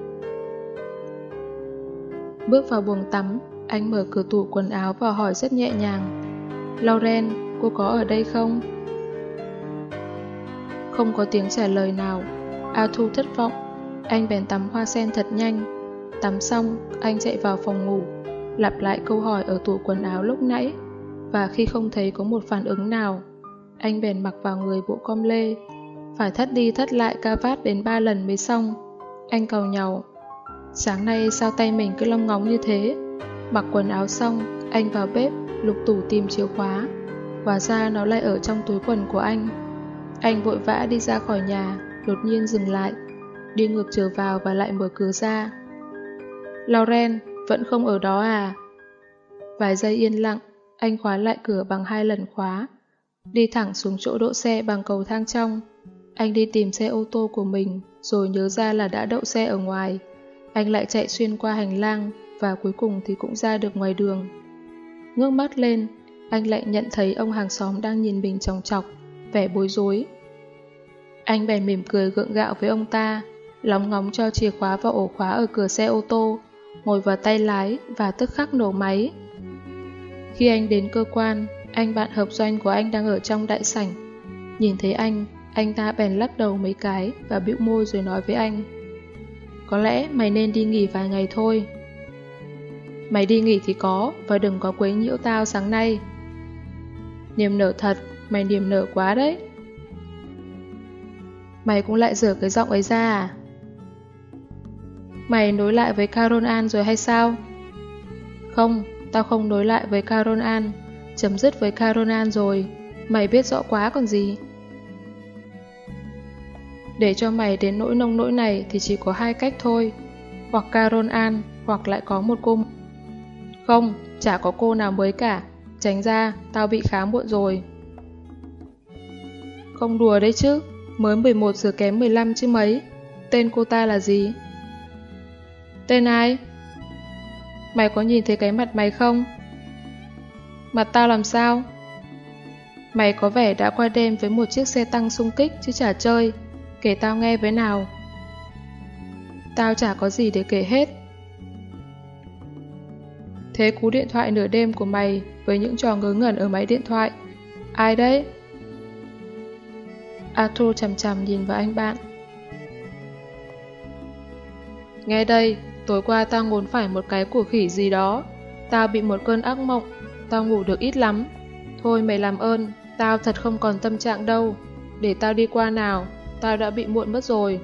Bước vào buồng tắm, anh mở cửa tủ quần áo và hỏi rất nhẹ nhàng. Lauren, cô có ở đây không? Không có tiếng trả lời nào. Arthur thất vọng. Anh bèn tắm hoa sen thật nhanh. Tắm xong, anh chạy vào phòng ngủ, lặp lại câu hỏi ở tủ quần áo lúc nãy, và khi không thấy có một phản ứng nào, anh bèn mặc vào người bộ com lê. Phải thắt đi thắt lại ca vát đến ba lần mới xong. Anh càu nhàu. Sáng nay sao tay mình cứ lông ngóng như thế? Mặc quần áo xong, anh vào bếp, lục tủ tìm chìa khóa. Hóa ra nó lại ở trong túi quần của anh. Anh vội vã đi ra khỏi nhà, đột nhiên dừng lại, đi ngược trở vào và lại mở cửa ra. Lauren, vẫn không ở đó à? Vài giây yên lặng, anh khóa lại cửa bằng hai lần khóa, đi thẳng xuống chỗ đỗ xe bằng cầu thang trong. Anh đi tìm xe ô tô của mình, rồi nhớ ra là đã đậu xe ở ngoài. Anh lại chạy xuyên qua hành lang, và cuối cùng thì cũng ra được ngoài đường. Ngước mắt lên, anh lại nhận thấy ông hàng xóm đang nhìn mình chòng chọc, vẻ bối rối. Anh bèn mỉm cười gượng gạo với ông ta, lóng ngóng cho chìa khóa vào ổ khóa ở cửa xe ô tô, ngồi vào tay lái và tức khắc nổ máy. Khi anh đến cơ quan, anh bạn hợp doanh của anh đang ở trong đại sảnh. Nhìn thấy anh, anh ta bèn lắc đầu mấy cái và bĩu môi rồi nói với anh: Có lẽ mày nên đi nghỉ vài ngày thôi. Mày đi nghỉ thì có, và đừng có quấy nhiễu tao sáng nay. Niềm nở thật, mày niềm nở quá đấy. Mày cũng lại dở cái giọng ấy ra à? Mày nối lại với Carol Ann rồi hay sao? Không, tao không nối lại với Carol Ann, chấm dứt với Carol Ann rồi. Mày biết rõ quá còn gì. Để cho mày đến nỗi nông nỗi này thì chỉ có hai cách thôi. Hoặc Carol Ann, hoặc lại có một cô. Không, chả có cô nào mới cả. Tránh ra, tao bị khá muộn rồi. Không đùa đấy chứ, mới mười một giờ kém mười lăm chứ mấy. Tên cô ta là gì? Tên ai? Mày có nhìn thấy cái mặt mày không? Mặt tao làm sao? Mày có vẻ đã qua đêm với một chiếc xe tăng xung kích chứ chả chơi. Kể tao nghe với nào. Tao chả có gì để kể hết. Thế cú điện thoại nửa đêm của mày với những trò ngớ ngẩn ở máy điện thoại, ai đấy? Arthur chằm chằm nhìn vào anh bạn. Nghe đây, tối qua tao ngốn phải một cái của khỉ gì đó. Tao bị một cơn ác mộng, tao ngủ được ít lắm. Thôi mày làm ơn, tao thật không còn tâm trạng đâu. Để tao đi qua nào, tao đã bị muộn mất rồi.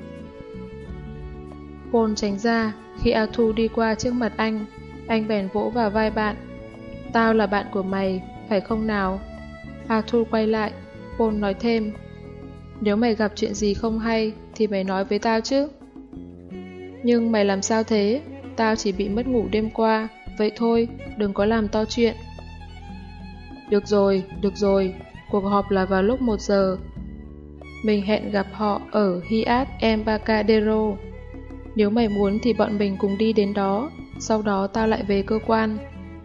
Paul tránh ra, khi Arthur đi qua trước mặt anh, anh bèn vỗ vào vai bạn. Tao là bạn của mày, phải không nào? Arthur quay lại, Paul nói thêm. Nếu mày gặp chuyện gì không hay, thì mày nói với tao chứ. Nhưng mày làm sao thế? Tao chỉ bị mất ngủ đêm qua, vậy thôi, đừng có làm to chuyện. Được rồi, được rồi, cuộc họp là vào lúc một giờ. Mình hẹn gặp họ ở Hyatt Embarcadero. Nếu mày muốn thì bọn mình cùng đi đến đó, sau đó tao lại về cơ quan.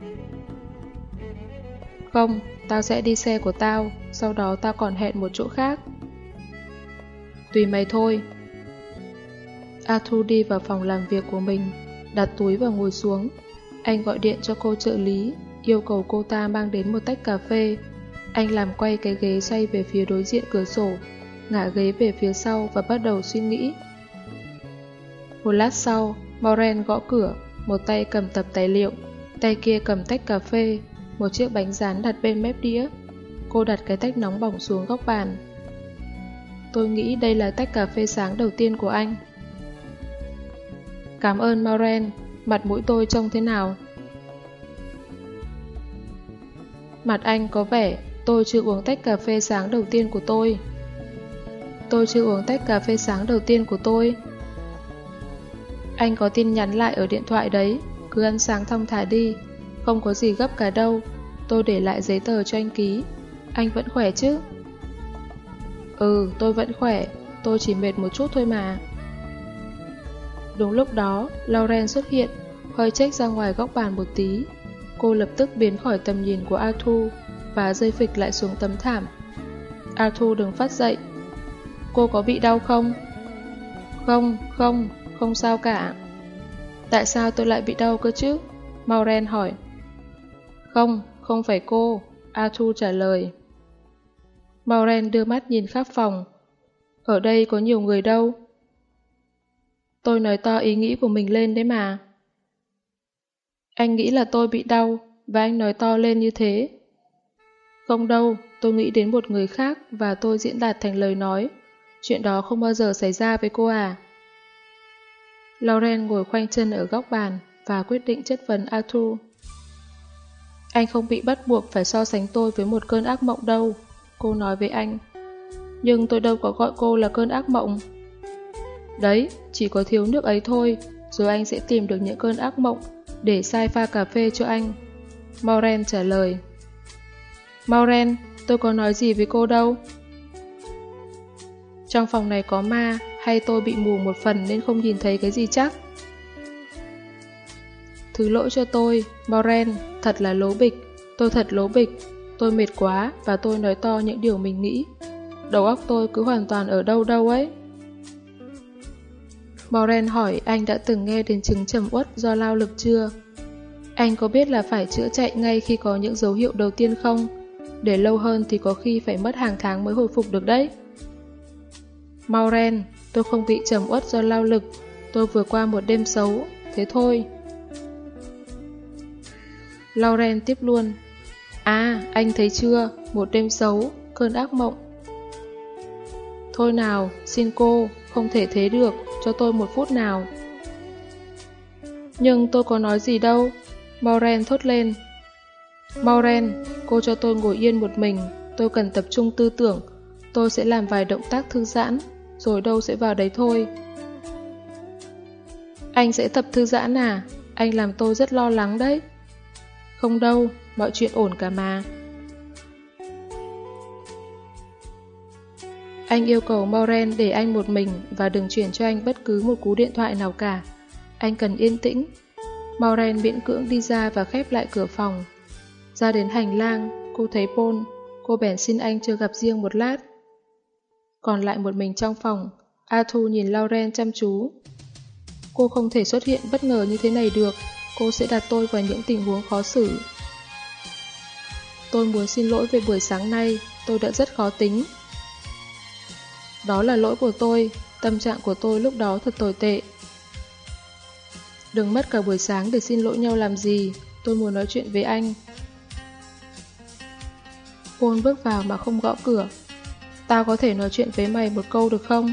Không, tao sẽ đi xe của tao, sau đó tao còn hẹn một chỗ khác. Tùy mày thôi. Arthur đi vào phòng làm việc của mình, đặt túi và ngồi xuống. Anh gọi điện cho cô trợ lý, yêu cầu cô ta mang đến một tách cà phê. Anh làm quay cái ghế xoay về phía đối diện cửa sổ, ngả ghế về phía sau và bắt đầu suy nghĩ. Một lát sau, Maureen gõ cửa, một tay cầm tập tài liệu, tay kia cầm tách cà phê, một chiếc bánh rán đặt bên mép đĩa. Cô đặt cái tách nóng bỏng xuống góc bàn. Tôi nghĩ đây là tách cà phê sáng đầu tiên của anh. Cảm ơn Maureen, mặt mũi tôi trông thế nào? Mặt anh có vẻ tôi chưa uống tách cà phê sáng đầu tiên của tôi. Tôi chưa uống tách cà phê sáng đầu tiên của tôi. Anh có tin nhắn lại ở điện thoại đấy, cứ ăn sáng thong thả đi, không có gì gấp cả đâu. Tôi để lại giấy tờ cho anh ký. Anh vẫn khỏe chứ? Ừ, tôi vẫn khỏe, tôi chỉ mệt một chút thôi mà. Đúng lúc đó, Lauren xuất hiện, hơi chếch ra ngoài góc bàn một tí. Cô lập tức biến khỏi tầm nhìn của Arthur và rơi phịch lại xuống tấm thảm. Arthur đừng phát dậy. Cô có bị đau không? Không, không, không sao cả. Tại sao tôi lại bị đau cơ chứ? Maureen hỏi. Không, không phải cô, Arthur trả lời. Maureen đưa mắt nhìn khắp phòng. Ở đây có nhiều người đâu. Tôi nói to ý nghĩ của mình lên đấy mà. Anh nghĩ là tôi bị đau, và anh nói to lên như thế. Không đâu, tôi nghĩ đến một người khác và tôi diễn đạt thành lời nói. Chuyện đó không bao giờ xảy ra với cô à? Lauren ngồi khoanh chân ở góc bàn và quyết định chất vấn Arthur. Anh không bị bắt buộc phải so sánh tôi với một cơn ác mộng đâu, cô nói với anh. Nhưng tôi đâu có gọi cô là cơn ác mộng. Đấy, chỉ có thiếu nước ấy thôi, rồi anh sẽ tìm được những cơn ác mộng để sai pha cà phê cho anh. Maureen trả lời. Maureen, tôi có nói gì với cô đâu. Trong phòng này có ma, hay tôi bị mù một phần nên không nhìn thấy cái gì chắc? Thứ lỗi cho tôi, Maureen, thật là lố bịch, tôi thật lố bịch, tôi mệt quá và tôi nói to những điều mình nghĩ. Đầu óc tôi cứ hoàn toàn ở đâu đâu ấy. Maureen hỏi anh đã từng nghe đến chứng trầm uất do lao lực chưa? Anh có biết là phải chữa chạy ngay khi có những dấu hiệu đầu tiên không? Để lâu hơn thì có khi phải mất hàng tháng mới hồi phục được đấy. Maureen, tôi không bị trầm uất do lao lực, tôi vừa qua một đêm xấu, thế thôi. Lauren tiếp luôn. À, anh thấy chưa, một đêm xấu, cơn ác mộng. Thôi nào, xin cô, không thể thế được, cho tôi một phút nào. Nhưng tôi có nói gì đâu, Maureen thốt lên. Maureen, cô cho tôi ngồi yên một mình, tôi cần tập trung tư tưởng, tôi sẽ làm vài động tác thư giãn, rồi đâu sẽ vào đấy thôi. Anh sẽ tập thư giãn à? Anh làm tôi rất lo lắng đấy. Không đâu, mọi chuyện ổn cả mà. Anh yêu cầu Maureen để anh một mình và đừng chuyển cho anh bất cứ một cú điện thoại nào cả. Anh cần yên tĩnh. Maureen miễn cưỡng đi ra và khép lại cửa phòng. Ra đến hành lang, cô thấy Paul, cô bèn xin anh chưa gặp riêng một lát. Còn lại một mình trong phòng, Arthur nhìn Lauren chăm chú. Cô không thể xuất hiện bất ngờ như thế này được, cô sẽ đặt tôi vào những tình huống khó xử. Tôi muốn xin lỗi về buổi sáng nay, tôi đã rất khó tính. Đó là lỗi của tôi, tâm trạng của tôi lúc đó thật tồi tệ. Đừng mất cả buổi sáng để xin lỗi nhau làm gì, tôi muốn nói chuyện với anh. Paul bước vào mà không gõ cửa. Tao có thể nói chuyện với mày một câu được không?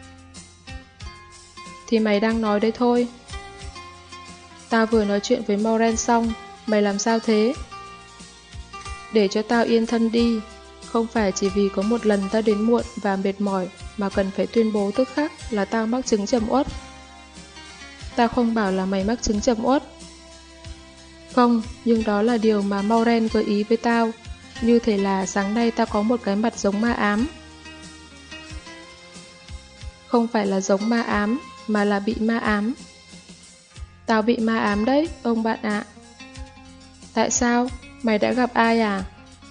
Thì mày đang nói đấy thôi. Tao vừa nói chuyện với Maureen xong, mày làm sao thế? Để cho tao yên thân đi, không phải chỉ vì có một lần tao đến muộn và mệt mỏi mà cần phải tuyên bố tức khắc là tao mắc chứng trầm uất. Tao không bảo là mày mắc chứng trầm uất. Không, nhưng đó là điều mà Maureen gợi ý với tao, như thể là sáng nay tao có một cái mặt giống ma ám. Không phải là giống ma ám, mà là bị ma ám. Tao bị ma ám đấy, ông bạn ạ. Tại sao? Mày đã gặp ai à?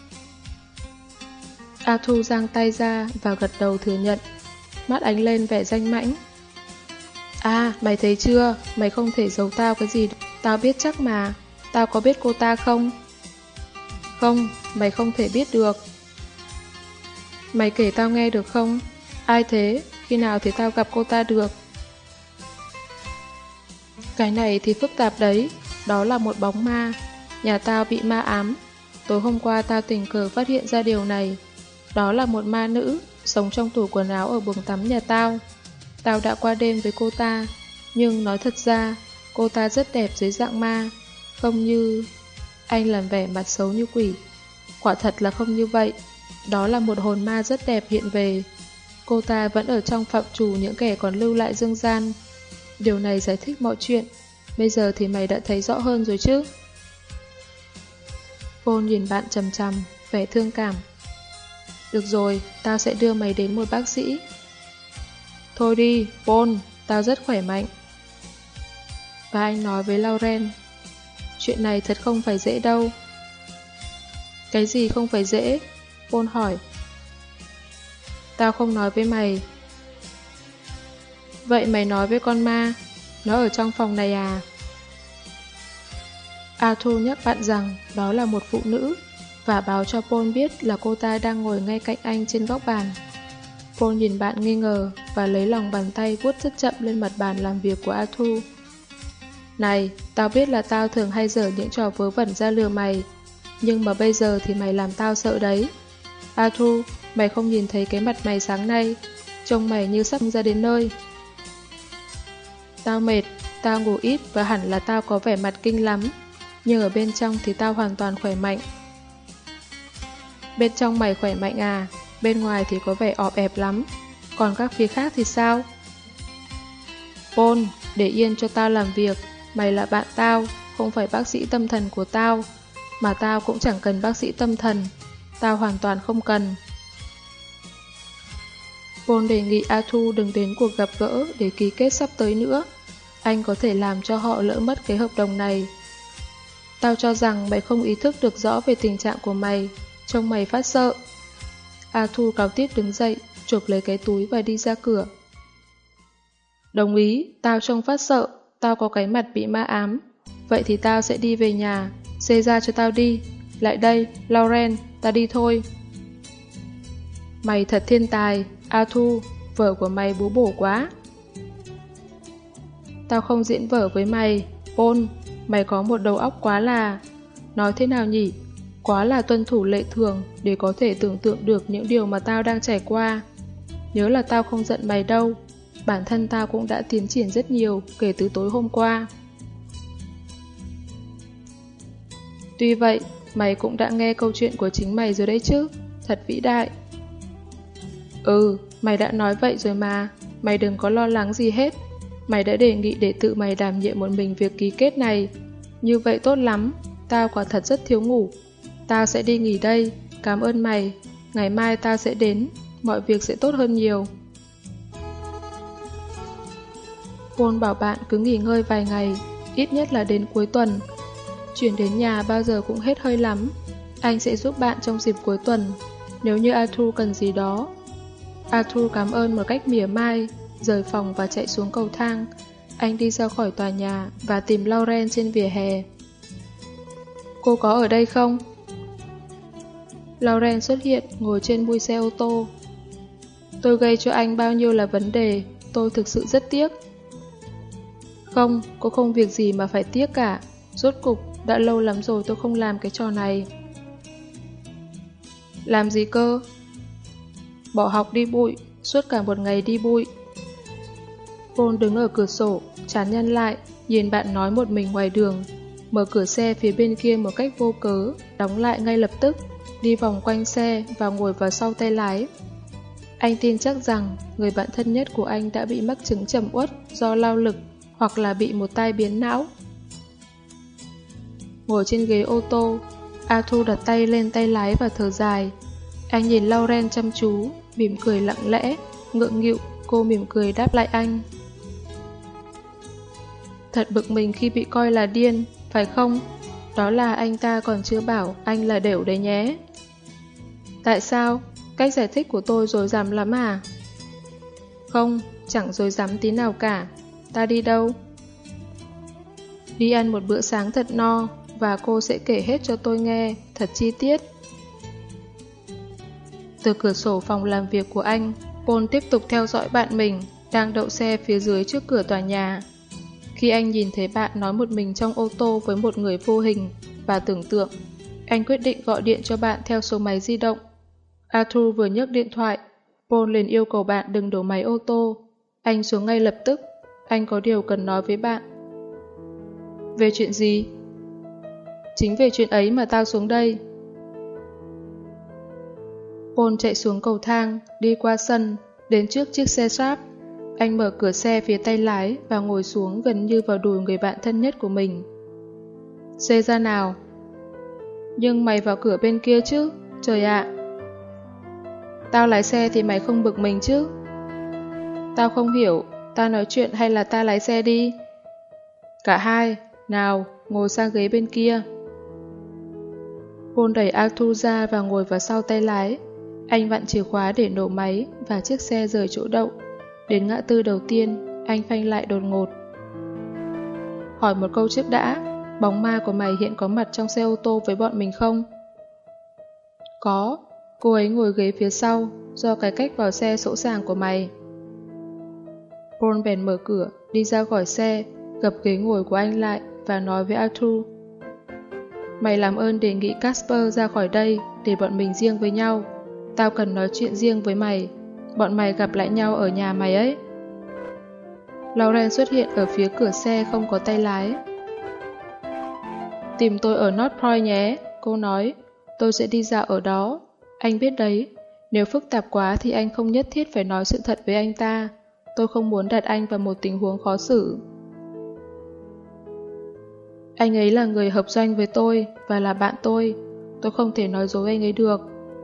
Arthur giang tay ra và gật đầu thừa nhận, mắt ánh lên vẻ danh mãnh. À, mày thấy chưa? Mày không thể giấu tao cái gì. Tao biết chắc mà. Tao có biết cô ta không? Không, mày không thể biết được. Mày kể tao nghe được không? Ai thế? Khi nào thì tao gặp cô ta được? Cái này thì phức tạp đấy. Đó là một bóng ma. Nhà tao bị ma ám. Tối hôm qua tao tình cờ phát hiện ra điều này. Đó là một ma nữ, sống trong tủ quần áo ở buồng tắm nhà tao. Tao đã qua đêm với cô ta, nhưng nói thật ra, cô ta rất đẹp dưới dạng ma, không như... Anh làm vẻ mặt xấu như quỷ. Quả thật là không như vậy. Đó là một hồn ma rất đẹp hiện về. Cô ta vẫn ở trong phạm trù những kẻ còn lưu lại dương gian. Điều này giải thích mọi chuyện. Bây giờ thì mày đã thấy rõ hơn rồi chứ? Paul nhìn bạn chằm chằm, vẻ thương cảm. Được rồi, tao sẽ đưa mày đến một bác sĩ. Thôi đi, Paul, tao rất khỏe mạnh. Và anh nói với Lauren, chuyện này thật không phải dễ đâu. Cái gì không phải dễ? Paul hỏi. Tao không nói với mày. Vậy mày nói với con ma, nó ở trong phòng này à? Arthur nhắc bạn rằng đó là một phụ nữ và báo cho Paul biết là cô ta đang ngồi ngay cạnh anh trên góc bàn. Paul nhìn bạn nghi ngờ và lấy lòng bàn tay vuốt rất chậm lên mặt bàn làm việc của Arthur. Này, tao biết là tao thường hay dở những trò vớ vẩn ra lừa mày, nhưng mà bây giờ thì mày làm tao sợ đấy. Arthur, mày không nhìn thấy cái mặt mày sáng nay, trông mày như sắp ra đến nơi. Tao mệt, tao ngủ ít và hẳn là tao có vẻ mặt kinh lắm. nhưng ở bên trong thì tao hoàn toàn khỏe mạnh. Bên trong mày khỏe mạnh à? Bên ngoài thì có vẻ ọp ẹp lắm. Còn các phía khác thì sao? Paul, để yên cho tao làm việc. Mày là bạn tao, không phải bác sĩ tâm thần của tao. Mà tao cũng chẳng cần bác sĩ tâm thần. Tao hoàn toàn không cần. Paul đề nghị Arthur đừng đến cuộc gặp gỡ để ký kết sắp tới nữa. Anh có thể làm cho họ lỡ mất cái hợp đồng này. Tao cho rằng mày không ý thức được rõ về tình trạng của mày. Trông mày phát sợ. Arthur cáu tiết đứng dậy, chộp lấy cái túi và đi ra cửa. Đồng ý, tao trông phát sợ. Tao có cái mặt bị ma ám. Vậy thì tao sẽ đi về nhà. Xê ra cho tao đi. Lại đây, Lauren, ta đi thôi. Mày thật thiên tài, Arthur, vở của mày bú bổ quá. Tao không diễn vở với mày, Paul, mày có một đầu óc quá là... Nói thế nào nhỉ? Quá là tuân thủ lệ thường để có thể tưởng tượng được những điều mà tao đang trải qua. Nhớ là tao không giận mày đâu. Bản thân tao cũng đã tiến triển rất nhiều kể từ tối hôm qua. Tuy vậy, mày cũng đã nghe câu chuyện của chính mày rồi đấy chứ. Thật vĩ đại. Ừ, mày đã nói vậy rồi mà. Mày đừng có lo lắng gì hết. Mày đã đề nghị để tự mày đảm nhiệm một mình việc ký kết này. Như vậy tốt lắm. Tao quả thật rất thiếu ngủ. Tao sẽ đi nghỉ đây. Cảm ơn mày. Ngày mai tao sẽ đến. Mọi việc sẽ tốt hơn nhiều. Paul bảo bạn cứ nghỉ ngơi vài ngày, ít nhất là đến cuối tuần. Chuyển đến nhà bao giờ cũng hết hơi lắm. Anh sẽ giúp bạn trong dịp cuối tuần, nếu như Arthur cần gì đó. Arthur cảm ơn một cách mỉa mai, rời phòng và chạy xuống cầu thang. Anh đi ra khỏi tòa nhà và tìm Lauren trên vỉa hè. Cô có ở đây không? Lauren xuất hiện ngồi trên mui xe ô tô. Tôi gây cho anh bao nhiêu là vấn đề, tôi thực sự rất tiếc. Không, có không việc gì mà phải tiếc cả. Rốt cục, đã lâu lắm rồi tôi không làm cái trò này. Làm gì cơ? Bỏ học đi bụi, suốt cả một ngày đi bụi. Paul đứng ở cửa sổ, chán nhăn lại, nhìn bạn nói một mình ngoài đường. Mở cửa xe phía bên kia một cách vô cớ, đóng lại ngay lập tức, đi vòng quanh xe và ngồi vào sau tay lái. Anh tin chắc rằng người bạn thân nhất của anh đã bị mắc chứng trầm uất do lao lực hoặc là bị một tai biến não. Ngồi trên ghế ô tô, Arthur đặt tay lên tay lái và thở dài. Anh nhìn Lauren chăm chú, mỉm cười lặng lẽ, ngượng nghịu, cô mỉm cười đáp lại anh. Thật bực mình khi bị coi là điên, phải không? Đó là anh ta còn chưa bảo anh là đểu đấy nhé. Tại sao? Cách giải thích của tôi dối dám lắm à? Không, chẳng dối dám tí nào cả. Ta đi đâu? Đi ăn một bữa sáng thật no, và cô sẽ kể hết cho tôi nghe, thật chi tiết. Từ cửa sổ phòng làm việc của anh, Paul tiếp tục theo dõi bạn mình, đang đậu xe phía dưới trước cửa tòa nhà. Khi anh nhìn thấy bạn nói một mình trong ô tô với một người vô hình và tưởng tượng, anh quyết định gọi điện cho bạn theo số máy di động. Arthur vừa nhấc điện thoại, Paul liền yêu cầu bạn đừng đổ máy ô tô. Anh xuống ngay lập tức, anh có điều cần nói với bạn. Về chuyện gì? Chính về chuyện ấy mà tao xuống đây. Paul chạy xuống cầu thang, đi qua sân, đến trước chiếc xe Sharp. Anh mở cửa xe phía tay lái và ngồi xuống gần như vào đùi người bạn thân nhất của mình. Xê ra nào. Nhưng mày vào cửa bên kia chứ, trời ạ. Tao lái xe thì mày không bực mình chứ? Tao không hiểu, ta nói chuyện hay là ta lái xe đi? Cả hai, nào, ngồi sang ghế bên kia. Paul đẩy Arthur ra và ngồi vào sau tay lái. Anh vặn chìa khóa để nổ máy và chiếc xe rời chỗ đậu. Đến ngã tư đầu tiên, anh phanh lại đột ngột. Hỏi một câu trước đã, bóng ma của mày hiện có mặt trong xe ô tô với bọn mình không? Có, cô ấy ngồi ghế phía sau, do cái cách vào xe sỗ sàng của mày. Paul bèn mở cửa, đi ra khỏi xe, gập ghế ngồi của anh lại và nói với Arthur. Mày làm ơn đề nghị Casper ra khỏi đây để bọn mình riêng với nhau. Tao cần nói chuyện riêng với mày. Bọn mày gặp lại nhau ở nhà mày ấy. Lauren xuất hiện ở phía cửa xe không có tay lái. tìm tôi ở North Point nhé, cô nói. Tôi sẽ đi dạo ở đó. Anh biết đấy, nếu phức tạp quá thì anh không nhất thiết phải nói sự thật với anh ta. Tôi không muốn đặt anh vào một tình huống khó xử. Anh ấy là người hợp doanh với tôi và là bạn tôi. Tôi không thể nói dối anh ấy được.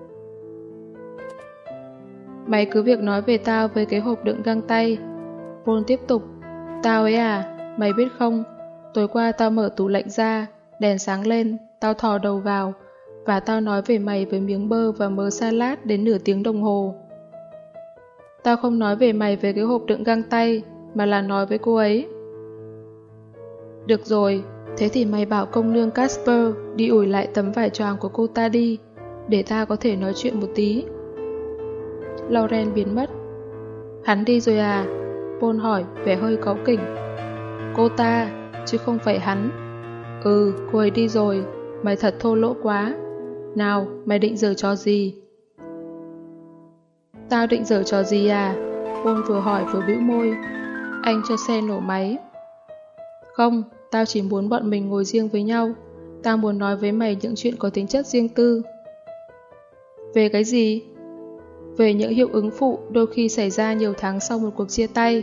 Mày cứ việc nói về tao với cái hộp đựng găng tay. Paul tiếp tục. Tao ấy à, mày biết không, tối qua tao mở tủ lạnh ra, đèn sáng lên, tao thò đầu vào, và tao nói về mày với miếng bơ và mớ salad đến nửa tiếng đồng hồ. Tao không nói về mày với cái hộp đựng găng tay, mà là nói với cô ấy. Được rồi, thế thì mày bảo công nương Casper đi ủi lại tấm vải choàng của cô ta đi, để ta có thể nói chuyện một tí. Lauren biến mất. Hắn đi rồi à? Paul hỏi, vẻ hơi cáu kỉnh. Cô ta, chứ không phải hắn. Ừ, cô ấy đi rồi, mày thật thô lỗ quá. Nào, mày định giở trò gì? Tao định giở trò gì à? Paul vừa hỏi vừa bĩu môi. Anh cho xe nổ máy. Không, tao chỉ muốn bọn mình ngồi riêng với nhau. Tao muốn nói với mày những chuyện có tính chất riêng tư. Về cái gì? Về những hiệu ứng phụ đôi khi xảy ra nhiều tháng sau một cuộc chia tay.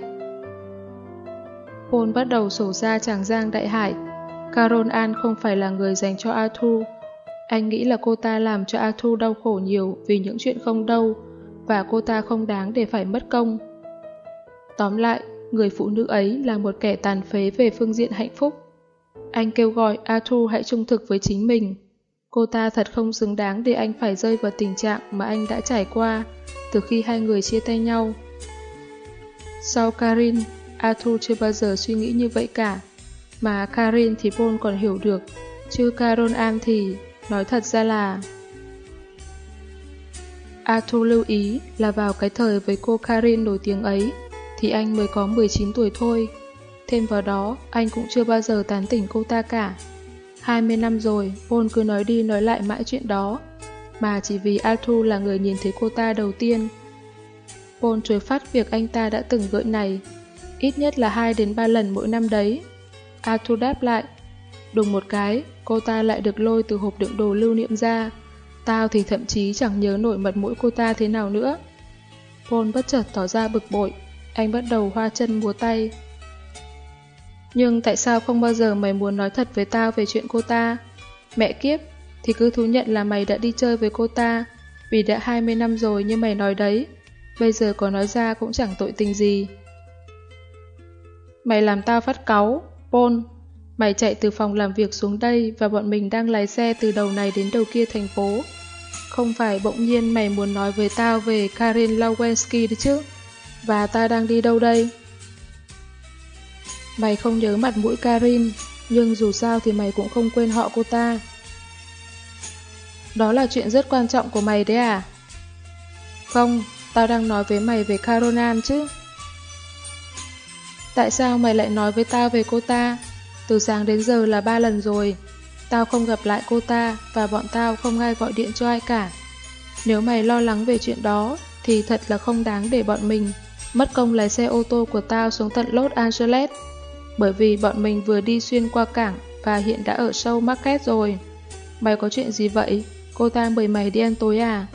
Paul bắt đầu sổ ra tràng giang đại hải. Carol Ann không phải là người dành cho Arthur. Anh nghĩ là cô ta làm cho Arthur đau khổ nhiều vì những chuyện không đâu, và cô ta không đáng để phải mất công. Tóm lại, người phụ nữ ấy là một kẻ tàn phế về phương diện hạnh phúc. Anh kêu gọi Arthur hãy trung thực với chính mình. Cô ta thật không xứng đáng để anh phải rơi vào tình trạng mà anh đã trải qua từ khi hai người chia tay nhau. Sau Karin, Arthur chưa bao giờ suy nghĩ như vậy cả. Mà Karin thì Paul còn hiểu được, chứ Carol Ann thì nói thật ra là... Arthur lưu ý là vào cái thời với cô Karin nổi tiếng ấy thì anh mới có mười chín tuổi thôi. Thêm vào đó, anh cũng chưa bao giờ tán tỉnh cô ta cả. hai mươi năm rồi, Paul cứ nói đi nói lại mãi chuyện đó, mà chỉ vì Arthur là người nhìn thấy cô ta đầu tiên. Paul chối phát việc anh ta đã từng gợi này, ít nhất là hai đến ba lần mỗi năm đấy. Arthur đáp lại, đùng một cái, cô ta lại được lôi từ hộp đựng đồ lưu niệm ra. Tao thì thậm chí chẳng nhớ nổi mật mũi cô ta thế nào nữa. Paul bất chợt tỏ ra bực bội, anh bắt đầu hoa chân múa tay. Nhưng tại sao không bao giờ mày muốn nói thật với tao về chuyện cô ta? Mẹ kiếp, thì cứ thú nhận là mày đã đi chơi với cô ta, vì đã hai mươi năm rồi như mày nói đấy. Bây giờ có nói ra cũng chẳng tội tình gì. Mày làm tao phát cáu, Paul. Mày chạy từ phòng làm việc xuống đây và bọn mình đang lái xe từ đầu này đến đầu kia thành phố. Không phải bỗng nhiên mày muốn nói với tao về Karin Lawensky đấy chứ? Và ta đang đi đâu đây? Mày không nhớ mặt mũi Karin, nhưng dù sao thì mày cũng không quên họ cô ta. Đó là chuyện rất quan trọng của mày đấy à? Không, tao đang nói với mày về Carol Ann chứ. Tại sao mày lại nói với tao về cô ta? Từ sáng đến giờ là ba lần rồi. Tao không gặp lại cô ta và bọn tao không ai gọi điện cho ai cả. Nếu mày lo lắng về chuyện đó thì thật là không đáng để bọn mình mất công lái xe ô tô của tao xuống tận Los Angeles. Bởi vì bọn mình vừa đi xuyên qua cảng và hiện đã ở show market rồi. Mày có chuyện gì vậy? Cô ta mời mày đi ăn tối à?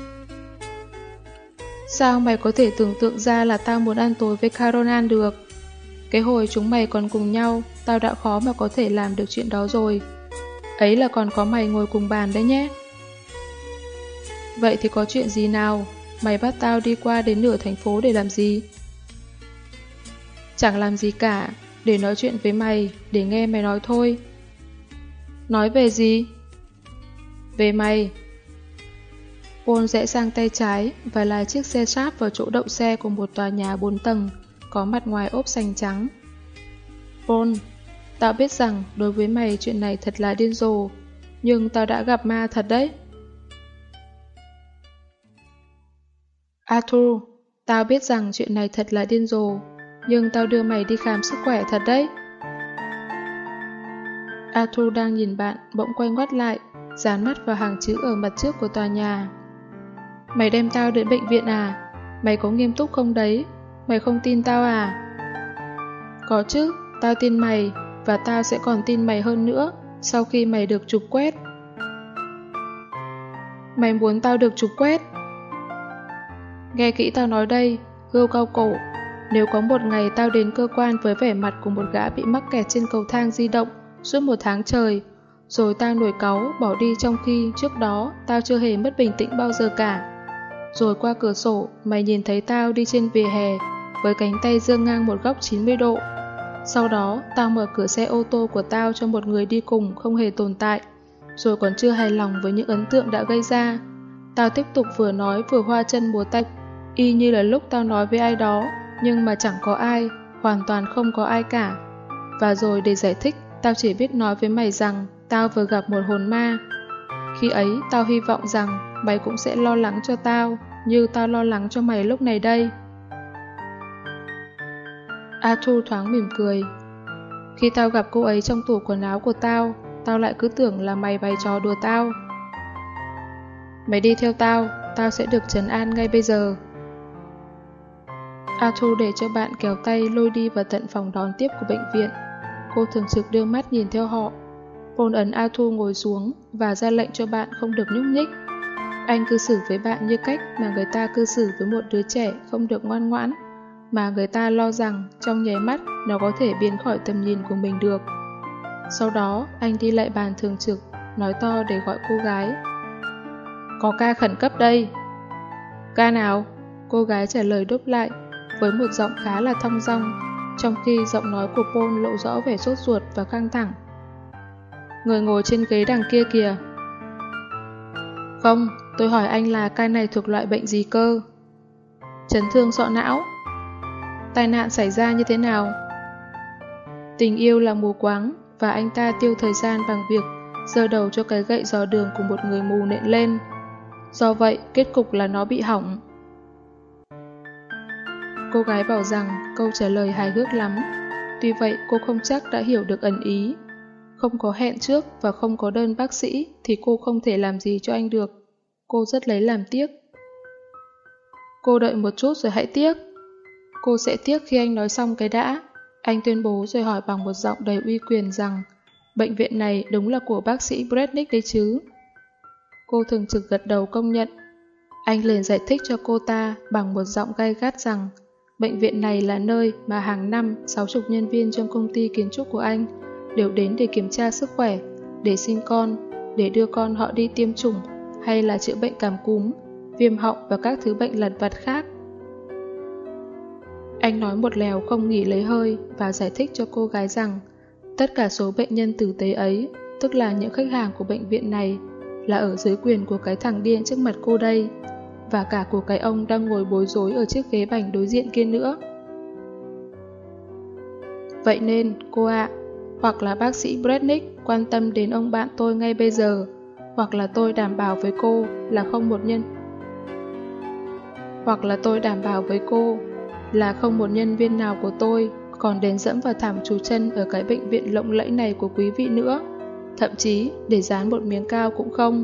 Sao mày có thể tưởng tượng ra là tao muốn ăn tối với Carol Ann được? Cái hồi chúng mày còn cùng nhau, tao đã khó mà có thể làm được chuyện đó rồi. Ấy là còn có mày ngồi cùng bàn đấy nhé. Vậy thì có chuyện gì nào? Mày bắt tao đi qua đến nửa thành phố để làm gì? Chẳng làm gì cả, để nói chuyện với mày, để nghe mày nói thôi. Nói về gì? Về mày. Paul rẽ sang tay trái và lái chiếc xe Sharp vào chỗ đậu xe của một tòa nhà bốn tầng, có mặt ngoài ốp sành trắng. Paul, tao biết rằng đối với mày chuyện này thật là điên rồ, nhưng tao đã gặp ma thật đấy. Arthur, tao biết rằng chuyện này thật là điên rồ, nhưng tao đưa mày đi khám sức khỏe thật đấy. Arthur đang nhìn bạn, bỗng quay ngoắt lại, dán mắt vào hàng chữ ở mặt trước của tòa nhà. Mày đem tao đến bệnh viện à? Mày có nghiêm túc không đấy? Mày không tin tao à? Có chứ, tao tin mày, và tao sẽ còn tin mày hơn nữa. sau khi mày được chụp quét. Mày muốn tao được chụp quét? Nghe kỹ tao nói đây, Gươm cao cổ. Nếu có một ngày tao đến cơ quan với vẻ mặt của một gã bị mắc kẹt trên cầu thang di động suốt một tháng trời, rồi tao nổi cáu bỏ đi trong khi trước đó tao chưa hề mất bình tĩnh bao giờ cả. Rồi qua cửa sổ mày nhìn thấy tao đi trên vỉa hè với cánh tay giương ngang một góc chín mươi độ. Sau đó tao mở cửa xe ô tô của tao cho một người đi cùng không hề tồn tại, rồi còn chưa hài lòng với những ấn tượng đã gây ra. Tao tiếp tục vừa nói vừa hoa chân múa tay, y như là lúc tao nói với ai đó, nhưng mà chẳng có ai, hoàn toàn không có ai cả. Và rồi để giải thích, tao chỉ biết nói với mày rằng tao vừa gặp một hồn ma. Khi ấy, tao hy vọng rằng mày cũng sẽ lo lắng cho tao, như tao lo lắng cho mày lúc này đây. Arthur thoáng mỉm cười. Khi tao gặp cô ấy trong tủ quần áo của tao, tao lại cứ tưởng là mày bày trò đùa tao. Mày đi theo tao, tao sẽ được trấn an ngay bây giờ. Arthur để cho bạn kéo tay lôi đi vào tận phòng đón tiếp của bệnh viện. Cô thường trực đưa mắt nhìn theo họ. Paul ấn Arthur ngồi xuống và ra lệnh cho bạn không được nhúc nhích. Anh cư xử với bạn như cách mà người ta cư xử với một đứa trẻ không được ngoan ngoãn, mà người ta lo rằng trong nháy mắt nó có thể biến khỏi tầm nhìn của mình được. Sau đó, anh đi lại bàn thường trực, nói to để gọi cô gái. Có ca khẩn cấp đây. Ca nào? Cô gái trả lời đáp lại, với một giọng khá là thong dong, trong khi giọng nói của Paul lộ rõ vẻ sốt ruột và căng thẳng. Người ngồi trên ghế đằng kia kìa. Không, tôi hỏi anh là ca này thuộc loại bệnh gì cơ? Chấn thương sọ não. Tai nạn xảy ra như thế nào? Tình yêu là mù quáng, và anh ta tiêu thời gian bằng việc giơ đầu cho cái gậy dò đường của một người mù nện lên. Do vậy, kết cục là nó bị hỏng. Cô gái bảo rằng câu trả lời hài hước lắm. Tuy vậy, cô không chắc đã hiểu được ẩn ý. Không có hẹn trước và không có đơn bác sĩ thì cô không thể làm gì cho anh được. Cô rất lấy làm tiếc. Cô đợi một chút rồi hãy tiếc. Cô sẽ tiếc khi anh nói xong cái đã. Anh tuyên bố rồi hỏi bằng một giọng đầy uy quyền rằng bệnh viện này đúng là của bác sĩ Bradnick đấy chứ. Cô thường trực gật đầu công nhận. Anh liền giải thích cho cô ta bằng một giọng gay gắt rằng bệnh viện này là nơi mà hàng năm sáu mươi nhân viên trong công ty kiến trúc của anh đều đến để kiểm tra sức khỏe, để sinh con, để đưa con họ đi tiêm chủng hay là chữa bệnh cảm cúm, viêm họng và các thứ bệnh lặt vặt khác. Anh nói một lèo không nghỉ lấy hơi và giải thích cho cô gái rằng tất cả số bệnh nhân tử tế ấy, tức là những khách hàng của bệnh viện này, là ở dưới quyền của cái thằng điên trước mặt cô đây, và cả của cái ông đang ngồi bối rối ở chiếc ghế bành đối diện kia nữa. Vậy nên, cô ạ, hoặc là bác sĩ Bradnick quan tâm đến ông bạn tôi ngay bây giờ, hoặc là tôi đảm bảo với cô là không một nhân hoặc là tôi đảm bảo với cô là không một nhân viên nào của tôi còn đến dẫm vào thảm trú chân ở cái bệnh viện lộng lẫy này của quý vị nữa, thậm chí để dán một miếng cao cũng không.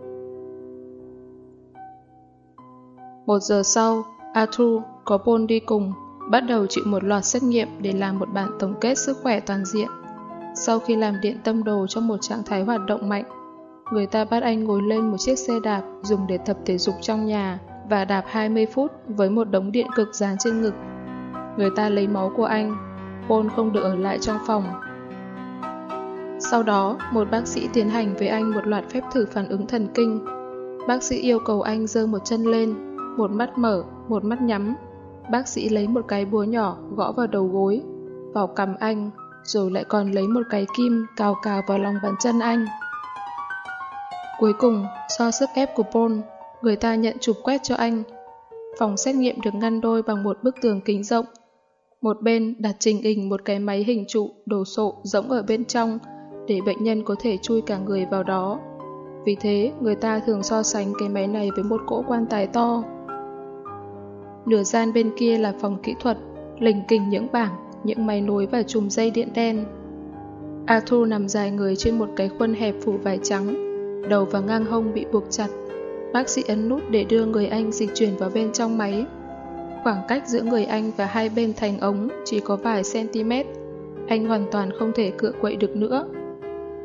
Một giờ sau, Arthur có Paul đi cùng, bắt đầu chịu một loạt xét nghiệm để làm một bản tổng kết sức khỏe toàn diện. Sau khi làm điện tâm đồ trong một trạng thái hoạt động mạnh, người ta bắt anh ngồi lên một chiếc xe đạp dùng để tập thể dục trong nhà và đạp hai mươi phút với một đống điện cực dán trên ngực. Người ta lấy máu của anh, Paul không được ở lại trong phòng. Sau đó, một bác sĩ tiến hành với anh một loạt phép thử phản ứng thần kinh. Bác sĩ yêu cầu anh giơ một chân lên, một mắt mở, một mắt nhắm. Bác sĩ lấy một cái búa nhỏ gõ vào đầu gối, vào cằm anh, rồi lại còn lấy một cái kim cào cào vào lòng bàn chân anh. Cuối cùng, do sức ép của Paul, người ta nhận chụp quét cho anh. Phòng xét nghiệm được ngăn đôi bằng một bức tường kính rộng. Một bên đặt trình hình một cái máy hình trụ đồ sộ rỗng ở bên trong để bệnh nhân có thể chui cả người vào đó. Vì thế, người ta thường so sánh cái máy này với một cỗ quan tài to. Nửa gian bên kia là phòng kỹ thuật, lình kình những bảng, những máy nối và chùm dây điện đen. Arthur nằm dài người trên một cái khuôn hẹp phủ vải trắng, đầu và ngang hông bị buộc chặt. Bác sĩ ấn nút để đưa người anh dịch chuyển vào bên trong máy. Khoảng cách giữa người anh và hai bên thành ống chỉ có vài centimet. Anh hoàn toàn không thể cựa quậy được nữa.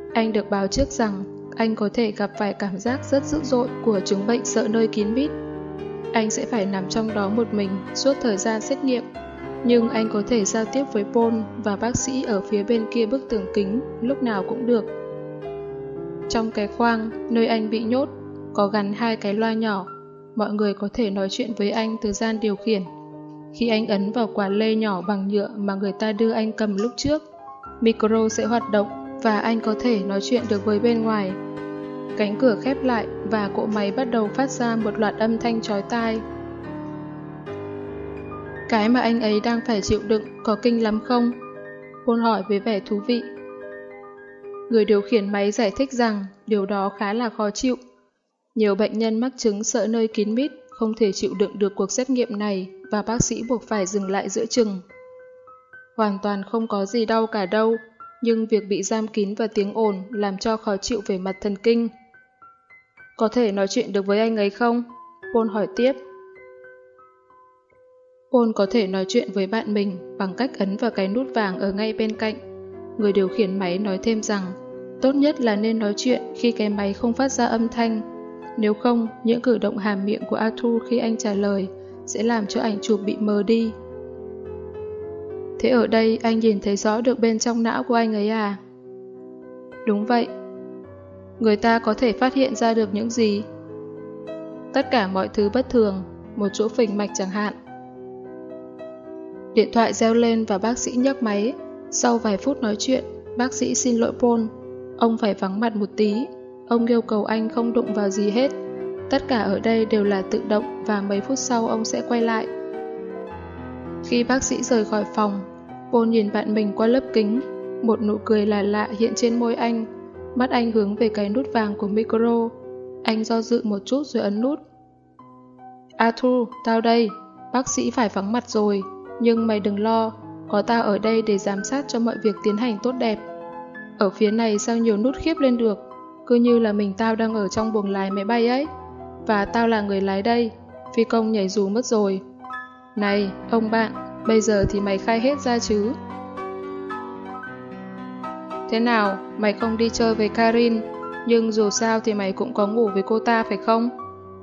Anh được báo trước rằng anh có thể gặp phải cảm giác rất dữ dội của chứng bệnh sợ nơi kín mít. Anh sẽ phải nằm trong đó một mình suốt thời gian xét nghiệm, nhưng anh có thể giao tiếp với Paul và bác sĩ ở phía bên kia bức tường kính lúc nào cũng được. Trong cái khoang nơi anh bị nhốt có gắn hai cái loa nhỏ, mọi người có thể nói chuyện với anh từ gian điều khiển. Khi anh ấn vào quả lê nhỏ bằng nhựa mà người ta đưa anh cầm lúc trước, micro sẽ hoạt động và anh có thể nói chuyện được với bên ngoài. Cánh cửa khép lại và cỗ máy bắt đầu phát ra một loạt âm thanh chói tai. Cái mà anh ấy đang phải chịu đựng có kinh lắm không? Paul hỏi với vẻ thú vị. Người điều khiển máy giải thích rằng điều đó khá là khó chịu. Nhiều bệnh nhân mắc chứng sợ nơi kín mít không thể chịu đựng được cuộc xét nghiệm này và bác sĩ buộc phải dừng lại giữa chừng. Hoàn toàn không có gì đau cả đâu, nhưng việc bị giam kín và tiếng ồn làm cho khó chịu về mặt thần kinh. Có thể nói chuyện được với anh ấy không? Paul hỏi tiếp. Paul có thể nói chuyện với bạn mình bằng cách ấn vào cái nút vàng ở ngay bên cạnh. Người điều khiển máy nói thêm rằng tốt nhất là nên nói chuyện khi cái máy không phát ra âm thanh. Nếu không, những cử động hàm miệng của Arthur khi anh trả lời sẽ làm cho ảnh chụp bị mờ đi. Thế ở đây anh nhìn thấy rõ được bên trong não của anh ấy à? Đúng vậy. Người ta có thể phát hiện ra được những gì? Tất cả mọi thứ bất thường, một chỗ phình mạch chẳng hạn. Điện thoại reo lên và bác sĩ nhấc máy. Sau vài phút nói chuyện, bác sĩ xin lỗi Paul. Ông phải vắng mặt một tí. Ông yêu cầu anh không đụng vào gì hết. Tất cả ở đây đều là tự động và mấy phút sau ông sẽ quay lại. Khi bác sĩ rời khỏi phòng, Paul nhìn bạn mình qua lớp kính. Một nụ cười lạ lạ hiện trên môi anh. Mắt anh hướng về cái nút vàng của micro. Anh do dự một chút rồi ấn nút. Arthur, tao đây. Bác sĩ phải vắng mặt rồi. Nhưng mày đừng lo, có tao ở đây để giám sát cho mọi việc tiến hành tốt đẹp. Ở phía này sao nhiều nút khiếp lên được, cứ như là mình tao đang ở trong buồng lái máy bay ấy. Và tao là người lái đây, phi công nhảy dù mất rồi. Này, ông bạn, bây giờ thì mày khai hết ra chứ. Thế nào, mày không đi chơi với Karin, nhưng dù sao thì mày cũng có ngủ với cô ta phải không?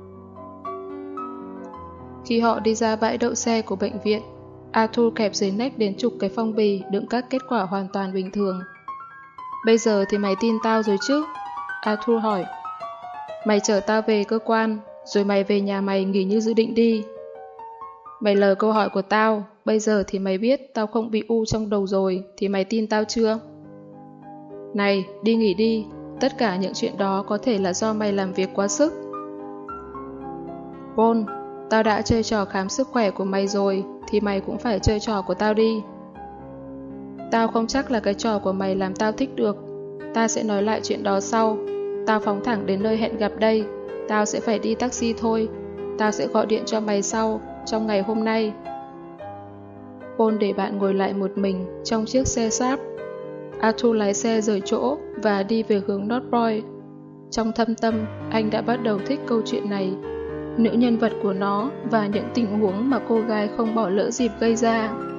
Khi họ đi ra bãi đậu xe của bệnh viện, Arthur kẹp dưới nách đến chục cái phong bì đựng các kết quả hoàn toàn bình thường. Bây giờ thì mày tin tao rồi chứ? Arthur hỏi. Mày chở tao về cơ quan, rồi mày về nhà mày nghỉ như dự định đi. Mày lờ câu hỏi của tao, bây giờ thì mày biết tao không bị u trong đầu rồi, thì mày tin tao chưa? Này, đi nghỉ đi, tất cả những chuyện đó có thể là do mày làm việc quá sức. Paul, tao đã chơi trò khám sức khỏe của mày rồi, thì mày cũng phải chơi trò của tao đi. Tao không chắc là cái trò của mày làm tao thích được. Ta sẽ nói lại chuyện đó sau. Tao phóng thẳng đến nơi hẹn gặp đây. Tao sẽ phải đi taxi thôi. Tao sẽ gọi điện cho mày sau, trong ngày hôm nay. Paul để bạn ngồi lại một mình trong chiếc xe Saab. Arthur lái xe rời chỗ và đi về hướng North Point. Trong thâm tâm, anh đã bắt đầu thích câu chuyện này, nữ nhân vật của nó và những tình huống mà cô gái không bỏ lỡ dịp gây ra.